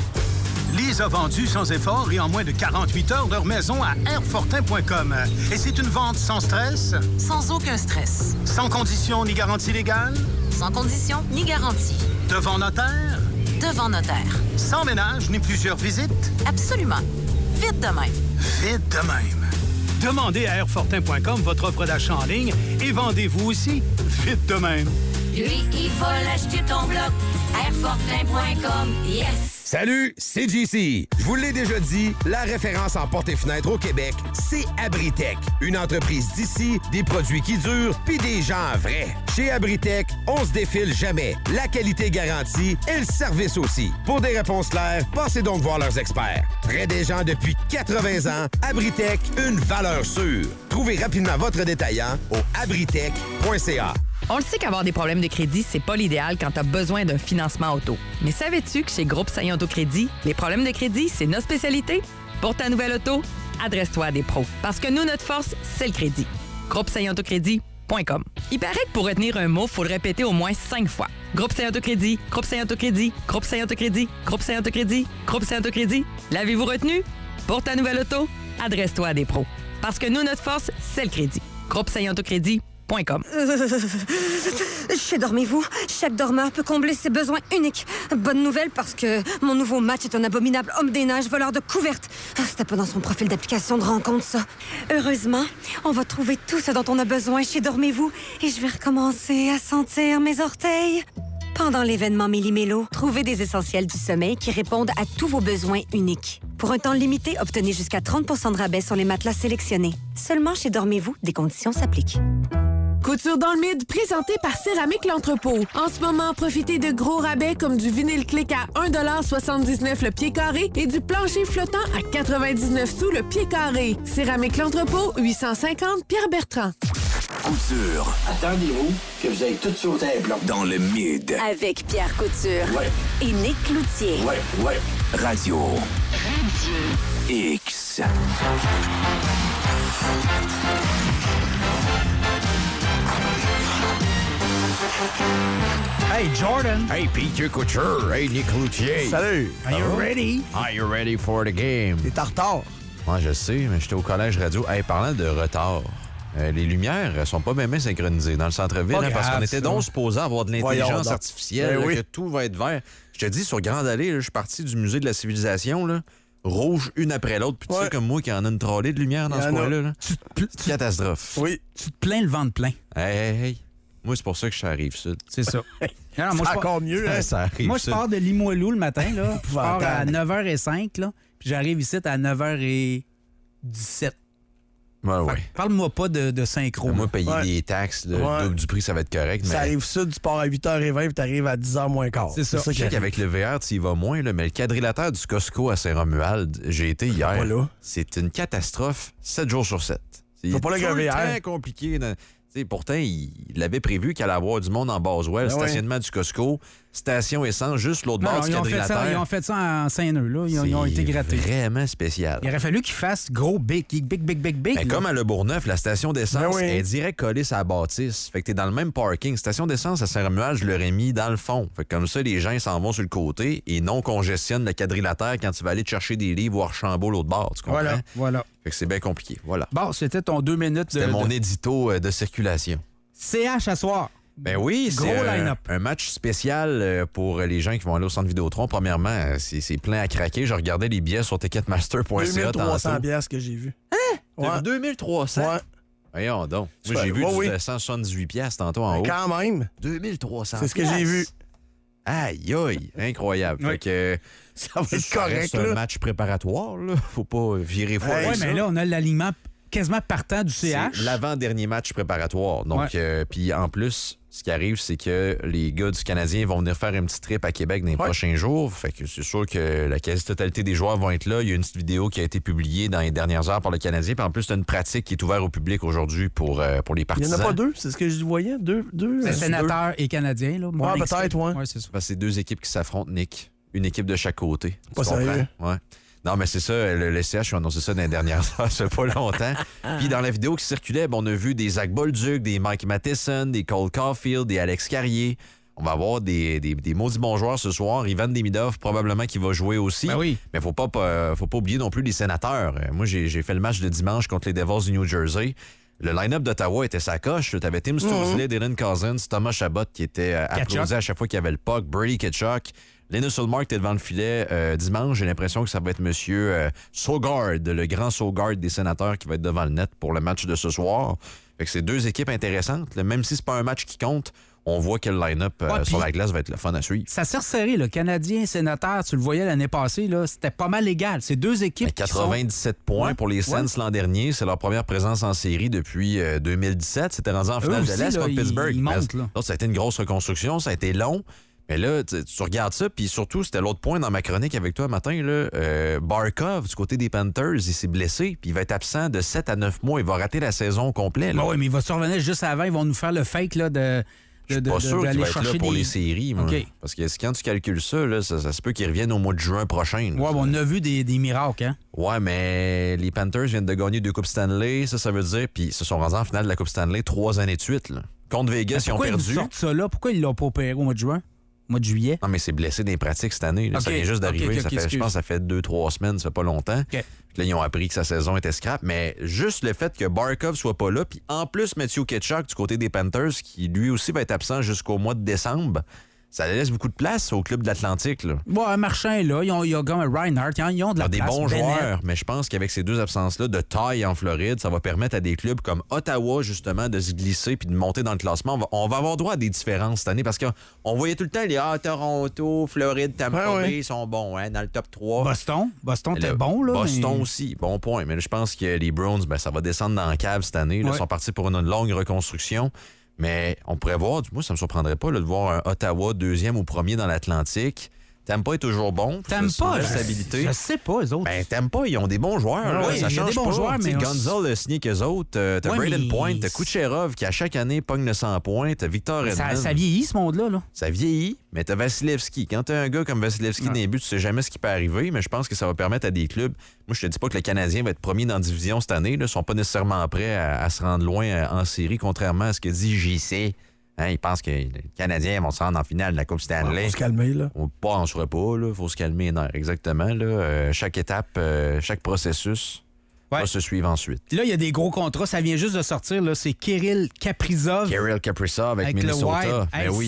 Lise a vendu sans effort et en moins de 48 heures leur maison à airfortin.com. Et c'est une vente sans stress? Sans aucun stress. Sans condition ni garantie légale? Sans condition ni garantie. Devant notaire? Devant notaire. Sans ménage ni plusieurs visites? Absolument. Vite de même. Vite de même. Demandez à airfortin.com votre offre d'achat en ligne et vendez-vous aussi vite de même. Lui, il faut l'acheter ton bloc. Airfortin.com. Yes! Salut, c'est JC. Je vous l'ai déjà dit, la référence en portes et fenêtres au Québec, c'est Abritech. Une entreprise d'ici, des produits qui durent, puis des gens vrais. Chez Abritech, on se défile jamais. La qualité garantie et le service aussi. Pour des réponses claires, passez donc voir leurs experts. Près des gens depuis 80 ans, Abritech, une valeur sûre. Trouvez rapidement votre détaillant au abritech.ca. On le sait qu'avoir des problèmes de crédit, c'est pas l'idéal quand tu as besoin d'un financement auto. Mais savais-tu que chez Groupe Saillant Autocrédit, les problèmes de crédit, c'est notre spécialité? Pour ta nouvelle auto, adresse-toi à des pros. Parce que nous, notre force, c'est le crédit. GroupeSaillantAutoCrédit.com. Il paraît que pour retenir un mot, il faut le répéter au moins 5 fois. Groupe Saillant Autocrédit, Groupe Saillant Autocrédit, Groupe Saillant Autocrédit, Groupe Saillant Autocrédit, Groupe Saillant Autocrédit. L'avez-vous retenu? Pour ta nouvelle auto, adresse-toi à des pros. Parce que nous, notre force, c'est le crédit. GroupeSaillantAutoCrédit.com. Chez Dormez-vous, chaque dormeur peut combler ses besoins uniques. Bonne nouvelle parce que mon nouveau match est un abominable homme des neiges voleur de couvertes. C'était pas dans son profil d'application de rencontre, ça. Heureusement, on va trouver tout ce dont on a besoin chez Dormez-vous et je vais recommencer à sentir mes orteils. Pendant l'événement Méli-Mélo, trouvez des essentiels du sommeil qui répondent à tous vos besoins uniques. Pour un temps limité, obtenez jusqu'à 30 % de rabais sur les matelas sélectionnés. Seulement chez Dormez-vous, des conditions s'appliquent. Couture dans le mid, présenté par Céramique L'Entrepôt. En ce moment, profitez de gros rabais comme du vinyle click à 1,79 $ le pied carré et du plancher flottant à 99 sous le pied carré. Céramique L'Entrepôt, 850 Pierre-Bertrand. Couture. Attendez-vous que vous ayez tout sauté un plomb. Dans le mid. Avec Pierre Couture. Ouais. Et Nick Cloutier. Ouais. Radio X. Hey, Jordan. Hey, Peter Couture. Hey, Nick Cloutier. Salut. Are you ready? Are you ready for the game? T'es en retard. Moi, je sais, mais j'étais au collège radio. Hey, parlant de retard, les lumières sont pas même synchronisées dans le centre-ville, parce qu'on était donc supposé avoir de l'intelligence artificielle, que tout va être vert. Je te dis, sur Grande Allée, là, je suis parti du musée de la civilisation, là, rouge une après l'autre, puis tu sais comme moi qu'il y en a une trolley de lumière dans ce coin-là. Là. Catastrophe. Oui. Tu te plains le vent de plein. Hey. Moi, c'est pour ça que je arrive sud. C'est ça. Alors, moi, c'est encore mieux, hein? Ça arrive moi, je pars de Limoilou le matin, là. Je pars à 9h05, là. Puis j'arrive ici à 9h17. Ouais. Parle-moi pas de synchro. Moi, payer des taxes, le double du prix, ça va être correct. Ça arrive sud, tu pars à 8h20 puis t'arrives à 10h moins quart. C'est ça. Je sais qu'avec le VR, tu y vas moins, là, mais le quadrilatère du Costco à Saint-Romuald, j'ai été hier. Voilà. C'est une catastrophe 7 jours sur 7. C'est pas là qu'un VR. très compliqué. Pourtant, il avait prévu qu'il allait avoir du monde en Boswell, stationnement du Costco, station essence, juste l'autre bord du quadrilatère. Ils ont fait ça en Saint-Neu, là. Ils ont été grattés. C'est vraiment spécial. Il aurait fallu qu'ils fassent gros, big. Ben, comme à Le Bourgneuf, la station d'essence est direct collée sur la bâtisse. Fait que t'es dans le même parking. Station d'essence à Saint-Romuald, je l'aurais mis dans le fond. Fait que comme ça, les gens s'en vont sur le côté et non congestionnent le quadrilatère quand tu vas aller te chercher des livres ou Archambault l'autre bord. Tu comprends? Voilà. Fait que c'est bien compliqué. Voilà. Bon, c'était ton 2 minutes. C'était mon édito de circulation. CH à soir. Ben oui, c'est un match spécial pour les gens qui vont aller au Centre Vidéotron. Premièrement, c'est plein à craquer. Je regardais les billets sur ticketmaster.ca. 2300 piastres que j'ai vu. Hein? Ouais. 2300? Ouais. Voyons donc. Moi, j'ai vu 178 piastres tantôt en haut. Quand même. 2300 c'est ce que j'ai vu. Aïe, incroyable. Fait que ça va être correct. C'est un match préparatoire, là. Faut pas virer fou. Oui, mais là, on a l'alignement quasiment partant du CH. C'est l'avant-dernier match préparatoire. Donc, puis en plus, ce qui arrive, c'est que les gars du Canadien vont venir faire un petit trip à Québec dans les prochains jours. Fait que c'est sûr que la quasi-totalité des joueurs vont être là. Il y a une petite vidéo qui a été publiée dans les dernières heures par le Canadien. Puis en plus, c'est une pratique qui est ouverte au public aujourd'hui pour les partisans. Il n'y en a pas deux, c'est ce que je voyais? Deux? Sénateurs et Canadiens, là. Ouais, peut-être, ouais, c'est ça. Parce que c'est deux équipes qui s'affrontent, Nick. Une équipe de chaque côté. Pas sérieux? Ouais. Non, mais c'est ça, le CH a annoncé ça dans les dernières heures, ça fait pas longtemps. Puis dans la vidéo qui circulait, on a vu des Zach Bolduc, des Mike Matheson, des Cole Caulfield, des Alex Carrier. On va avoir des maudits bons joueurs ce soir. Ivan Demidov, probablement qui va jouer aussi. Ben oui. Mais faut pas oublier non plus les sénateurs. Moi, j'ai fait le match de dimanche contre les Devils du New Jersey. Le line-up d'Ottawa était sa coche. T'avais Tim Stousley, Dylan Cousins, Thomas Chabot qui était applaudi à chaque fois qu'il y avait le puck, Brady Tkachuk. Linus Ullmark était devant le filet dimanche. J'ai l'impression que ça va être M. Sogard, le grand Sogard des Sénateurs, qui va être devant le net pour le match de ce soir. Fait que c'est deux équipes intéressantes. Même si c'est pas un match qui compte, on voit que le line-up sur la glace va être le fun à suivre. Ça s'est resserré, le Canadien, Sénateur, tu le voyais l'année passée, là, c'était pas mal égal. C'est deux équipes 97 points pour les Sens l'an dernier. C'est leur première présence en série depuis 2017. C'était rendu en finale de l'Est contre Pittsburgh. Ça a été une grosse reconstruction, ça a été long. Mais là, tu regardes ça, puis surtout, c'était l'autre point dans ma chronique avec toi matin, là, Barkov, du côté des Panthers, il s'est blessé, puis il va être absent de 7 à 9 mois. Il va rater la saison complète. Oui, mais il va se revenir juste avant. Ils vont nous faire le fake là, je suis pas sûr qu'il va être là pour les séries. Moi. Okay. Parce que quand tu calcules ça, là, ça se peut qu'il revienne au mois de juin prochain. Oui, on a vu des miracles. Hein? Ouais, mais les Panthers viennent de gagner 2 Coupes Stanley. Ça veut dire, puis ils se sont rendus en finale de la Coupe Stanley 3 années de suite. Là. Contre Vegas, ils ont perdu. Pourquoi ils sortent ça là? Pourquoi ils l'ont pas opéré au mois de juin? Mois de juillet. Non, mais c'est blessé dans les pratiques cette année. Là. Okay. Ça vient juste d'arriver. Je pense que ça fait 2-3 semaines, ça fait pas longtemps. Okay. Là, ils ont appris que sa saison était scrap. Mais juste le fait que Barkov soit pas là, puis en plus Matthew Tkachuk du côté des Panthers, qui lui aussi va être absent jusqu'au mois de décembre, ça laisse beaucoup de place au club de l'Atlantique. Là. Bon, Marchand est là. Ils ont comme Reinhardt. Ils ont de la place. Des bons Bennett. joueurs, mais je pense qu'avec ces deux absences-là de taille en Floride, ça va permettre à des clubs comme Ottawa, justement, de se glisser puis de monter dans le classement. On va avoir droit à des différences cette année parce qu'on voyait tout le temps les Toronto, Floride, Tampa Bay, ils sont bons dans le top 3. Boston était bon. Là, Boston aussi, bon point. Mais là, je pense que les Browns, ça va descendre dans la cave cette année. Là, ils sont partis pour une longue reconstruction. Mais on pourrait voir, moi, ça me surprendrait pas là, de voir un Ottawa 2e ou 1er dans l'Atlantique. Tampa est toujours bon. Tampa, stabilité. Je sais pas, eux autres. Ben, Tampa, ils ont des bons joueurs. Oui, ça il y a change des bons pas. joueurs, mais... Gonzal a signé qu'eux autres. T'as Braden Point, t'as Kucherov qui, à chaque année, pogne le 100 points. T'as Victor Edmond. Ça vieillit, ce monde-là. Là. Ça vieillit, mais t'as Vasilevski. Quand t'as un gars comme Vasilevski dans les buts, tu sais jamais ce qui peut arriver, mais je pense que ça va permettre à des clubs... Moi, je te dis pas que le Canadien va être premier dans la division cette année. Ils sont pas nécessairement prêts à se rendre loin en série, contrairement à ce que dit JC. Hein, ils pensent que les Canadiens vont se rendre en finale de la Coupe Stanley. Faut se calmer, là. On ne sera pas, là. Faut se calmer. Non, exactement, là. Chaque étape, chaque processus va se suivre ensuite. Puis là, il y a des gros contrats. Ça vient juste de sortir, là. C'est Kirill Kaprizov. Kirill Kaprizov avec Minnesota. Ben oui.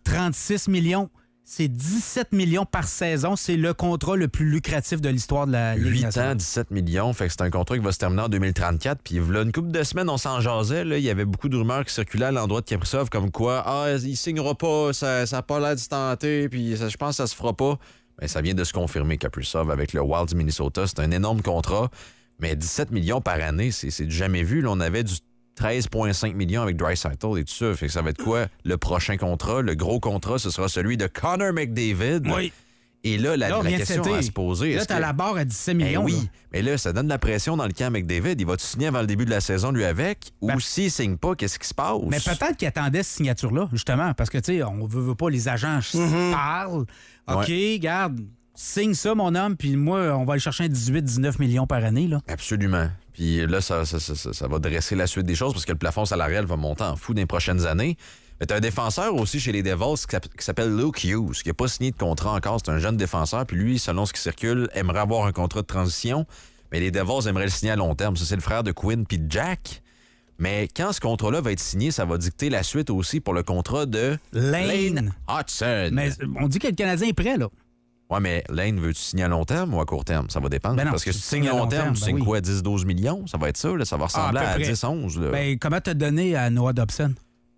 136 millions. C'est 17 millions par saison. C'est le contrat le plus lucratif de l'histoire de la Ligue 8 nationale. ans, 17 millions. Fait que c'est un contrat qui va se terminer en 2034. Puis là, une couple de semaines, on s'en jasait. Là. Il y avait beaucoup de rumeurs qui circulaient à l'endroit de Kaprizov comme quoi, il signera pas, ça n'a pas l'air de tenter, puis je pense que ça se fera pas. Ben, ça vient de se confirmer, Kaprizov, avec le Wild du Minnesota. C'est un énorme contrat. Mais 17 millions par année, c'est du jamais vu. Là, on avait du 13,5 millions avec Draisaitl et tout ça. Fait que ça va être quoi le prochain contrat? Le gros contrat, ce sera celui de Connor McDavid. Oui. Et là, la question à se poser... Là, t'as la barre à 17 millions. Oui, là. mais là, ça donne de la pression dans le camp McDavid. Il va-tu signer avant le début de la saison, lui, avec? Ou s'il ne signe pas, qu'est-ce qui se passe? Mais peut-être qu'il attendait cette signature-là, justement, parce que, tu sais, on veut pas, les agents parlent. OK, garde, signe ça, mon homme, puis moi, on va aller chercher un 18-19 millions par année, là. Absolument. Puis là, ça va dresser la suite des choses parce que le plafond salarial va monter en fou dans les prochaines années. Mais t'as un défenseur aussi chez les Devils qui s'appelle Luke Hughes, qui n'a pas signé de contrat encore. C'est un jeune défenseur. Puis lui, selon ce qui circule, aimerait avoir un contrat de transition. Mais les Devils aimeraient le signer à long terme. Ça, c'est le frère de Quinn puis de Jack. Mais quand ce contrat-là va être signé, ça va dicter la suite aussi pour le contrat de Lane Hudson. Mais on dit que le Canadien est prêt, là. Ouais, mais Lane, veux-tu signer à long terme ou à court terme? Ça va dépendre. Ben non, parce que si tu signes à long terme, tu signes quoi, 10-12 millions? Ça va être ça, là. Ça va ressembler à 10-11. Là. Ben, comment t'as donné à Noah Dobson?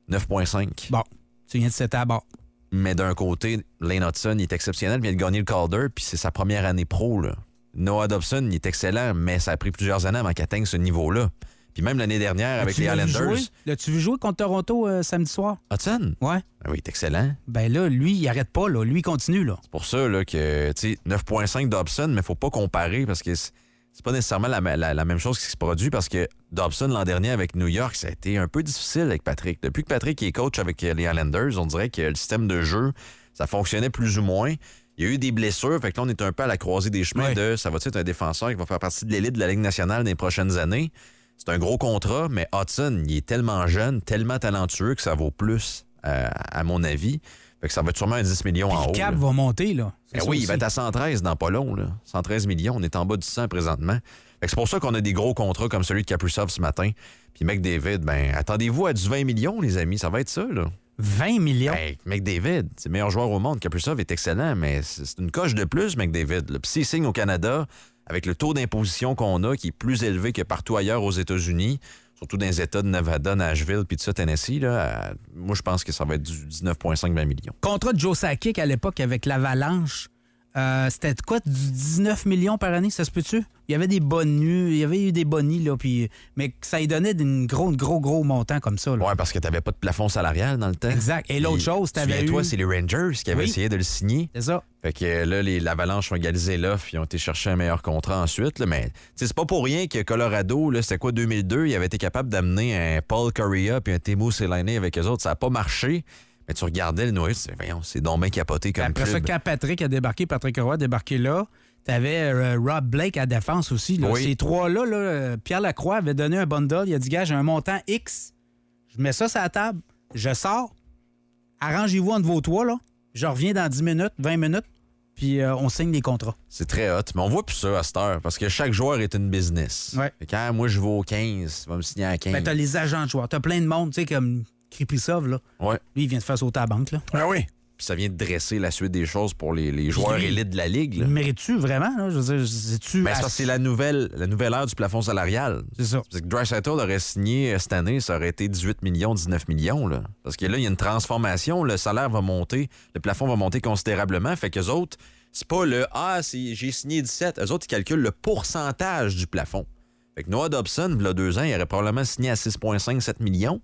9,5. Bon, tu viens de setter à bord. Mais d'un côté, Lane Hudson, il est exceptionnel, il vient de gagner le Calder, puis c'est sa première année pro, là. Noah Dobson, il est excellent, mais ça a pris plusieurs années avant qu'il atteigne ce niveau-là. Puis même l'année dernière, avec les Islanders... L'as-tu vu jouer contre Toronto samedi soir? Hudson? Ouais. Ah oui, il est excellent. Ben là, lui, il arrête pas, là. Lui, il continue, là. C'est pour ça là, que, tu sais, 9,5 Dobson, mais faut pas comparer parce que c'est pas nécessairement la même chose qui se produit parce que Dobson, l'an dernier, avec New York, ça a été un peu difficile avec Patrick. Depuis que Patrick est coach avec les Islanders, on dirait que le système de jeu, ça fonctionnait plus ou moins. Il y a eu des blessures, fait que là, on est un peu à la croisée des chemins de ça va-tu être un défenseur qui va faire partie de l'élite de la Ligue nationale dans les prochaines années? C'est un gros contrat, mais Hudson, il est tellement jeune, tellement talentueux que ça vaut plus, à mon avis. Fait que ça va être sûrement un 10 millions en haut. Le cap va monter, là. Ben oui, il va être à 113 dans pas long, là. 113 millions, on est en bas du 100 présentement. Fait que c'est pour ça qu'on a des gros contrats comme celui de Kaprizov ce matin. Puis McDavid, ben attendez-vous à du 20 millions, les amis. Ça va être ça, là. 20 millions? Ben, McDavid, c'est le meilleur joueur au monde. Kaprizov est excellent, mais c'est une coche de plus, McDavid. Puis s'il signe au Canada, avec le taux d'imposition qu'on a, qui est plus élevé que partout ailleurs aux États-Unis, surtout dans les États de Nevada, Nashville, puis tout ça, Tennessee, là, moi, je pense que ça va être du 19,5-20 millions. Contrat de Joe Sakic à l'époque avec l'Avalanche, c'était quoi, du 19 millions par année, ça se peut-tu? Il y avait des bonus, il y avait eu des bonnies, là, puis, mais ça y donnait d'un gros montant comme ça. Oui, parce que tu n'avais pas de plafond salarial dans le temps. Exact. Et l'autre chose, tu avais eu... Toi, c'est les Rangers qui avaient essayé de le signer. C'est ça. Fait que là, l'Avalanche ont égalisé l'offre, ils ont été chercher un meilleur contrat ensuite. Là, mais c'est pas pour rien que Colorado, là, c'était quoi, 2002, ils avaient été capables d'amener un Paul Correa puis un Teemu Selanne avec eux autres. Ça n'a pas marché. Mais tu regardais le Noël, c'est donc bien capoté comme après club. ça, quand Patrick Roy a débarqué là, t'avais Rob Blake à défense aussi. Là. Oui. Ces trois-là, là, Pierre Lacroix avait donné un bundle. Il a dit, gars, j'ai un montant X. Je mets ça sur la table. Je sors. Arrangez-vous entre vos trois, là. Je reviens dans 10 minutes, 20 minutes. Puis on signe des contrats. C'est très hot. Mais on voit plus ça à cette heure parce que chaque joueur est une business. Ouais. Fait que, moi, je vaux 15. Tu vas me signer à 15. Ben, t'as les agents de joueurs. T'as plein de monde, tu sais, comme Kripsov, là. Ouais. Lui, il vient de faire sauter à la banque, là. Ah oui. Puis ça vient de dresser la suite des choses pour les joueurs élites de la Ligue. Là. Mérites-tu vraiment? Là? Je veux dire, c'est-tu... Ben, c'est la nouvelle ère du plafond salarial. C'est ça. Parce que Draisaitl aurait signé cette année, ça aurait été 18 millions, 19 millions. Là. Parce que là, il y a une transformation, le salaire va monter, le plafond va monter considérablement. Fait qu'eux autres, c'est pas j'ai signé 17. Eux autres, ils calculent le pourcentage du plafond. Fait que Noah Dobson, il y a 2 ans, il aurait probablement signé à 6,5-7 millions.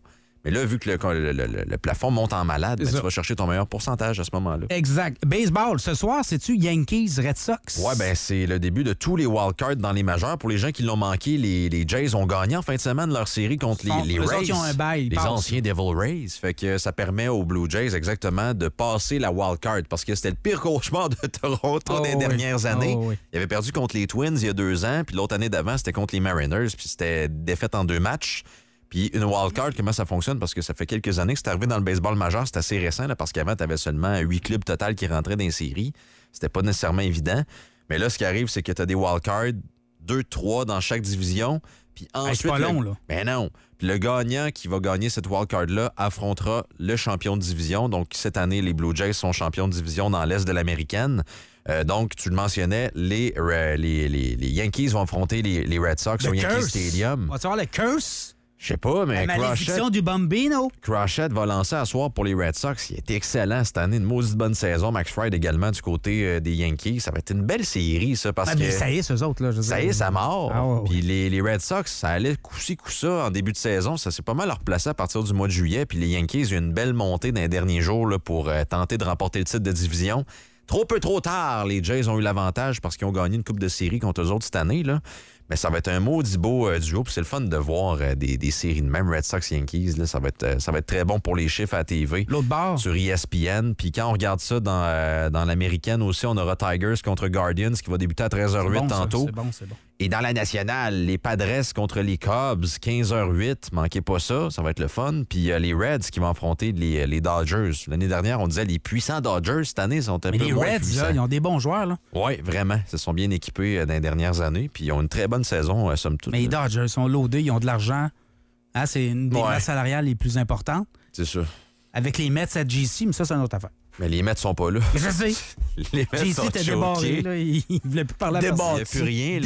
Mais là, vu que le plafond monte en malade, ben, tu vas chercher ton meilleur pourcentage à ce moment-là. Exact. Baseball, ce soir, c'est-tu Yankees, Red Sox? Ouais, ben c'est le début de tous les wildcards dans les majeurs. Pour les gens qui l'ont manqué, les Jays ont gagné en fin de semaine leur série contre les Rays. Autres, ils ont un bail, les anciens Devil Rays. Fait que ça permet aux Blue Jays exactement de passer la wildcard parce que c'était le pire cauchemar de Toronto des dernières années. Ils avaient perdu contre les Twins il y a 2 ans, puis l'autre année d'avant, c'était contre les Mariners, puis c'était défaite en 2 matchs. Puis une wildcard, comment ça fonctionne? Parce que ça fait quelques années que c'est arrivé dans le baseball majeur. C'est assez récent, là, parce qu'avant, tu avais seulement 8 clubs total qui rentraient dans les séries. C'était pas nécessairement évident. Mais là, ce qui arrive, c'est que tu as des wildcards, 2-3 dans chaque division. Puis ensuite, c'est pas long, là. Ben non. Puis le gagnant qui va gagner cette wildcard-là affrontera le champion de division. Donc, cette année, les Blue Jays sont champions de division dans l'Est de l'Américaine. Donc, tu le mentionnais, les Yankees vont affronter les Red Sox au Yankee Stadium. Va-tu avoir le curse? Je sais pas, mais la malédiction du Bambino. Crochet va lancer à soir pour les Red Sox. Il est excellent cette année. Une maudite bonne saison. Max Fried également du côté des Yankees. Ça va être une belle série, ça. Parce que ça y est, eux autres. Là, ça y est, ça mord. Ah, ouais. Puis les Red Sox, ça allait coup-ci, coup-ça en début de saison. Ça s'est pas mal replacé à partir du mois de juillet. Puis les Yankees, il y a une belle montée dans les derniers jours là, pour tenter de remporter le titre de division. Trop peu, trop tard, les Jays ont eu l'avantage parce qu'ils ont gagné une coupe de série contre eux autres cette année. Là. Mais ça va être un maudit beau duo. Puis c'est le fun de voir des séries de même Red Sox-Yankees. Là, ça va être très bon pour les chiffres à la TV. L'autre bord. Sur ESPN. Puis quand on regarde ça dans l'américaine aussi, on aura Tigers contre Guardians qui va débuter à 13h08 tantôt. C'est bon. Et dans la nationale, les Padres contre les Cubs, 15h08. Manquez pas ça, ça va être le fun. Puis les Reds qui vont affronter les Dodgers. L'année dernière, on disait les puissants Dodgers. Cette année, ils sont un peu moins Reds, puissants. là, ils ont des bons joueurs. Là. Oui, vraiment. Ils se sont bien équipés dans les dernières années. Puis ils ont une très bonne saison, somme toute. Mais les Dodgers sont loadés, ils ont de l'argent. Hein, c'est une des masses salariales les plus importantes. C'est sûr. Avec les Mets à GC, mais ça, c'est une autre affaire. Mais les Mets sont pas là. Je sais. Les Mets JC était débarré, là. Il voulait plus parler à personne. Il n'y a plus rien,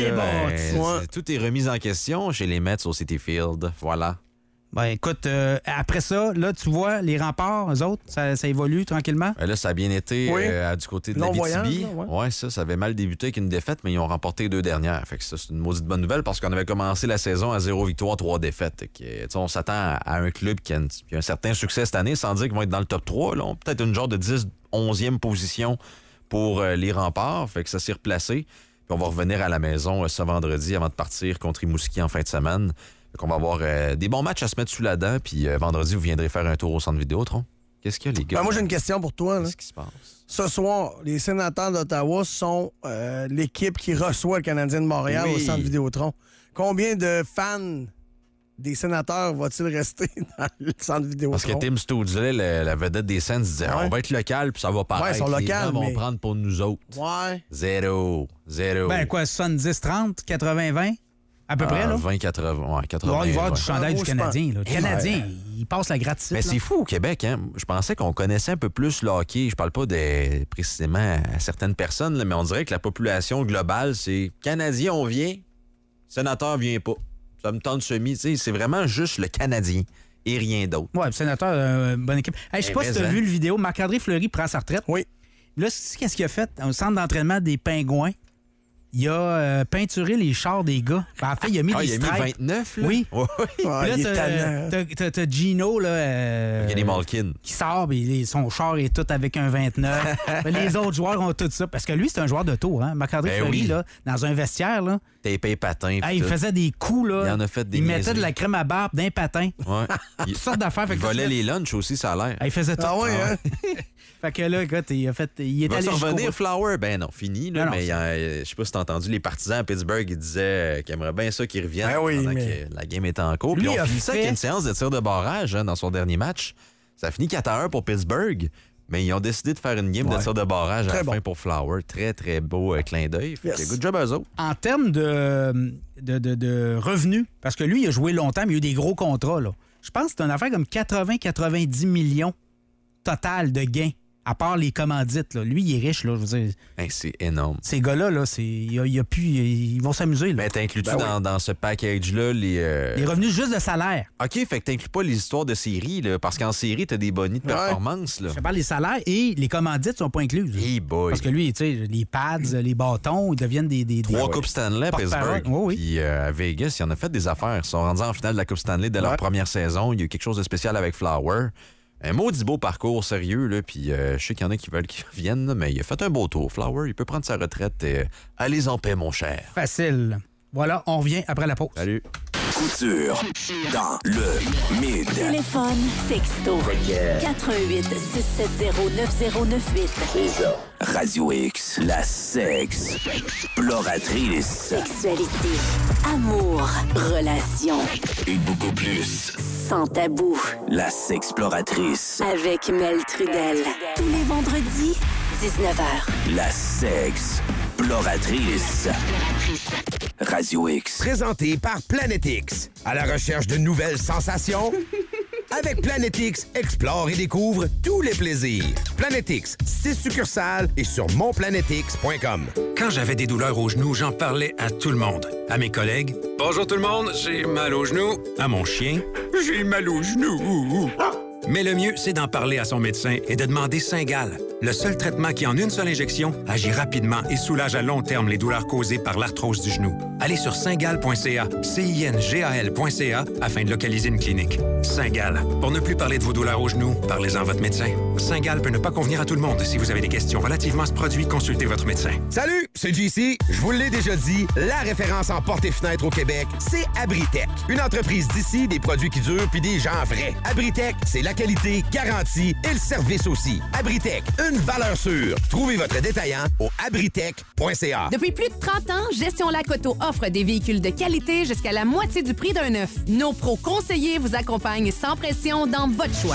là. Tout est remis en question chez les Mets au Citi Field. Voilà. Ben, écoute, après ça, là, tu vois, les remparts, eux autres, ça évolue tranquillement? Là, ça a bien été du côté de l'Abitibi. Oui, ça avait mal débuté avec une défaite, mais ils ont remporté 2 dernières. Fait que ça, c'est une maudite bonne nouvelle parce qu'on avait commencé la saison à 0 victoire, 3 défaites. On s'attend à un club qui a un certain succès cette année, sans dire qu'ils vont être dans le top 3. Là. Peut-être une genre de 10-11e position pour les remparts. Fait que ça s'est replacé. Puis on va revenir à la maison ce vendredi avant de partir contre Rimouski en fin de semaine. Donc, on va avoir des bons matchs à se mettre sous la dent. Puis vendredi, vous viendrez faire un tour au centre Vidéotron. Qu'est-ce qu'il y a, les gars? Moi, j'ai une question pour toi. Qu'est-ce qui se passe? Ce soir, les Sénateurs d'Ottawa sont l'équipe qui reçoit le Canadien de Montréal au centre Vidéotron. Combien de fans des Sénateurs va-t-il rester dans le centre Vidéotron? Parce que Tim Stoudley, la vedette des Sens, disait on va être local puis ça va paraître. Ouais, ils sont locaux, les gens vont prendre pour nous autres. Ouais. Zéro. Ben quoi, 70-30, 80-20? À peu près, là? 20-80, ouais, 80. Il va y avoir du chandail du Canadien. Là. Le Canadien, il passe la gratis. Mais c'est fou au Québec, hein? Je pensais qu'on connaissait un peu plus le hockey. Je parle pas précisément à certaines personnes, là, mais on dirait que la population globale, c'est Canadien, on vient, Sénateur vient pas. Ça me tente semi, tu sais, c'est vraiment juste le Canadien et rien d'autre. Ouais, le Sénateur, bonne équipe. Hey, je sais pas si tu as vu le vidéo, Marc-André Fleury prend sa retraite. Oui. Là, qu'est-ce qu'il a fait? Au centre d'entraînement des Pingouins, il a peinturé les chars des gars. En fait, il a mis des stripes. Il a mis 29, là? Oui. Ouais. Là, t'as Gino, là... Kenny Malkin. Qui sort, et son char est tout avec un 29. Les autres joueurs ont tout ça. Parce que lui, c'est un joueur de tour, hein? Marc-André Fleury, là, dans un vestiaire, là... Tapé patin. Il faisait des coups, là. Il en a fait des Il mettait de la crème à barbe d'un patin. Ouais. Toutes sortes d'affaires. Il volait les lunchs aussi, ça a l'air. Il faisait tout. Ah ouais, hein? Fait que là, écoute, il est allé revenir Flower? Ben non, fini. Là, mais je sais pas si t'as entendu, les partisans à Pittsburgh, ils disaient qu'ils aimeraient bien ça qu'ils reviennent pendant que la game était en cours. Puis on finit ça avec une séance de tir de barrage dans son dernier match. Ça a fini 4-1 pour Pittsburgh, mais ils ont décidé de faire une game de tir de barrage à la fin pour Flower. Très, très beau clin d'œil. Good job à eux autres. En termes de revenus, parce que lui, il a joué longtemps, mais il a eu des gros contrats. Là. Je pense que c'est une affaire comme 80-90 millions total de gains À part les commandites, là. Lui, il est riche, là, je veux dire. C'est énorme. Ces gars-là, là, ils vont s'amuser. Là. Mais t'inclus-tu dans ce package-là les revenus juste de salaire? OK, fait que t'inclus pas les histoires de série, là, parce qu'en série, t'as des bonnies de performance. Là. Je parle des salaires et les commandites sont pas incluses. Hey boy. Parce que lui, tu sais, les pads, les bâtons, ils deviennent des 3 Coupes Stanley à Pittsburgh. Oui. Puis à Vegas, ils en ont fait des affaires. Ils sont rendus en finale de la Coupe Stanley dès leur première saison. Il y a eu quelque chose de spécial avec Flower. Un maudit beau parcours sérieux, là, puis je sais qu'il y en a qui veulent qu'il revienne, là, mais il a fait un beau tour. Flower, il peut prendre sa retraite et allez en paix, mon cher. Facile. Voilà, on revient après la pause. Salut. Couture dans le Mid. Téléphone, texto, 88 670 9098. C'est ça. Radio X, la sexe exploratrice. Sexualité, amour, relations. Et beaucoup plus. Sans tabou. La sexploratrice. Avec Mel Trudel. Tous les vendredis, 19h. La sexploratrice. Radio X. Présenté par Planet X. À la recherche de nouvelles sensations? Avec Planet X, explore et découvre tous les plaisirs. Planet X, 6 succursales et sur monplanetx.com. Quand j'avais des douleurs aux genoux, j'en parlais à tout le monde. À mes collègues, « Bonjour tout le monde, j'ai mal aux genoux. » À mon chien, « J'ai mal aux genoux. » Mais le mieux, c'est d'en parler à son médecin et de demander Cingal, le seul traitement qui, en une seule injection, agit rapidement et soulage à long terme les douleurs causées par l'arthrose du genou. Allez sur cingal.ca, cingal.ca, afin de localiser une clinique. Cingal. Pour ne plus parler de vos douleurs aux genoux, parlez-en à votre médecin. Cingal peut ne pas convenir à tout le monde. Si vous avez des questions relativement à ce produit, consultez votre médecin. Salut, c'est JC. Je vous l'ai déjà dit, la référence en portes et fenêtres au Québec, c'est Abritech. Une entreprise d'ici, des produits qui durent puis des gens vrais. Abritech, c'est la qualité garantie et le service aussi. Abritech, une valeur sûre. Trouvez votre détaillant au abritech.ca. Depuis plus de 30 ans, Gestion Lac Auto offre des véhicules de qualité jusqu'à la moitié du prix d'un neuf. Nos pros conseillers vous accompagnent sans pression dans votre choix.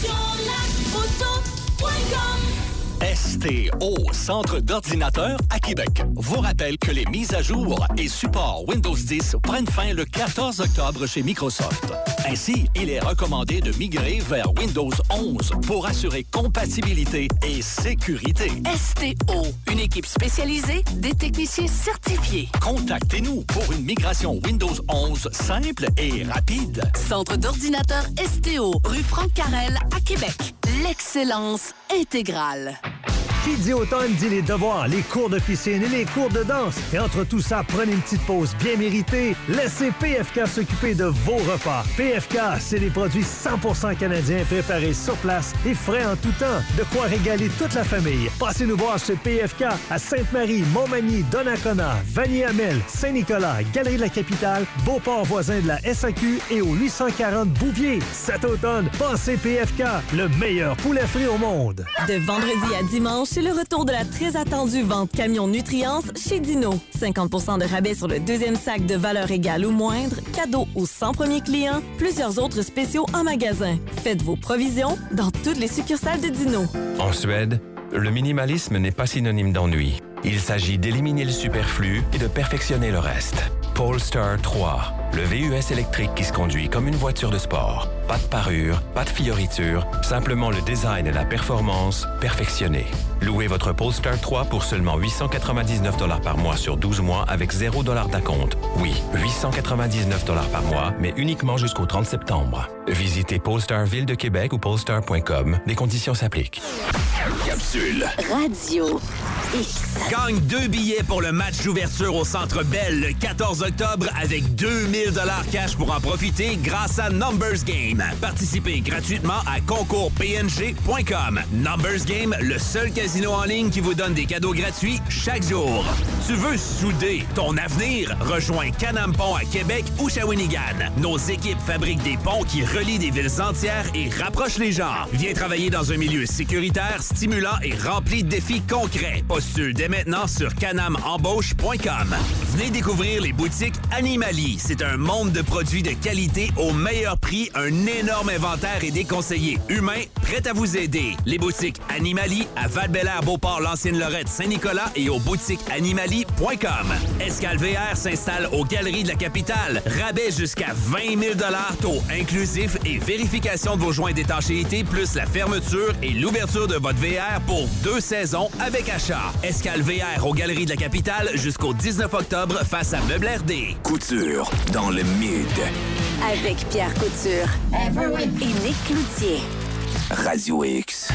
STO, Centre d'ordinateurs à Québec, vous rappelle que les mises à jour et supports Windows 10 prennent fin le 14 octobre chez Microsoft. Ainsi, il est recommandé de migrer vers Windows 11 pour assurer compatibilité et sécurité. STO, une équipe spécialisée, des techniciens certifiés. Contactez-nous pour une migration Windows 11 simple et rapide. Centre d'ordinateurs STO, rue Franck-Carrel à Québec. L'excellence intégrale. Qui dit automne dit les devoirs, les cours de piscine et les cours de danse. Et entre tout ça, prenez une petite pause bien méritée. Laissez PFK s'occuper de vos repas. PFK, c'est des produits 100% canadiens préparés sur place et frais en tout temps. De quoi régaler toute la famille. Passez nous voir chez PFK à Sainte-Marie, Montmagny, Donnacona, Vanier-Amel, Saint-Nicolas, Galerie de la Capitale, Beauport voisin de la SAQ et au 840 Bouvier. Cet automne, passez PFK, le meilleur poulet frit au monde. De vendredi à dimanche, c'est le retour de la très attendue vente camion Nutriance chez Dino. 50% de rabais sur le deuxième sac de valeur égale ou moindre, cadeau aux 100 premiers clients, plusieurs autres spéciaux en magasin. Faites vos provisions dans toutes les succursales de Dino. En Suède, le minimalisme n'est pas synonyme d'ennui. Il s'agit d'éliminer le superflu et de perfectionner le reste. Polestar 3, le VUS électrique qui se conduit comme une voiture de sport. Pas de parure, pas de fioriture, simplement le design et la performance perfectionnés. Louez votre Polestar 3 pour seulement 899 $ par mois sur 12 mois avec 0 $ d'acompte. Oui, 899 $ par mois, mais uniquement jusqu'au 30 septembre. Visitez Polestar Ville de Québec ou polestar.com. Les conditions s'appliquent. Capsule. Radio X. Gagne 2 billets pour le match d'ouverture au Centre Bell le 14 octobre avec 2000 $ cash pour en profiter grâce à Numbers Game. Participez gratuitement à concourspng.com. Numbers Game, le seul casino en ligne qui vous donne des cadeaux gratuits chaque jour. Tu veux souder ton avenir? Rejoins Can-Am Pont à Québec ou Shawinigan. Nos équipes fabriquent des ponts qui relient des villes entières et rapprochent les gens. Viens travailler dans un milieu sécuritaire, stimulant et rempli de défis concrets. Postule dès maintenant sur canamembauche.com. Venez découvrir les boutiques Animali. C'est un monde de produits de qualité au meilleur prix, un énorme inventaire et des conseillers humains prêts à vous aider. Les boutiques Animali à Val-Bélair, Beauport, L'Ancienne-Lorette, Saint-Nicolas et au boutiqueanimali.com. Escale VR s'installe aux Galeries de la Capitale. Rabais jusqu'à 20 000 $, taux inclusif et vérification de vos joints d'étanchéité, plus la fermeture et l'ouverture de votre VR pour 2 saisons avec achat. Escale VR aux Galeries de la Capitale jusqu'au 19 octobre face à Meubles RD. Couture dans le Mid. Avec Pierre Couture et Nick Cloutier. Radio X.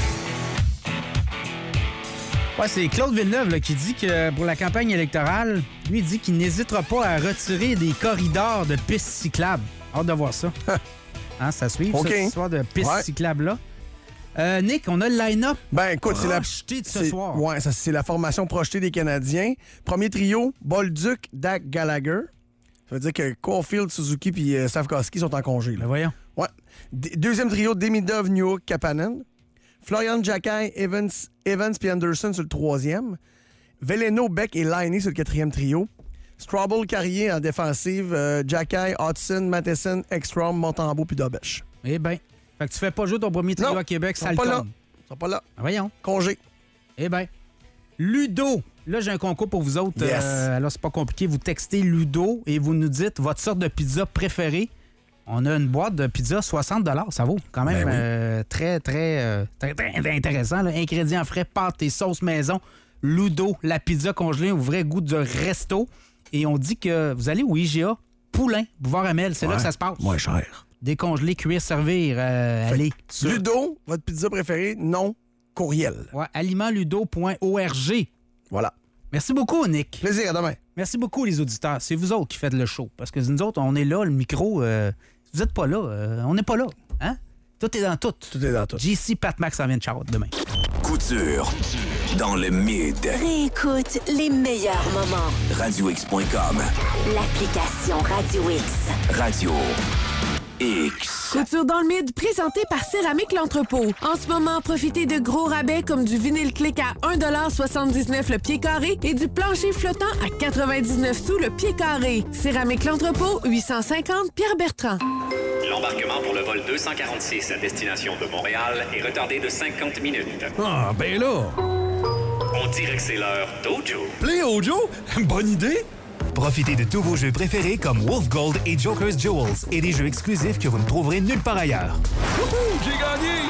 Ouais, c'est Claude Villeneuve là, qui dit que pour la campagne électorale, lui il dit qu'il n'hésitera pas à retirer des corridors de pistes cyclables. Hâte de voir ça. Hein, ça suit, cette histoire de pistes cyclables-là. Nick, on a le line-up projeté de ce soir. Ouais, c'est la formation projetée des Canadiens. Premier trio, Bolduc, Dak, Gallagher. Ça veut dire que Caulfield, Suzuki et Savkowski sont en congé. Là. Voyons. Ouais. Deuxième trio, Demidov, Newhook, Kapanen. Florian Jacquet, Evans puis Anderson sur le troisième. Veleno, Beck et Liney sur le quatrième trio. Strouble, Carrier en défensive. Jacquet, Hudson, Matheson, Ekstrom, Montembeault puis Dobèche. Eh bien, fait que tu fais pas jouer ton premier trio à Québec, ça le pas là. tombe. Ils sont pas là. Voyons. Congé. Eh bien, Ludo. Là, j'ai un concours pour vous autres. Yes. Alors, c'est pas compliqué. Vous textez Ludo et vous nous dites votre sorte de pizza préférée. On a une boîte de pizza 60 $. Ça vaut quand même très intéressant. Là. Ingrédients frais, pâtes et sauces maison. Ludo, la pizza congelée au vrai goût de resto. Et on dit que vous allez au IGA, Poulain, Boulevard Amel. C'est là que ça se passe. Moins cher. Décongeler, cuire, servir. Allez. Ludo, votre pizza préférée, non, courriel. Ouais, alimentludo.org. Voilà. Merci beaucoup, Nick. Plaisir, à demain. Merci beaucoup, les auditeurs. C'est vous autres qui faites le show. Parce que nous autres, on est là, le micro. Vous n'êtes pas là. On n'est pas là. Hein? Tout est dans tout. Tout est dans tout. JC, Pat Max en vient de Charlotte demain. Couture dans le Mid. Réécoute les meilleurs moments. RadioX.com. L'application Radio X. Radio X. Couture dans le Mid, présenté par Céramique L'Entrepôt. En ce moment, profitez de gros rabais comme du vinyle click à 1,79 $ le pied carré et du plancher flottant à 99 sous le pied carré. Céramique L'Entrepôt, 850 Pierre-Bertrand. L'embarquement pour le vol 246 à destination de Montréal est retardé de 50 minutes. Ah, ben là! On dirait que c'est l'heure d'Ojo. Play Ojo? Bonne idée! Profitez de tous vos jeux préférés comme Wolf Gold et Joker's Jewels et des jeux exclusifs que vous ne trouverez nulle part ailleurs. Wouhou! J'ai gagné!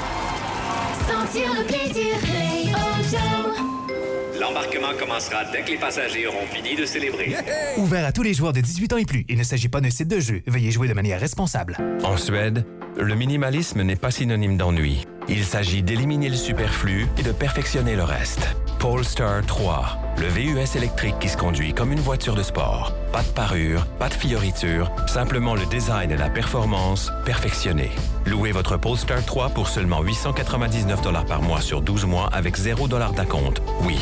Sentir le plaisir, Play Ojo. L'embarquement commencera dès que les passagers auront fini de célébrer. Yeah! Ouvert à tous les joueurs de 18 ans et plus. Il ne s'agit pas d'un site de jeu. Veuillez jouer de manière responsable. En Suède, le minimalisme n'est pas synonyme d'ennui. Il s'agit d'éliminer le superflu et de perfectionner le reste. Polestar 3, le VUS électrique qui se conduit comme une voiture de sport. Pas de parure, pas de fioriture, simplement le design et la performance perfectionnés. Louez votre Polestar 3 pour seulement 899 $ par mois sur 12 mois avec 0 $ d'acompte. Oui,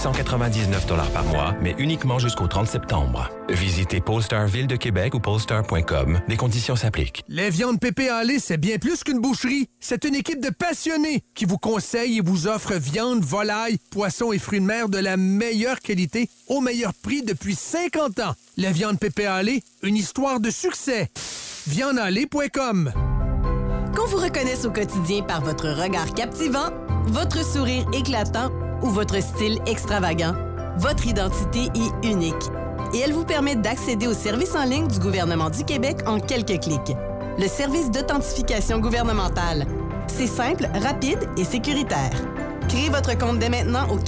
899 $ par mois, mais uniquement jusqu'au 30 septembre. Visitez Polestar Ville de Québec ou polestar.com. Des conditions s'appliquent. Les viandes Pépé en lait, c'est bien plus qu'une boucherie. C'est une équipe de passionnés qui vous conseille et vous offre viande, volaille, poisson et fruits de mer de la meilleure qualité au meilleur prix depuis 50 ans. La viande Pépé en lait, une histoire de succès. Viandeanlait.com. Qu'on vous reconnaisse au quotidien par votre regard captivant, votre sourire éclatant ou votre style extravagant, votre identité est unique. Et elle vous permet d'accéder au service en ligne du gouvernement du Québec en quelques clics. Le service d'authentification gouvernementale. C'est simple, rapide et sécuritaire. Créez votre compte dès maintenant au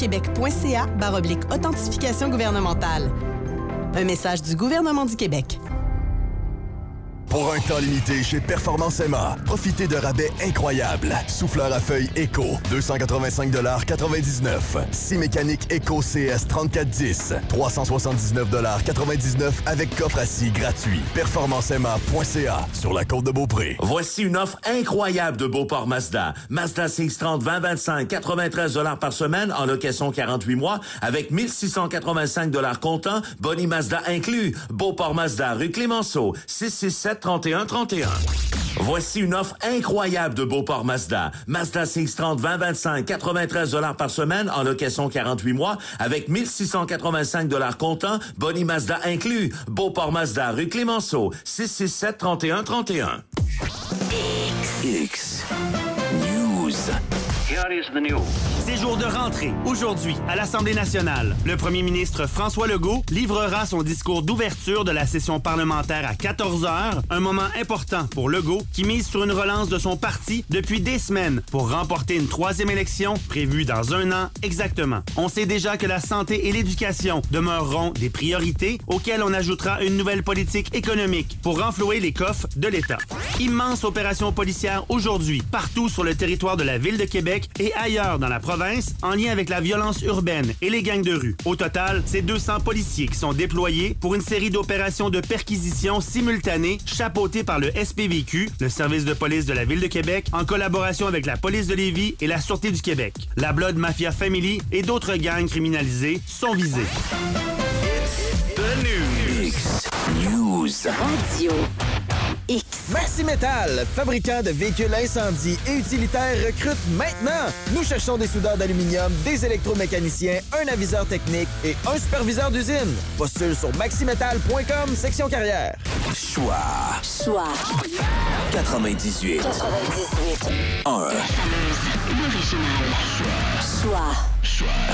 québec.ca/authentification gouvernementale. Un message du gouvernement du Québec. Pour un temps limité chez Performance MA, profitez de rabais incroyables. Souffleur à feuilles Eco, 285,99 $. Scie mécanique Eco CS 3410, 379,99 $ avec coffre à scie gratuit. PerformanceMA.ca sur la côte de Beaupré. Voici une offre incroyable de Beauport Mazda. Mazda CX-30 2025, 93 $ par semaine en location 48 mois avec 1685 $ comptant, boni Mazda inclus. Beauport Mazda, rue Clémenceau, 667-3131. Voici une offre incroyable de Beauport Mazda. Mazda CX-30 2025, 93 $ par semaine en location 48 mois avec 1685 $ comptant, boni Mazda inclus. Beauport Mazda, rue Clémenceau, 667-3131. X News. Here is the news. C'est jour de rentrée, aujourd'hui, à l'Assemblée nationale. Le premier ministre François Legault livrera son discours d'ouverture de la session parlementaire à 14 h, un moment important pour Legault qui mise sur une relance de son parti depuis des semaines pour remporter une 3e élection prévue dans 1 an exactement. On sait déjà que la santé et l'éducation demeureront des priorités auxquelles on ajoutera une nouvelle politique économique pour renflouer les coffres de l'État. Immense opération policière aujourd'hui, partout sur le territoire de la Ville de Québec et ailleurs dans la province en lien avec la violence urbaine et les gangs de rue. Au total, c'est 200 policiers qui sont déployés pour une série d'opérations de perquisition simultanées chapeautées par le SPVQ, le service de police de la Ville de Québec, en collaboration avec la police de Lévis et la Sûreté du Québec. La Blood Mafia Family et d'autres gangs criminalisés sont visés. X News. Radio X. Maxi Métal, fabricant de véhicules incendies et utilitaires, recrute maintenant. Nous cherchons des soudeurs d'aluminium, des électromécaniciens, un aviseur technique et un superviseur d'usine. Postule sur maximetal.com, section carrière. Choix. 98. 1. L'original. Choix.